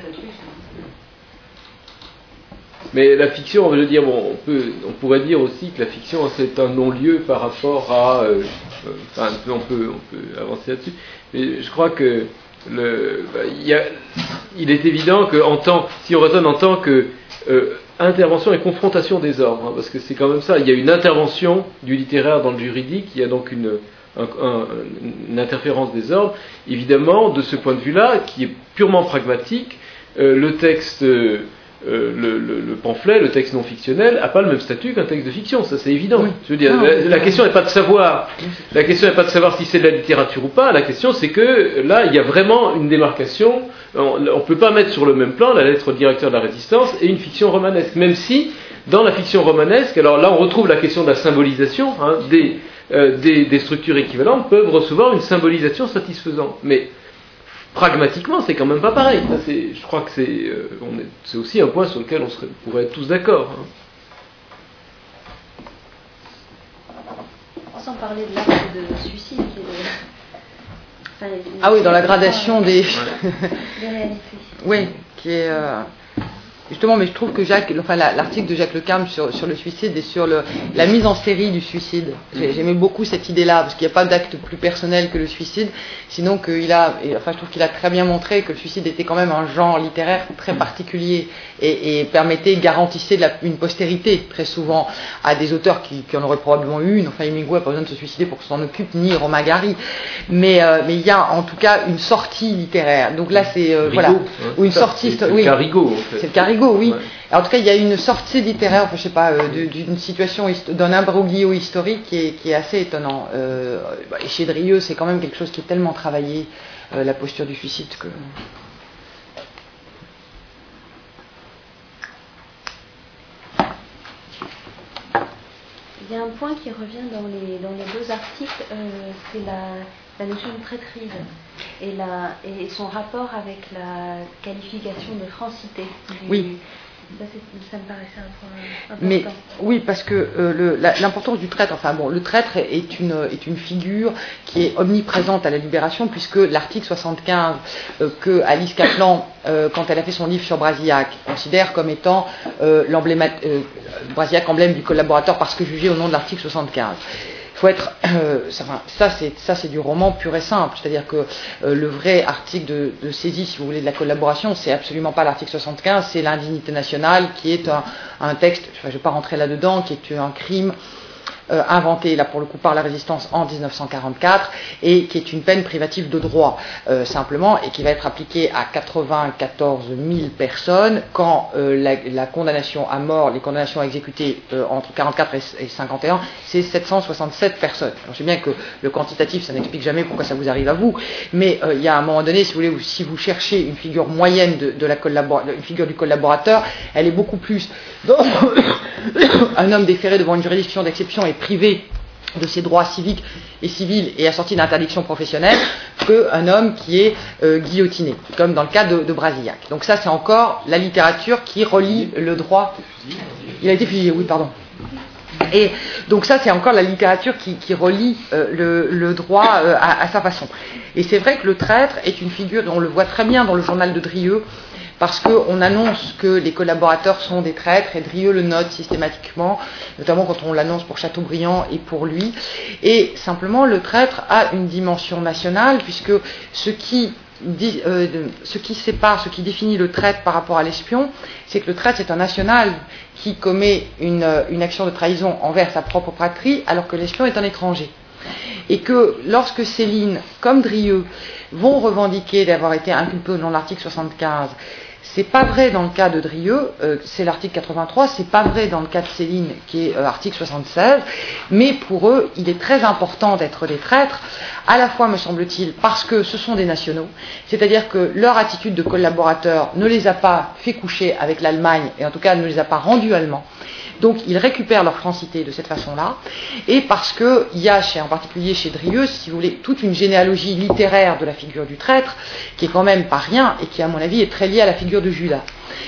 Mais la fiction, je veux dire, bon, on peut, on pourrait dire aussi que la fiction c'est un non-lieu par rapport à, euh, enfin, on peut, on peut avancer là-dessus. Mais je crois que Le, bah, il, y a, il est évident que en tant, si on raisonne en tant que euh, intervention et confrontation des ordres, hein, parce que c'est quand même ça, il y a une intervention du littéraire dans le juridique, il y a donc une, un, un, une interférence des ordres, évidemment, de ce point de vue-là, qui est purement pragmatique, euh, le texte, euh, le, le, le pamphlet, le texte non fictionnel, n'a pas le même statut qu'un texte de fiction, ça c'est évident. Oui. Je veux dire, non, la, la question n'est pas de savoir, la question n'est pas de savoir si c'est de la littérature ou pas. La question c'est que là, il y a vraiment une démarcation. On ne peut pas mettre sur le même plan la lettre au directeur de la Résistance et une fiction romanesque, même si dans la fiction romanesque, alors là, on retrouve la question de la symbolisation. Hein, des, euh, des, des structures équivalentes peuvent recevoir une symbolisation satisfaisante, mais pragmatiquement, c'est quand même pas pareil. Ça, c'est, je crois que c'est, euh, on est, c'est aussi un point sur lequel on serait, pourrait être tous d'accord. Hein. Sans parler de l'acte de suicide qui est Enfin, ah oui, dans la gradation des... des réalités. Oui, qui est... Euh... Justement, mais je trouve que Jacques, enfin, la, l'article de Jacques Lecarme sur, sur le suicide et sur le, la mise en série du suicide, j'ai, j'aimais beaucoup cette idée-là, parce qu'il n'y a pas d'acte plus personnel que le suicide, sinon qu'il a, et, enfin, je trouve qu'il a très bien montré que le suicide était quand même un genre littéraire très particulier et, et permettait, garantissait de la, une postérité très souvent à des auteurs qui, qui en auraient probablement eu une. Enfin, Hemingway n'a pas besoin de se suicider pour qu'on s'en occupe, ni Romain Gary, mais euh, mais il y a en tout cas une sortie littéraire. Donc là, c'est euh, Rigaud, voilà, hein, ou une ça, sortie, c'est, c'est oui, le Carigo, en fait. c'est le Carigo, oui. Ouais. En tout cas, il y a une sortie littéraire, enfin, je sais pas, euh, de, d'une situation, d'un imbroglio historique qui est, qui est assez étonnant. Euh, bah, et chez Drieux, c'est quand même quelque chose qui est tellement travaillé, euh, la posture du suicide, que... Il y a un point qui revient dans les, dans les deux articles, euh, c'est la, la notion de traîtrise et, la, et son rapport avec la qualification de francité. Du, oui. Ça, c'est, ça me paraissait un point important. Mais oui, parce que euh, le, la, l'importance du traître, enfin bon, le traître est une, est une figure qui est omniprésente à la Libération, puisque l'article soixante-quinze euh, que Alice Kaplan, euh, quand elle a fait son livre sur Brasillac, considère comme étant euh, l'emblémat, euh, Brasillac emblème du collaborateur parce que jugé au nom de l'article soixante-quinze. Il faut être, euh, ça, ça, c'est, ça c'est du roman pur et simple, c'est-à-dire que euh, le vrai article de, de saisie, si vous voulez, de la collaboration, c'est absolument pas l'article soixante-quinze, c'est l'indignité nationale, qui est un, un texte, enfin, je ne vais pas rentrer là-dedans, qui est un crime euh, inventé, là pour le coup, par la résistance en dix-neuf cent quarante-quatre, et qui est une peine privative de droit, euh, simplement, et qui va être appliquée à quatre-vingt-quatorze mille personnes, quand euh, la, la condamnation à mort, les condamnations à exécuter euh, entre quarante-quatre et cinquante et un, c'est sept cent soixante-sept personnes. Alors, je sais bien que le quantitatif, ça n'explique jamais pourquoi ça vous arrive à vous, mais euh, il y a un moment donné, si vous voulez, si vous cherchez une figure moyenne de, de la collabora- une figure du collaborateur, elle est beaucoup plus un homme déféré devant une juridiction d'exception et privé de ses droits civiques et civils et assorti d'interdiction professionnelle qu'un homme qui est euh, guillotiné, comme dans le cas de, de Brasillac. Donc ça, c'est encore la littérature qui relie le droit. Il a été fusillé, oui, pardon. Et donc ça, c'est encore la littérature qui, qui relie euh, le, le droit euh, à, à sa façon. Et c'est vrai que le traître est une figure, on le voit très bien dans le journal de Drieux, parce qu'on annonce que les collaborateurs sont des traîtres, et Drieux le note systématiquement, notamment quand on l'annonce pour Chateaubriand et pour lui. Et simplement, le traître a une dimension nationale, puisque ce qui, dit, euh, ce qui sépare, ce qui définit le traître par rapport à l'espion, c'est que le traître, c'est un national qui commet une, une action de trahison envers sa propre patrie, alors que l'espion est un étranger. Et que lorsque Céline, comme Drieux, vont revendiquer d'avoir été inculpés au nom de l'article soixante-quinze, c'est pas vrai dans le cas de Drieux, euh, c'est l'article quatre-vingt-trois, c'est pas vrai dans le cas de Céline, qui est euh, article soixante-seize, mais pour eux, il est très important d'être des traîtres, à la fois, me semble-t-il, parce que ce sont des nationaux, c'est-à-dire que leur attitude de collaborateur ne les a pas fait coucher avec l'Allemagne, et en tout cas ne les a pas rendus allemands. Donc ils récupèrent leur francité de cette façon-là, et parce qu'il y a, chez, en particulier chez Drieux, si vous voulez, toute une généalogie littéraire de la figure du traître, qui est quand même pas rien, et qui à mon avis est très liée à la figure de Judas.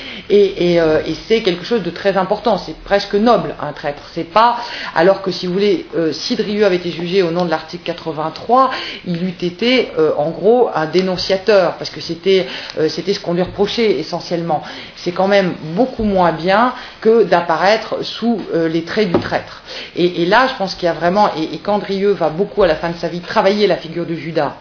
Et, et, euh, et c'est quelque chose de très important, c'est presque noble un traître. C'est pas, alors que si vous voulez, euh, si Drieux avait été jugé au nom de l'article quatre-vingt-trois, il eût été euh, en gros un dénonciateur, parce que c'était, euh, c'était ce qu'on lui reprochait essentiellement. C'est quand même beaucoup moins bien que d'apparaître sous euh, les traits du traître. Et, et là, je pense qu'il y a vraiment, et, et quand Drieux va beaucoup à la fin de sa vie travailler la figure de Judas,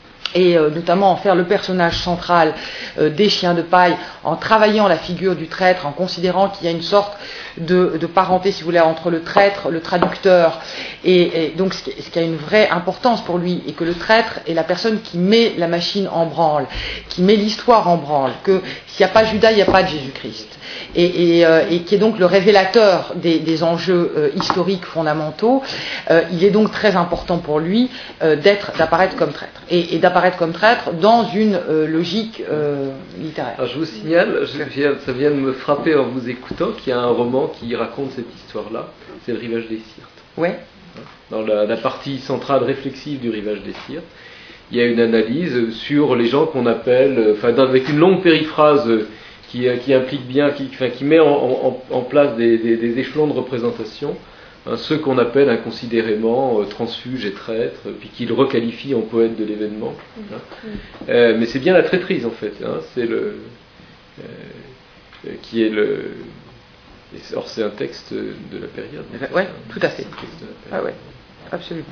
et euh, notamment en faire le personnage central euh, des chiens de paille, en travaillant la figure du traître, en considérant qu'il y a une sorte de, de parenté, si vous voulez, entre le traître, le traducteur, et, et donc ce qui, ce qui a une vraie importance pour lui, et que le traître est la personne qui met la machine en branle, qui met l'histoire en branle, que s'il n'y a pas Judas, il n'y a pas de Jésus-Christ. Et, et, euh, et qui est donc le révélateur des, des enjeux euh, historiques fondamentaux, euh, il est donc très important pour lui euh, d'être, d'apparaître comme traître, et, et d'apparaître comme traître dans une euh, logique euh, littéraire. Alors je vous signale, je viens, ça vient de me frapper en vous écoutant, qu'il y a un roman qui raconte cette histoire-là, c'est Le Rivage des Sirtes. Ouais. Dans la, la partie centrale réflexive du Rivage des Sirtes, il y a une analyse sur les gens qu'on appelle, enfin avec une longue périphrase Qui, qui implique bien, qui, enfin, qui met en, en, en place des, des, des échelons de représentation hein, ceux qu'on appelle inconsidérément euh, transfuges et traîtres, puis qu'il requalifie en poète de l'événement. Hein. Euh, mais c'est bien la traîtrise en fait, hein, c'est le euh, qui est le. Or c'est un texte de la période. Oui, hein, tout à fait. Ah ouais, absolument.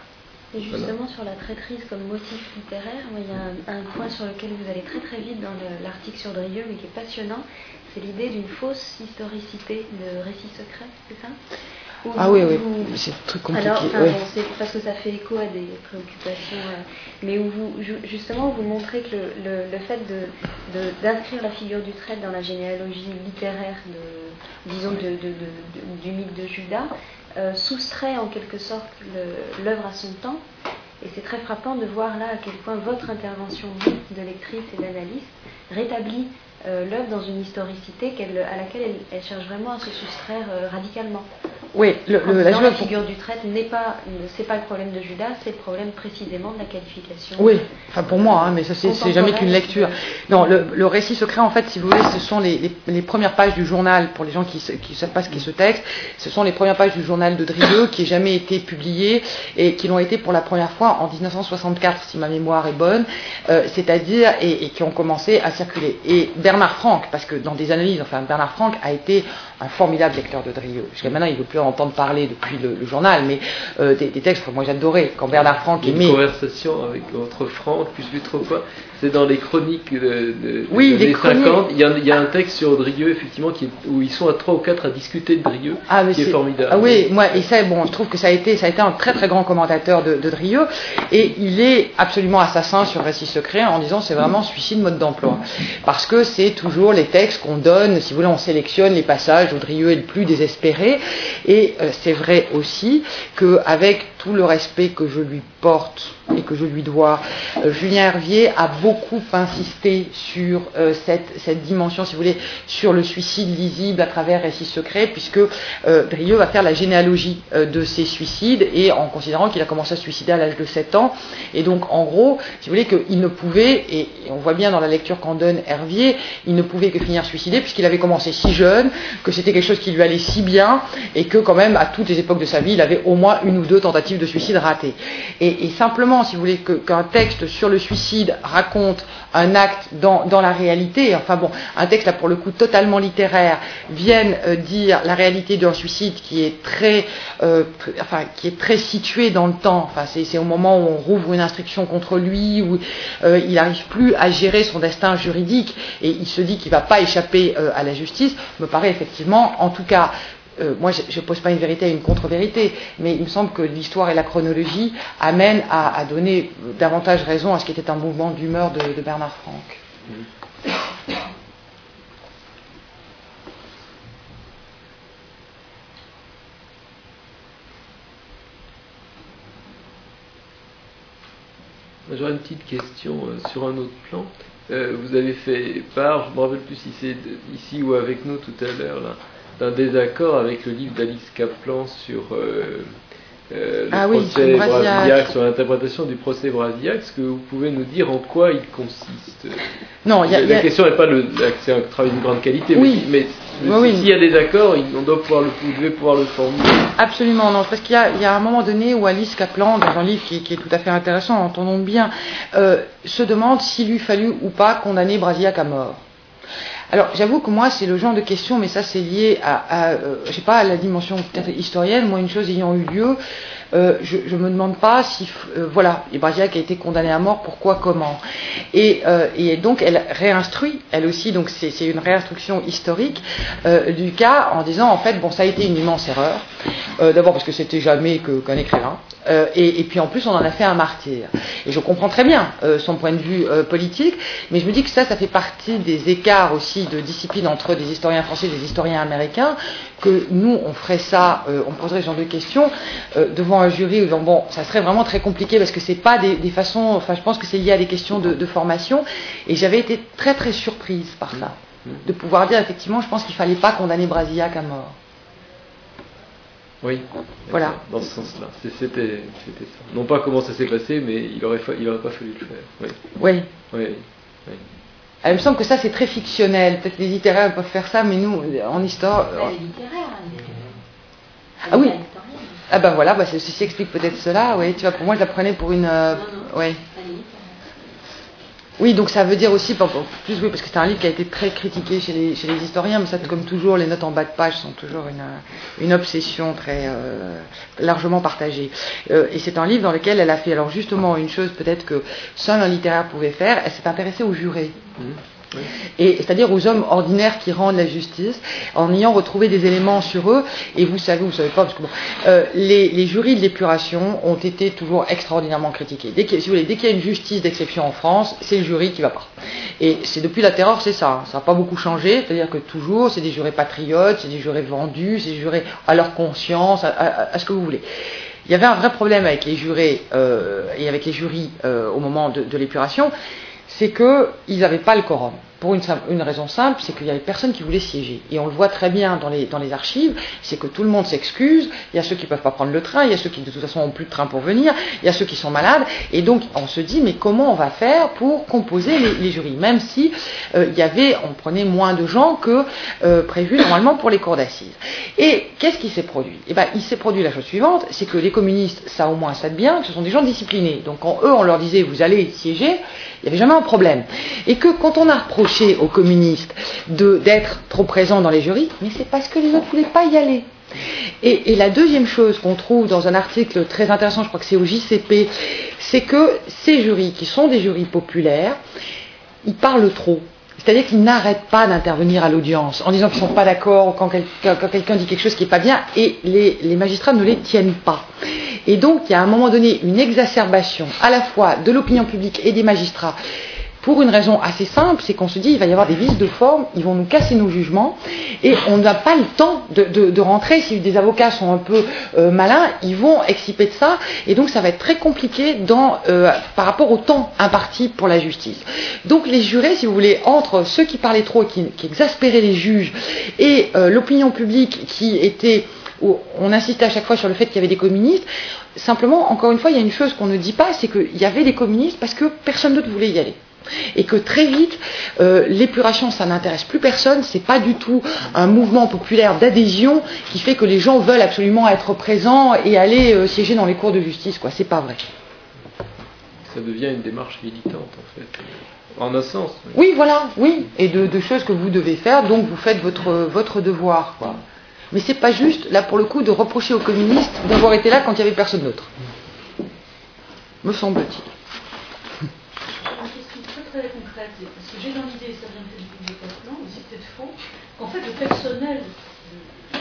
Et justement sur la traîtrise comme motif littéraire, moi, il y a un, un point sur lequel vous allez très très vite dans le, l'article sur Drieu, mais qui est passionnant, c'est l'idée d'une fausse historicité de récits secrets, c'est ça? Où Ah vous, oui, oui, vous, c'est un truc compliqué. Alors, enfin, ouais. bon, c'est parce que ça fait écho à des préoccupations, euh, mais où vous, justement, vous montrez que le, le, le fait de, de, d'inscrire la figure du traître dans la généalogie littéraire, de, disons, de, de, de, de, du mythe de Judas, Euh, soustrait en quelque sorte le, l'œuvre à son temps, et c'est très frappant de voir là à quel point votre intervention de lectrice et d'analyste rétablit euh, l'œuvre dans une historicité qu'elle, à laquelle elle, elle cherche vraiment à se soustraire euh, radicalement. Oui, le, en le, disant, la, la figure du traître n'est pas, c'est pas le problème de Judas, c'est le problème précisément de la qualification. Oui, enfin pour moi, hein, mais ça c'est, c'est jamais qu'une lecture. Non, le, le récit secret, en fait, si vous voulez, ce sont les, les, les premières pages du journal, pour les gens qui ne savent pas ce qu'est ce texte, ce sont les premières pages du journal de Drieu, qui n'a jamais été publié, et qui l'ont été pour la première fois en dix-neuf cent soixante-quatre, si ma mémoire est bonne, euh, c'est-à-dire, et, et qui ont commencé à circuler. Et Bernard Franck, parce que dans des analyses, enfin Bernard Franck a été un formidable lecteur de Drieu. Jusqu'à maintenant, il ne veut plus en entendre parler depuis le, le journal, mais euh, des, des textes que moi j'adorais. Quand Bernard Franck aimait... Une conversation avec, entre Franck, plus autrefois, c'est dans les chroniques de, de, oui, des années cinquante. Il y, a, il y a un texte sur Drieu, effectivement, qui est, où ils sont à trois ou quatre à discuter de Drieu, ah, qui est, est formidable. Ah oui, moi, et ça, bon, je trouve que ça a été, ça a été un très très grand commentateur de, de Drieu, et il est absolument assassin sur Récit secret en disant c'est vraiment suicide mode d'emploi. Parce que c'est toujours les textes qu'on donne, si vous voulez, on sélectionne les passages où Drieu est le plus désespéré, et euh, c'est vrai aussi qu'avec tout le respect que je lui porte et que je lui dois, euh, Julien Hervier a beaucoup insisté sur euh, cette, cette dimension, si vous voulez, sur le suicide lisible à travers Récits secrets, puisque euh, Drieu va faire la généalogie euh, de ces suicides, et en considérant qu'il a commencé à se suicider à l'âge de sept ans, et donc en gros, si vous voulez, qu'il ne pouvait, et, et on voit bien dans la lecture qu'en donne Hervier, il ne pouvait que finir suicidé, puisqu'il avait commencé si jeune, que c'était quelque chose qui lui allait si bien, et que quand même, à toutes les époques de sa vie, il avait au moins une ou deux tentatives de suicide ratées. Et, et simplement, si vous voulez, que, qu'un texte sur le suicide raconte un acte dans, dans la réalité, enfin bon, un texte là pour le coup totalement littéraire, vienne euh, dire la réalité d'un suicide qui est très, euh, très, enfin, qui est très situé dans le temps. Enfin, c'est, c'est au moment où on rouvre une instruction contre lui, où euh, il n'arrive plus à gérer son destin juridique, et il se dit qu'il ne va pas échapper euh, à la justice, me paraît effectivement, en tout cas, Euh, moi, je ne pose pas une vérité à une contre-vérité, mais il me semble que l'histoire et la chronologie amènent à, à donner davantage raison à ce qui était un mouvement d'humeur de, de Bernard Franck. Mmh. J'aurais une petite question euh, sur un autre plan. Euh, vous avez fait part, je ne me rappelle plus si c'est de, ici ou avec nous tout à l'heure, là, d'un désaccord avec le livre d'Alice Kaplan sur euh, euh, le ah procès oui, Brasillac, sur l'interprétation du procès Brasillac. Est-ce que vous pouvez nous dire en quoi il consiste? Non, y a, la, y a... la question n'est pas le, c'est un travail d'une grande qualité, oui. mais, mais oui, s'il oui. y a des accords, on doit pouvoir le, vous devez pouvoir le formuler. Absolument non, parce qu'il y a, il y a un moment donné où Alice Kaplan, dans un livre qui, qui est tout à fait intéressant, entendons bien, euh, se demande s'il lui fallut ou pas condamner Brasillac à mort. Alors, j'avoue que moi, c'est le genre de question, mais ça, c'est lié à, à euh, je sais pas, à la dimension peut-être historienne. Moi, une chose ayant eu lieu, euh, je, je me demande pas si, euh, voilà, et Brasillac a été condamné à mort, pourquoi, comment. Et, euh, et donc, elle réinstruit, elle aussi, donc c'est, c'est une réinstruction historique euh, du cas, en disant, en fait, bon, ça a été une immense erreur. Euh, d'abord parce que c'était jamais que, qu'un écrivain. Euh, et, et puis en plus on en a fait un martyr. Et je comprends très bien euh, son point de vue euh, politique, mais je me dis que ça, ça fait partie des écarts aussi de discipline entre des historiens français et des historiens américains, que nous on ferait ça, euh, on poserait ce genre de questions euh, devant un jury, où, bon, ça serait vraiment très compliqué parce que c'est pas des, des façons, enfin je pense que c'est lié à des questions de, de formation, et j'avais été très très surprise par ça, de pouvoir dire effectivement, je pense qu'il fallait pas condamner Brasillac à mort. Oui, voilà. Dans ce sens-là. C'était, c'était ça. Non pas comment ça s'est passé, mais il aurait, fa- il aurait pas fallu le faire. Oui. Oui. oui. oui. Alors, il me semble que ça c'est très fictionnel. Peut-être les littéraires peuvent faire ça, mais nous, en histoire. Elle est littéraire. Elle est... Ah oui. Elle est Ah ben voilà, bah, ceci explique peut-être cela, oui. Tu vois, pour moi, je la prenais pour une... Euh, Non, non. ouais. Oui, donc ça veut dire aussi, plus oui, parce que c'est un livre qui a été très critiqué chez les, chez les historiens, mais ça, comme toujours, les notes en bas de page sont toujours une, une obsession très euh, largement partagée. Euh, et c'est un livre dans lequel elle a fait, alors justement, une chose peut-être que seul un littéraire pouvait faire, elle s'est intéressée aux jurés. Mmh. Et c'est-à-dire aux hommes ordinaires qui rendent la justice, en ayant retrouvé des éléments sur eux. Et vous savez, vous savez pas, parce que bon, euh, les, les jurys de l'épuration ont été toujours extraordinairement critiqués. Dès qu'il, si vous voulez, dès qu'il y a une justice d'exception en France, c'est le jury qui va pas. Et c'est depuis la Terreur, c'est ça. Ça n'a pas beaucoup changé. C'est-à-dire que toujours, c'est des jurés patriotes, c'est des jurés vendus, c'est des jurés à leur conscience, à, à, à ce que vous voulez. Il y avait un vrai problème avec les jurés euh, et avec les jurys euh, au moment de, de l'épuration, c'est qu'ils n'avaient pas le quorum. Pour une, une raison simple, c'est qu'il y avait personne qui voulait siéger. Et on le voit très bien dans les, dans les archives, c'est que tout le monde s'excuse, il y a ceux qui ne peuvent pas prendre le train, il y a ceux qui de toute façon n'ont plus de train pour venir, il y a ceux qui sont malades, et donc on se dit, mais comment on va faire pour composer les, les jurys, même si euh, il y avait, on prenait moins de gens que euh, prévu normalement pour les cours d'assises. Et qu'est-ce qui s'est produit? Eh ben, il s'est produit la chose suivante, c'est que les communistes, ça au moins ça de bien, que ce sont des gens disciplinés. Donc quand eux, on leur disait, vous allez siéger, il n'y avait jamais un problème. Et que quand on a reproché aux communistes de, d'être trop présents dans les jurys, mais c'est parce que les autres ne voulaient pas y aller. Et, et la deuxième chose qu'on trouve dans un article très intéressant, je crois que c'est au J C P, c'est que ces jurys, qui sont des jurys populaires, ils parlent trop. C'est-à-dire qu'ils n'arrêtent pas d'intervenir à l'audience en disant qu'ils ne sont pas d'accord quand, quel, quand quelqu'un dit quelque chose qui n'est pas bien, et les, les magistrats ne les tiennent pas. Et donc il y a à un moment donné une exacerbation à la fois de l'opinion publique et des magistrats, pour une raison assez simple, c'est qu'on se dit il va y avoir des vices de forme, ils vont nous casser nos jugements, et on n'a pas le temps de, de, de rentrer. Si des avocats sont un peu euh, malins, ils vont exciper de ça, et donc ça va être très compliqué dans, euh, par rapport au temps imparti pour la justice. Donc les jurés, si vous voulez, entre ceux qui parlaient trop et qui, qui exaspéraient les juges, et euh, l'opinion publique qui était... où on insistait à chaque fois sur le fait qu'il y avait des communistes, simplement, encore une fois, il y a une chose qu'on ne dit pas, c'est qu'il y avait des communistes parce que personne d'autre voulait y aller. Et que très vite, euh, l'épuration, ça n'intéresse plus personne, c'est pas du tout un mouvement populaire d'adhésion qui fait que les gens veulent absolument être présents et aller euh, siéger dans les cours de justice, quoi. C'est pas vrai. Ça devient une démarche militante, en fait. En un sens. Oui, oui voilà, oui. Et de, de choses que vous devez faire, donc vous faites votre, votre devoir, quoi. Mais c'est pas juste, là, pour le coup, de reprocher aux communistes d'avoir été là quand il y avait personne d'autre. Me semble-t-il. Très concrète, parce que j'ai dans l'idée, ça vient peut-être du déplacement, mais c'est peut-être faux, qu'en fait le personnel, je,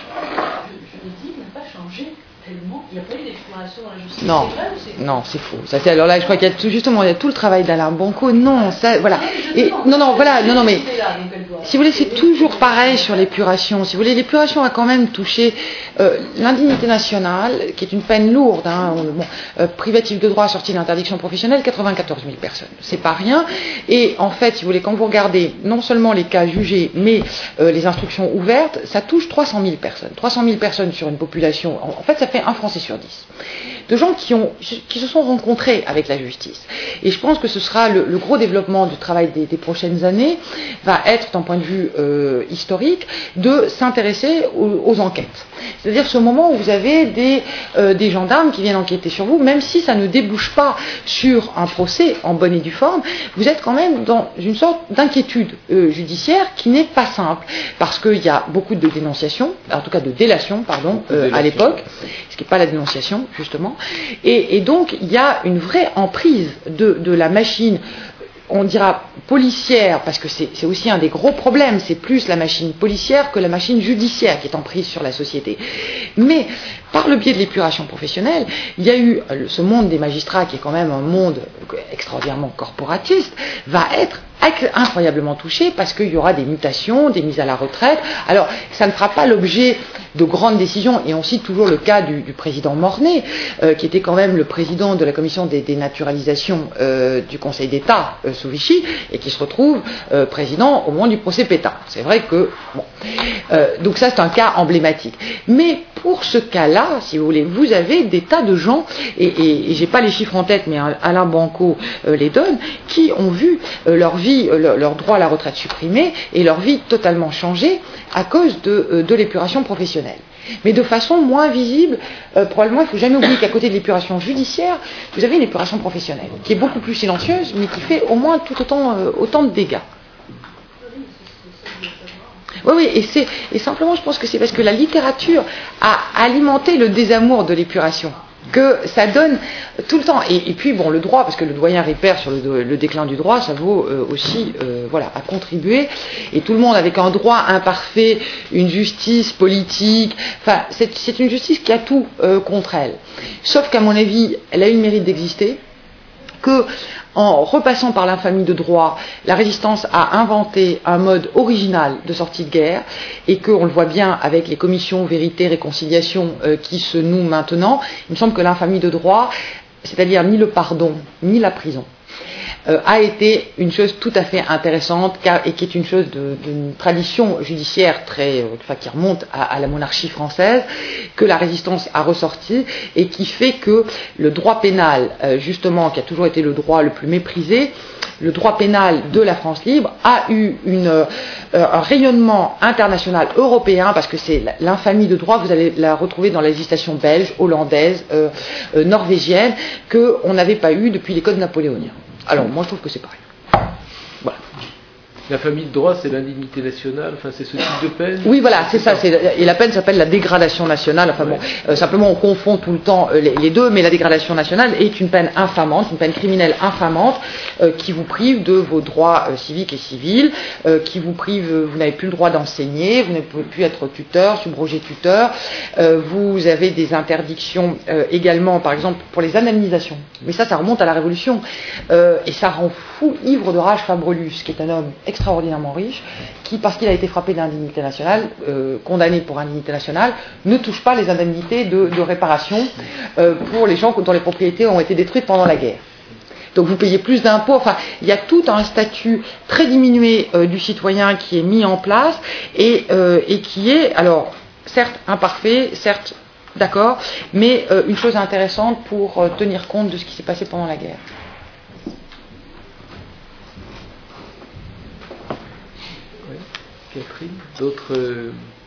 je l'ai dit, n'a pas changé tellement. Il n'y a pas eu d'exploration dans la justice. Non, c'est vrai, ou c'est... non, c'est faux. Ça, c'est, alors là, je crois qu'il y a tout, justement, il y a tout le travail d'Alain Banco. Non, ça, voilà. Et, non, non, voilà, non, non, mais si vous voulez, c'est toujours pareil sur l'épuration. Si vous voulez, l'épuration a quand même touché euh, l'indignité nationale, qui est une peine lourde, hein, on, bon, euh, privatif de droit sorti d'interdiction professionnelle, quatre-vingt-quatorze mille personnes. C'est pas rien. Et en fait, si vous voulez, quand vous regardez non seulement les cas jugés, mais euh, les instructions ouvertes, ça touche trois cent mille personnes. trois cent mille personnes sur une population. En, en fait, ça fait un Français sur dix. De gens qui, ont, qui se sont rencontrés avec la justice. Et je pense que ce sera le, le gros développement du travail des, des prochaines années, va être, d'un point de vue euh, historique, de s'intéresser aux, aux enquêtes. C'est-à-dire ce moment où vous avez des, euh, des gendarmes qui viennent enquêter sur vous, même si ça ne débouche pas sur un procès en bonne et due forme, vous êtes quand même dans une sorte d'inquiétude euh, judiciaire qui n'est pas simple, parce qu'il y a beaucoup de dénonciations, en tout cas de délations, pardon, euh, à l'époque, ce qui n'est pas la dénonciation, justement, et, et donc il y a une vraie emprise de, de la machine, on dira policière, parce que c'est, c'est aussi un des gros problèmes, c'est plus la machine policière que la machine judiciaire qui est en prise sur la société. Mais par le biais de l'épuration professionnelle, il y a eu ce monde des magistrats qui est quand même un monde extraordinairement corporatiste, va être incroyablement touché parce qu'il y aura des mutations, des mises à la retraite. Alors, ça ne fera pas l'objet de grandes décisions, et on cite toujours le cas du, du président Mornay, euh, qui était quand même le président de la commission des dénaturalisations euh, du Conseil d'État euh, sous Vichy, et qui se retrouve euh, président au moment du procès Pétain. C'est vrai que, bon, euh, donc ça c'est un cas emblématique. Mais pour ce cas-là, si vous voulez, vous avez des tas de gens, et, et, et j'ai pas les chiffres en tête, mais Alain Banco euh, les donne, qui ont vu euh, leur vie, euh, leur, leur droit à la retraite supprimé, et leur vie totalement changée à cause de, euh, de l'épuration professionnelle. Mais de façon moins visible, euh, probablement il ne faut jamais oublier qu'à côté de l'épuration judiciaire, vous avez une épuration professionnelle, qui est beaucoup plus silencieuse, mais qui fait au moins tout autant, euh, autant de dégâts. Oui, oui, et, c'est, et simplement je pense que c'est parce que la littérature a alimenté le désamour de l'épuration, que ça donne tout le temps. Et, et puis bon, le droit, parce que le doyen Ripert sur le, le déclin du droit, ça vaut euh, aussi, euh, voilà, à contribuer. Et tout le monde avec un droit imparfait, une justice politique, enfin, c'est, c'est une justice qui a tout euh, contre elle. Sauf qu'à mon avis, elle a eu le mérite d'exister, que en repassant par l'infamie de droit, la résistance a inventé un mode original de sortie de guerre, et qu'on le voit bien avec les commissions vérité, réconciliation euh, qui se nouent maintenant. Il me semble que l'infamie de droit, c'est-à-dire ni le pardon, ni la prison, euh, a été une chose tout à fait intéressante, car, et qui est une chose de, d'une tradition judiciaire très, euh, enfin, qui remonte à, à la monarchie française, que la résistance a ressorti, et qui fait que le droit pénal, euh, justement, qui a toujours été le droit le plus méprisé, le droit pénal de la France libre a eu une, euh, un rayonnement international européen, parce que c'est l'infamie de droit, vous allez la retrouver dans la législation belge, hollandaise, euh, euh, norvégienne, qu'on n'avait pas eu depuis les codes napoléoniens. Alors, moi, je trouve que c'est pareil. Voilà. La famille de droit, c'est l'indignité nationale, enfin, c'est ce type de peine. Oui, voilà, c'est ça. C'est, et la peine s'appelle la dégradation nationale. Enfin bon, euh, simplement, on confond tout le temps euh, les, les deux, mais la dégradation nationale est une peine infamante, une peine criminelle infamante, euh, qui vous prive de vos droits euh, civiques et civils, euh, qui vous prive, euh, vous n'avez plus le droit d'enseigner, vous ne pouvez plus être tuteur, subrogé tuteur, euh, vous avez des interdictions euh, également, par exemple, pour les indemnisations. Mais ça, ça remonte à la Révolution. Euh, et ça rend fou, ivre de rage Fabrelus, qui est un homme extraordinairement riche, qui, parce qu'il a été frappé d'indignité nationale, euh, condamné pour indignité nationale, ne touche pas les indemnités de, de réparation euh, pour les gens dont les propriétés ont été détruites pendant la guerre. Donc vous payez plus d'impôts, enfin il y a tout un statut très diminué euh, du citoyen qui est mis en place, et, euh, et qui est, alors certes imparfait, certes d'accord, mais euh, une chose intéressante pour euh, tenir compte de ce qui s'est passé pendant la guerre. Catherine, d'autres euh,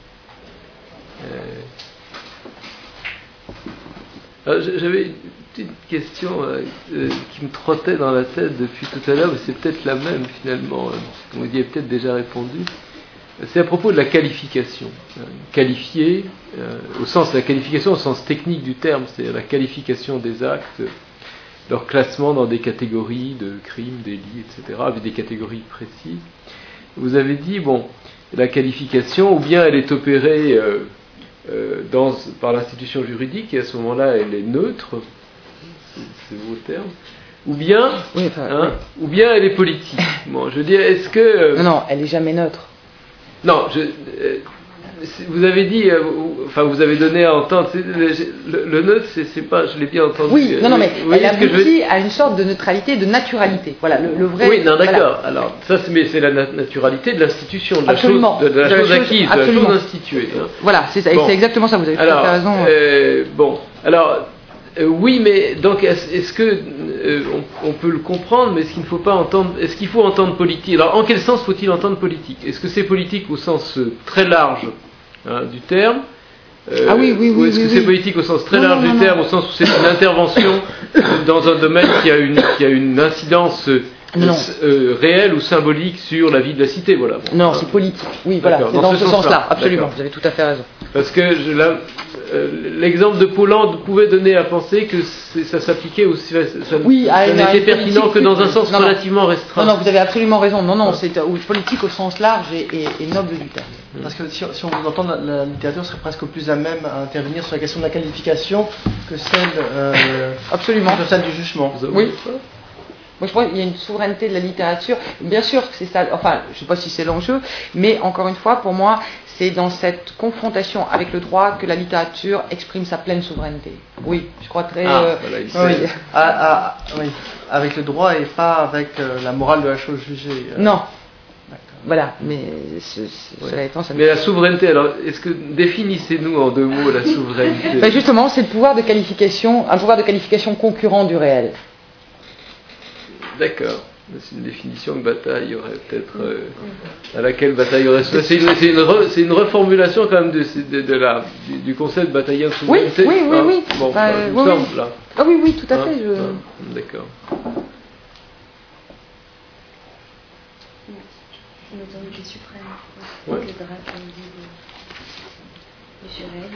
euh, j'avais une petite question euh, euh, qui me trottait dans la tête depuis tout à l'heure, mais c'est peut-être la même finalement, euh, on y a peut-être déjà répondu. C'est à propos de la qualification. Euh, qualifier, euh, au sens de la qualification, au sens technique du terme, c'est la qualification des actes, leur classement dans des catégories de crimes, délits, et cetera, avec des catégories précises. Vous avez dit, bon, la qualification, ou bien elle est opérée euh, euh, dans, par l'institution juridique, et à ce moment-là elle est neutre, c'est, c'est vos termes, ou bien, oui, enfin, hein, oui. ou bien elle est politique. Bon, je veux dire, est-ce que... Euh, non, non, elle est jamais neutre. Non, je, euh, vous avez dit, euh, enfin vous avez donné à entendre, c'est, le, le, le neutre, c'est, c'est pas, je l'ai bien entendu. Oui, non, non, mais vous elle aboutit je... à une sorte de neutralité, de naturalité. Voilà, le, le vrai. Oui, non, d'accord. Voilà. Alors, ça, c'est, mais c'est la na- naturalité de l'institution, de la absolument. chose, de, de la de chose la acquise, chose, de la chose instituée. Hein. Voilà, c'est ça, bon. Et c'est exactement ça. Vous avez tout alors, à fait raison. Euh, bon, alors. Euh, oui, mais donc est-ce, est-ce que euh, on, on peut le comprendre, mais est-ce qu'il ne faut pas entendre, est-ce qu'il faut entendre politique? Alors, en quel sens faut-il entendre politique? Est-ce que c'est politique au sens euh, très large hein, du terme, euh, ah oui, oui, oui, ou est-ce oui, que oui. c'est politique au sens très non, large non, du non, terme, non. au sens où c'est une intervention dans un domaine qui a une, qui a une incidence euh, euh, réelle ou symbolique sur la vie de la cité, voilà. Bon, non, hein. c'est politique. Oui, voilà, c'est dans, dans ce, ce sens-là, sens-là. Absolument. D'accord. Vous avez tout à fait raison. Parce que je, là, euh, l'exemple de Pau-Land pouvait donner à penser que c'est, ça s'appliquait aussi, ça, ça, oui, ça n'était pertinent que dans un sens non, relativement non. restreint. Non, non, vous avez absolument raison. Non, non, c'est ou, politique au sens large et, et, et noble du terme. Parce que si, si on vous entend, la, la littérature serait presque plus à même à intervenir sur la question de la qualification que celle, euh, absolument. que celle du jugement. Oui. Moi, je crois qu'il y a une souveraineté de la littérature. Bien sûr, c'est ça. Enfin, je ne sais pas si c'est l'enjeu, mais encore une fois, pour moi, c'est dans cette confrontation avec le droit que la littérature exprime sa pleine souveraineté. Oui, je crois très. Ah, euh, voilà, oui. Ah, ah, oui, avec le droit et pas avec euh, la morale de la chose jugée. Euh. Non. D'accord. Voilà, mais c'est, c'est, ouais. cela étant, ça mais la souveraineté, alors, est-ce que définissez-nous en deux mots la souveraineté? Ben justement, c'est le pouvoir de qualification, un pouvoir de qualification concurrent du réel. D'accord. c'est une définition que Bataille aurait peut-être euh, à laquelle Bataille aurait. C'est une, c'est une, re, c'est une reformulation quand même de, de, de la, du, du concept bataillien de souveraineté. Oui, oui, oui, oui. Ah, bon, bah, bah, il me oui, semble oui. là. Ah oui, oui, tout à fait. Ah, Je... ah, d'accord. Une autorité suprême. Ouais. Le drap, comme dit le Jurel.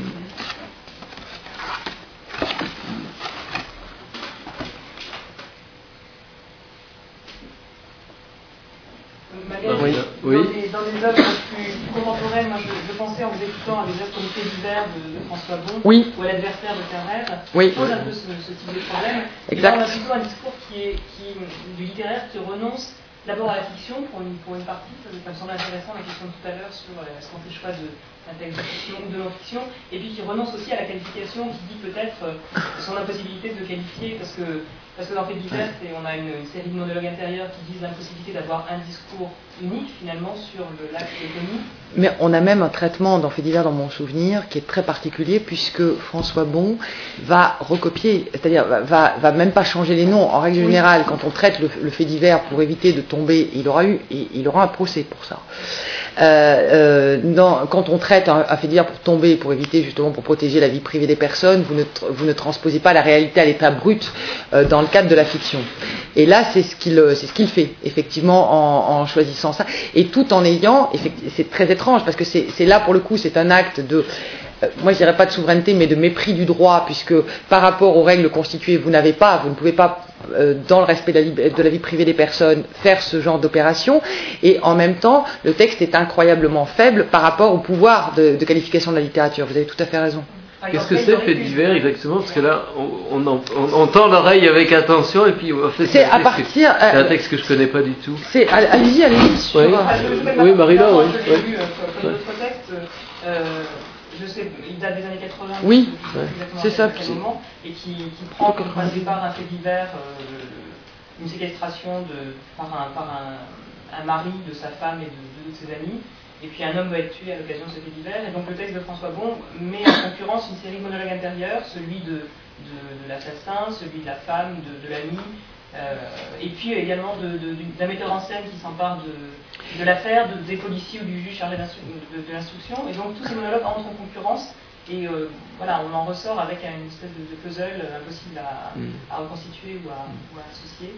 Magali, Oui. dans, Oui. des, dans des œuvres plus, plus contemporaines, moi je, je pensais en vous écoutant à des œuvres comme Fait divers de, de François Bon Oui. ou à l'adversaire de Carrère, Oui. qui pose un peu ce, ce type de problème. Exact. Et là, on a plutôt un discours qui est qui, du littéraire qui renonce d'abord à la fiction pour une, pour une partie, ça, ça me semble intéressant la question de tout à l'heure sur euh, est-ce qu'on fait le choix d'un texte de fiction ou de non-fiction, et puis qui renonce aussi à la qualification, qui dit peut-être euh, son impossibilité de qualifier, parce que Parce que dans Fait divers, on a une, une série de monologues intérieurs qui disent l'impossibilité d'avoir un discours unique finalement sur le lac de Denis. Mais on a même un traitement dans Fait divers dans mon souvenir qui est très particulier puisque François Bon va recopier, c'est-à-dire va, va même pas changer les noms. En règle oui. générale, quand on traite le, le Fait divers pour éviter de tomber, il aura eu, il aura un procès pour ça. Euh, euh, dans, quand on traite un, un Fait divers pour tomber, pour éviter justement, pour protéger la vie privée des personnes, vous ne, vous ne transposez pas la réalité à l'état brut euh, dans le cadre de la fiction. Et là, c'est ce qu'il, c'est ce qu'il fait, effectivement, en, en choisissant ça. Et tout en ayant, c'est très étrange, parce que c'est, c'est là, pour le coup, c'est un acte de, euh, moi je dirais pas de souveraineté, mais de mépris du droit, puisque par rapport aux règles constituées, vous n'avez pas, vous ne pouvez pas, euh, dans le respect de la, lib- de la vie privée des personnes, faire ce genre d'opération. Et en même temps, le texte est incroyablement faible par rapport au pouvoir de, de qualification de la littérature. Vous avez tout à fait raison. Qu'est-ce que c'est Fait divers exactement? Parce que là, on, on, en, on entend l'oreille avec attention et puis en fait, c'est, à partir, que, c'est un texte que je connais pas du tout. C'est, allez-y, allez-y. Sur... Oui, oui Marie-Laure, oui. Je l'ai lu comme d'autres textes. Euh, je sais, il date des années quatre-vingts. Oui, ouais. c'est ça. Moment, et qui, qui prend comme point de départ un fait divers, euh, une séquestration de, par, un, par un, un mari de sa femme et de deux de ses amis. Et puis un homme va être tué à l'occasion de ce fait divers. Et donc le texte de François Bon met en concurrence une série de monologues intérieurs, celui de, de, de l'assassin, celui de la femme, de, de l'ami, euh, et puis également de, de, d'un metteur en scène qui s'empare de, de l'affaire, de, des policiers ou du juge chargé de, de l'instruction. Et donc tous ces monologues entrent en concurrence. Et euh, voilà, on en ressort avec une espèce de, de puzzle impossible à, à reconstituer ou à, ou à associer.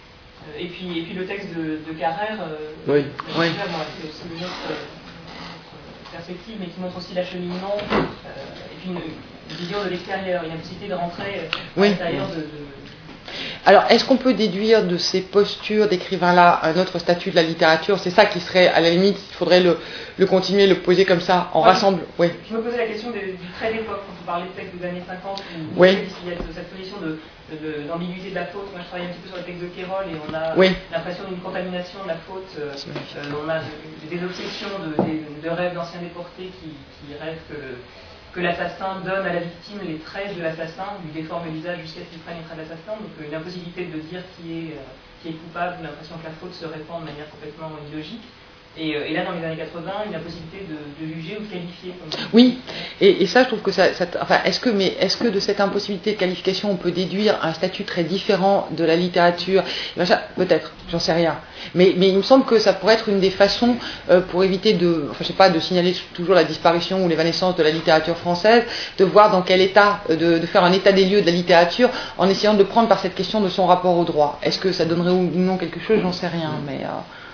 Et puis, et puis le texte de, de Carrère, euh, oui. Oui. Bon, c'est aussi une autre, euh, perspective, mais qui montre aussi l'acheminement, euh, et puis une, une vision de l'extérieur, une possibilité de rentrer oui. à l'intérieur de, de... Alors, est-ce qu'on peut déduire de ces postures d'écrivains-là un autre statut de la littérature? C'est ça qui serait, à la limite, il faudrait le, le continuer, le poser comme ça, en ouais, rassemble. Oui. Je me posais la question de, du trait d'époque, quand on parlait de texte des années cinquante, où oui. il y a cette position de, de, d'ambiguïté de la faute. Moi, je travaille un petit peu sur le texte de Quérol, et on a oui. l'impression d'une contamination de la faute. Euh, euh, on a des obsessions de, de, de rêves d'anciens déportés qui, qui rêvent que le, que l'assassin donne à la victime les traits de l'assassin, lui déforme le visage jusqu'à ce qu'il prenne les traits de l'assassin. Donc une impossibilité de dire qui est, euh, qui est coupable, l'impression que la faute se répand de manière complètement illogique. Et, euh, et là, dans les années quatre-vingts, une impossibilité de, de juger ou de qualifier. Comme oui, et, et ça, je trouve que ça... ça enfin, est-ce que, mais est-ce que de cette impossibilité de qualification, on peut déduire un statut très différent de la littérature? Ben ça, peut-être, j'en sais rien. Mais, mais il me semble que ça pourrait être une des façons euh, pour éviter de, enfin, je sais pas, de signaler toujours la disparition ou l'évanescence de la littérature française, de voir dans quel état, de, de faire un état des lieux de la littérature en essayant de prendre par cette question de son rapport au droit. Est-ce que ça donnerait ou non quelque chose? J'en sais rien, mais... Euh,